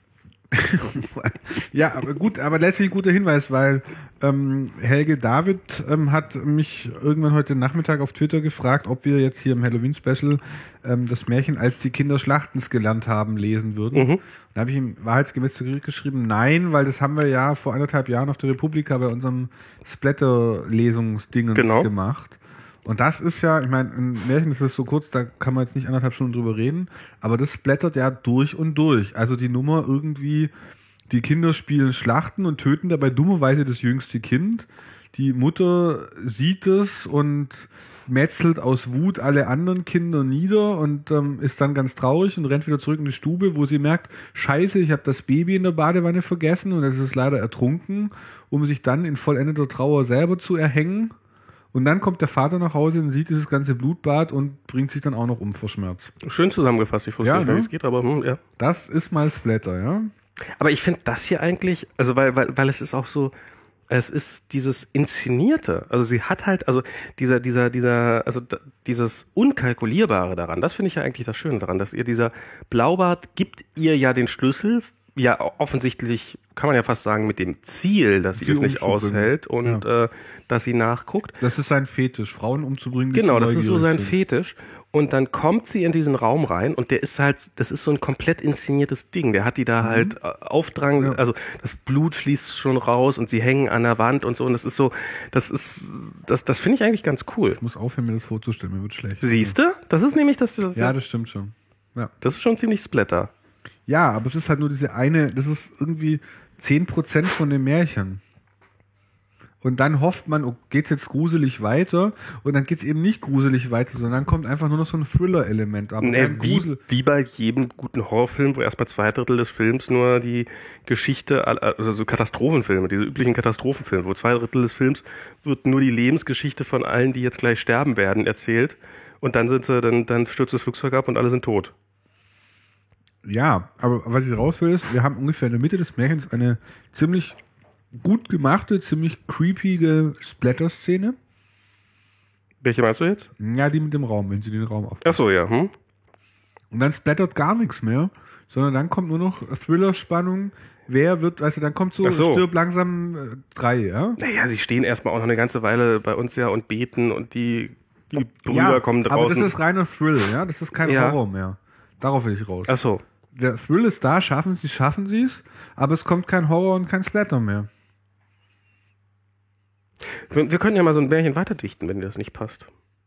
Ja, aber gut, aber letztlich ein guter Hinweis, weil ähm, Helge David ähm, hat mich irgendwann heute Nachmittag auf Twitter gefragt, ob wir jetzt hier im Halloween-Special ähm, das Märchen Als die Kinder Schlachtens gelernt haben lesen würden. Mhm. Da habe ich ihm wahrheitsgemäß zurückgeschrieben, nein, weil das haben wir ja vor anderthalb Jahren auf der Republika bei unserem Splatter-Lesungsdingens genau. gemacht. Und das ist ja, ich meine, ein Märchen ist es so kurz, da kann man jetzt nicht anderthalb Stunden drüber reden, aber das splattert ja durch und durch. Also die Nummer irgendwie, die Kinder spielen Schlachten und töten dabei dummerweise das jüngste Kind. Die Mutter sieht es und metzelt aus Wut alle anderen Kinder nieder und ähm, ist dann ganz traurig und rennt wieder zurück in die Stube, wo sie merkt, scheiße, ich habe das Baby in der Badewanne vergessen und es ist leider ertrunken, um sich dann in vollendeter Trauer selber zu erhängen. Und dann kommt der Vater nach Hause und sieht dieses ganze Blutbad und bringt sich dann auch noch um vor Schmerz. Schön zusammengefasst, ich wusste ja, nicht, ne? wie es geht, aber hm, ja. Das ist mal Splatter, ja. Aber ich finde das hier eigentlich, also weil, weil, weil es ist auch so, es ist dieses Inszenierte. Also sie hat halt, also dieser, dieser, dieser, also d- dieses Unkalkulierbare daran, das finde ich ja eigentlich das Schöne daran, dass ihr dieser Blaubart gibt ihr ja den Schlüssel, ja offensichtlich, kann man ja fast sagen, mit dem Ziel, dass sie Sie es nicht umzubringen. aushält und Ja. äh, dass sie nachguckt. Das ist sein Fetisch, Frauen umzubringen. die Genau, zu das ist so sein neugierig sind. Fetisch. Und dann kommt sie in diesen Raum rein und der ist halt, das ist so ein komplett inszeniertes Ding. Der hat die da mhm. halt Aufdrang, ja. also das Blut fließt schon raus und sie hängen an der Wand und so. Und das ist so, das ist, das, das finde ich eigentlich ganz cool. Ich muss aufhören, mir das vorzustellen, mir wird schlecht. Siehst du? Das ist nämlich das. das ja, das stimmt schon. Ja. Das ist schon ziemlich Splatter. Ja, aber es ist halt nur diese eine, das ist irgendwie zehn Prozent von dem Märchen. Und dann hofft man, oh, geht's jetzt gruselig weiter? Und dann geht's eben nicht gruselig weiter, sondern dann kommt einfach nur noch so ein Thriller-Element. Aber nee, wie, wie bei jedem guten Horrorfilm, wo erstmal zwei Drittel des Films nur die Geschichte, also so Katastrophenfilme, diese üblichen Katastrophenfilme, wo zwei Drittel des Films wird nur die Lebensgeschichte von allen, die jetzt gleich sterben werden, erzählt. Und dann sind sie, dann, dann stürzt das Flugzeug ab und alle sind tot. Ja, aber was ich raus will ist, wir haben ungefähr in der Mitte des Märchens eine ziemlich gut gemachte, ziemlich creepige Splatter-Szene. Welche meinst du jetzt? Ja, die mit dem Raum, wenn sie den Raum aufmachen. Ach so, ja. Hm? Und dann splattert gar nichts mehr, sondern dann kommt nur noch Thriller-Spannung. Wer wird, weißt du, dann kommt so, so. stirb langsam äh, drei, ja? Naja, sie stehen erstmal auch noch eine ganze Weile bei uns ja und beten und die, die Brüder ja, kommen draußen. Aber das ist reiner Thrill, ja? Das ist kein ja. Horror mehr. Darauf will ich raus. Ach so. Der Thrill ist da, schaffen sie schaffen sie es, aber es kommt kein Horror und kein Splatter mehr. Wir, wir können ja mal so ein Märchen weiterdichten, wenn dir das nicht passt.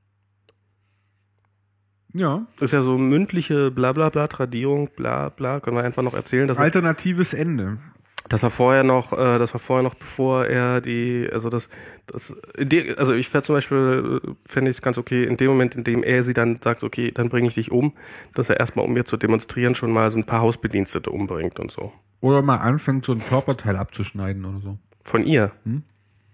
Ja. Das ist ja so mündliche Blablabla, Tradierung, bla bla, können wir einfach noch erzählen. Dass Alternatives er, Ende. Dass er vorher noch, äh, das war vorher noch, bevor er die, also das, das, in de, also ich fände zum Beispiel, fände ich es ganz okay, in dem Moment, in dem er sie dann sagt, okay, dann bringe ich dich um, dass er erstmal, um mir zu demonstrieren, schon mal so ein paar Hausbedienstete umbringt und so. Oder mal anfängt, so ein Körperteil abzuschneiden oder so. Von ihr? Hm?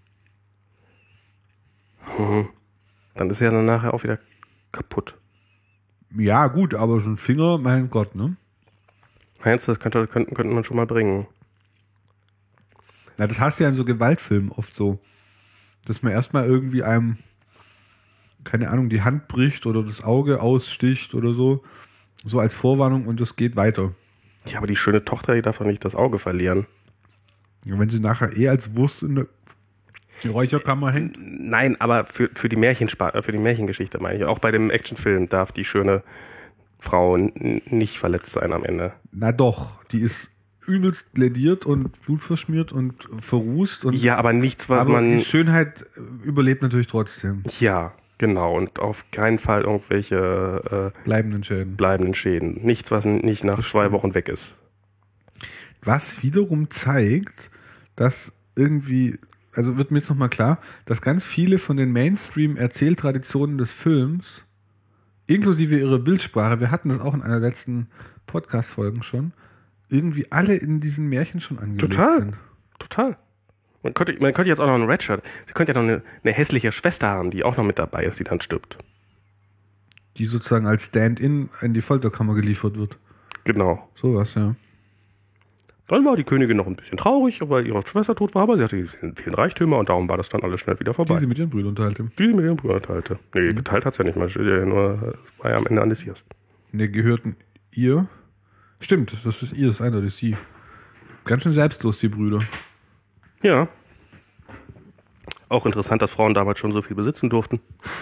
Hm. Dann ist er dann nachher auch wieder kaputt. Ja, gut, aber so ein Finger, mein Gott, ne? Meinst du, das könnte, könnte, könnte man schon mal bringen? Na, das hast du ja in so Gewaltfilmen oft so, dass man erstmal irgendwie einem, keine Ahnung, die Hand bricht oder das Auge aussticht oder so, so als Vorwarnung und es geht weiter. Ja, aber die schöne Tochter, die darf doch nicht das Auge verlieren. Ja, wenn sie nachher eh als Wurst in der die Räucherkammer hängt? Nein, aber für, für die Märchenspa- für die Märchengeschichte meine ich. Auch bei dem Actionfilm darf die schöne Frau n- nicht verletzt sein am Ende. Na doch, die ist übelst lädiert und blutverschmiert und verrußt. Und ja, aber nichts, was aber man... die Schönheit überlebt natürlich trotzdem. Ja, genau. Und auf keinen Fall irgendwelche äh, bleibenden Schäden. Bleibenden Schäden. Nichts, was nicht nach zwei Wochen weg ist. Was wiederum zeigt, dass irgendwie... Also wird mir jetzt nochmal klar, dass ganz viele von den Mainstream-Erzähltraditionen des Films, inklusive ihrer Bildsprache, wir hatten das auch in einer letzten Podcast-Folgen schon, irgendwie alle in diesen Märchen schon angelegt Total. sind. Total. Man könnte, man könnte jetzt auch noch einen Redshirt, sie könnte ja noch eine, eine hässliche Schwester haben, die auch noch mit dabei ist, die dann stirbt. Die sozusagen als Stand-in in die Folterkammer geliefert wird. Genau. Sowas, ja. Dann war die Königin noch ein bisschen traurig, weil ihre Schwester tot war, aber sie hatte die vielen, vielen Reichtümer und darum war das dann alles schnell wieder vorbei. Wie sie mit ihren Brüdern teilte. Wie sie mit ihren Brüdern teilte. Nee, mhm. geteilt hat sie ja nicht mal. Ja nur, es war ja am Ende Odysseus. Ne, gehörten ihr. Stimmt, das ist ihr, das eine, das ist sie. Ganz schön selbstlos, die Brüder. Ja. Auch interessant, dass Frauen damals schon so viel besitzen durften.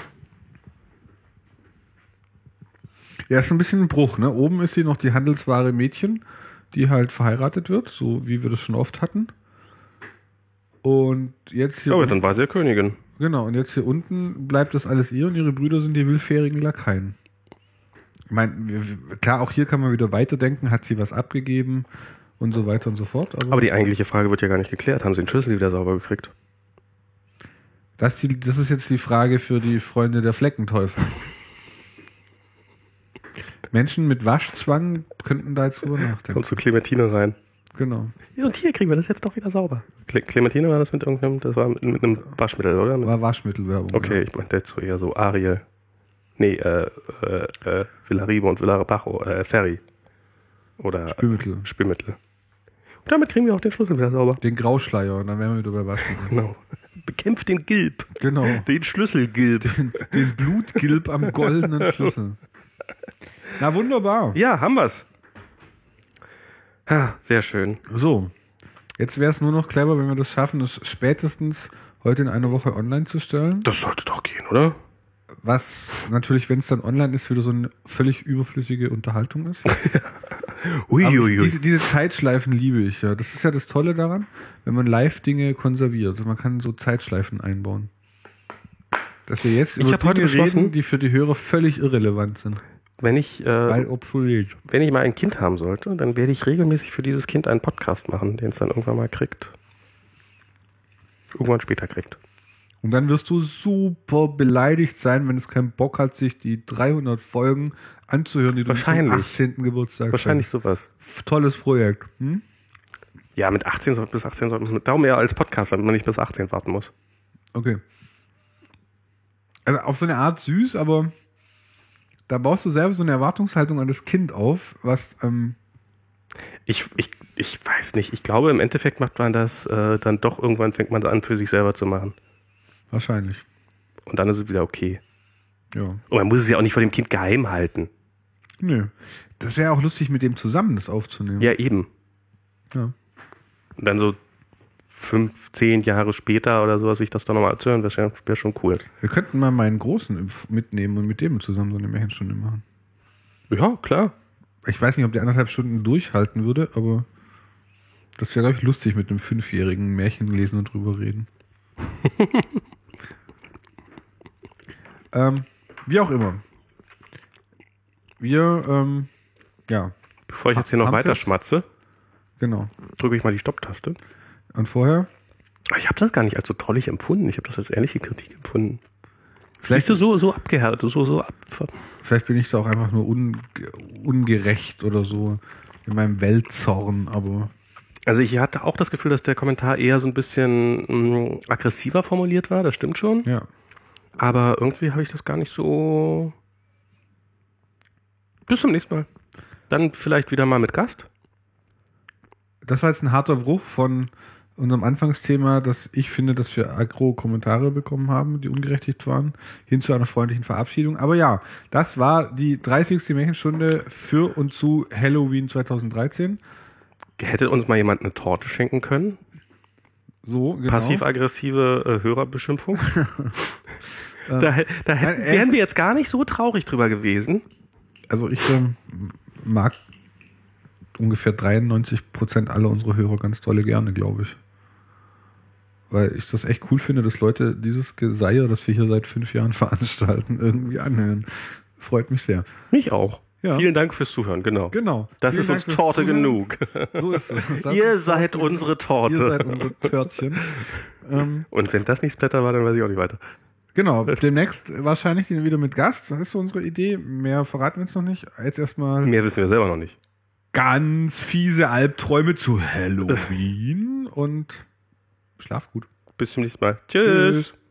Ja, ist ein bisschen ein Bruch, ne? Oben ist sie noch die handelswahre Mädchen, die halt verheiratet wird, so wie wir das schon oft hatten. Und jetzt hier... Aber unten, dann war sie ja Königin. Genau, und jetzt hier unten bleibt das alles ihr und ihre Brüder sind die willfährigen Lakaien. Ich meine, klar, auch hier kann man wieder weiterdenken, hat sie was abgegeben und so weiter und so fort. Aber, aber die eigentliche Frage wird ja gar nicht geklärt. Haben sie den Schlüssel wieder sauber gekriegt? Das, die, das ist jetzt die Frage für die Freunde der Fleckenteufel. Menschen mit Waschzwang könnten da jetzt drüber nachdenken. Kommt zu Clementine rein. Genau. Ja, und hier kriegen wir das jetzt doch wieder sauber. Cle- Clementine war das mit irgendeinem, das war mit, mit einem Waschmittel, oder? Mit war Waschmittelwerbung. Okay, ja. Ich meinte jetzt so eher so Ariel. Nee, äh, äh, äh, Villaribo und Villarepajo, äh, Ferry. Oder Spülmittel. Spülmittel. Und damit kriegen wir auch den Schlüssel wieder sauber. Den Grauschleier, und dann wären wir wieder bei Waschmittel. Genau. Bekämpft den Gilb. Genau. Den Schlüsselgilb. Den, den Blutgilb am goldenen Schlüssel. Na, wunderbar. Ja, haben wir's. Ha, sehr schön. So, jetzt wäre es nur noch clever, wenn wir das schaffen, es spätestens heute in einer Woche online zu stellen. Das sollte doch gehen, oder? Was natürlich, wenn es dann online ist, wieder so eine völlig überflüssige Unterhaltung ist. Uiuiui. Diese, diese Zeitschleifen liebe ich, ja. Das ist ja das Tolle daran, wenn man Live-Dinge konserviert. Man kann so Zeitschleifen einbauen. Dass wir jetzt Ich über hab heute Dinge beschlossen- reden, die für die Hörer völlig irrelevant sind. Wenn ich, äh, Weil obsolet. wenn ich mal ein Kind haben sollte, dann werde ich regelmäßig für dieses Kind einen Podcast machen, den es dann irgendwann mal kriegt. Irgendwann später kriegt. Und dann wirst du super beleidigt sein, wenn es keinen Bock hat, sich die dreihundert Folgen anzuhören, die du Wahrscheinlich. zum achtzehnten Geburtstag Wahrscheinlich sowas. hast. Tolles Projekt. Hm? Ja, mit achtzehn soll- bis achtzehn sollte man, darum eher als Podcast, damit man nicht bis achtzehn warten muss. Okay. Also auf so eine Art süß, aber da baust du selber so eine Erwartungshaltung an das Kind auf, was ähm, Ich, ich, ich weiß nicht. Ich glaube, im Endeffekt macht man das äh, dann doch irgendwann, fängt man an, für sich selber zu machen. wahrscheinlich. Und dann ist es wieder okay. Ja. Und man muss es ja auch nicht vor dem Kind geheim halten. Nö. Das wäre auch lustig, mit dem zusammen das aufzunehmen. Ja, eben. Ja. Und dann so fünf, zehn Jahre später oder sowas, sich das dann nochmal zu hören, wäre schon, wär schon cool. Wir könnten mal meinen Großen mitnehmen und mit dem zusammen so eine Märchenstunde machen. Ja, klar. Ich weiß nicht, ob der anderthalb Stunden durchhalten würde, aber das wäre, glaube ich, lustig, mit einem Fünfjährigen Märchen lesen und drüber reden. ähm, wie auch immer. Wir, ähm, ja, Bevor ich jetzt hier noch Haben's weiter jetzt? schmatze, genau. drücke ich mal die Stopptaste. Und vorher? Ich habe das gar nicht als so trollig empfunden. Ich habe das als ehrliche Kritik empfunden. Vielleicht, Siehst du, so, so abgehärtet, so, so ab. vielleicht bin ich da auch einfach nur unge ungerecht oder so in meinem Weltzorn, aber Also ich hatte auch das Gefühl, dass der Kommentar eher so ein bisschen mh, aggressiver formuliert war, das stimmt schon. ja. Aber irgendwie habe ich das gar nicht so... Bis zum nächsten Mal. Dann vielleicht wieder mal mit Gast. Das war jetzt ein harter Bruch von unserem Anfangsthema, dass ich finde, dass wir Agro-Kommentare bekommen haben, die ungerechtigt waren, hin zu einer freundlichen Verabschiedung. Aber ja, das war die dreißigste Märchenstunde für und zu Halloween zweitausenddreizehn. Hätte uns mal jemand eine Torte schenken können? So, genau. Passiv-aggressive äh, Hörerbeschimpfung. da da hätten, Äh, wären wir jetzt gar nicht so traurig drüber gewesen. Also ich ähm, mag ungefähr dreiundneunzig Prozent aller unserer Hörer ganz tolle gerne, glaube ich. Weil ich das echt cool finde, dass Leute dieses Geseier, das wir hier seit fünf Jahren veranstalten, irgendwie anhören. Freut mich sehr. Mich auch. Ja. Vielen Dank fürs Zuhören, genau. Genau. Das Vielen ist Dank uns fürs Torte Zuhören. genug. So ist es. Das Ihr ist seid Torte. unsere Torte. Ihr seid unsere Törtchen. ähm, Und wenn das nicht Splatter war, dann weiß ich auch nicht weiter. genau. Demnächst wahrscheinlich wieder mit Gast. Das ist so unsere Idee. Mehr verraten wir jetzt noch nicht. Jetzt erstmal Mehr wissen wir selber noch nicht. ganz fiese Albträume zu Halloween und schlaf gut. Bis zum nächsten Mal. Tschüss. Tschüss.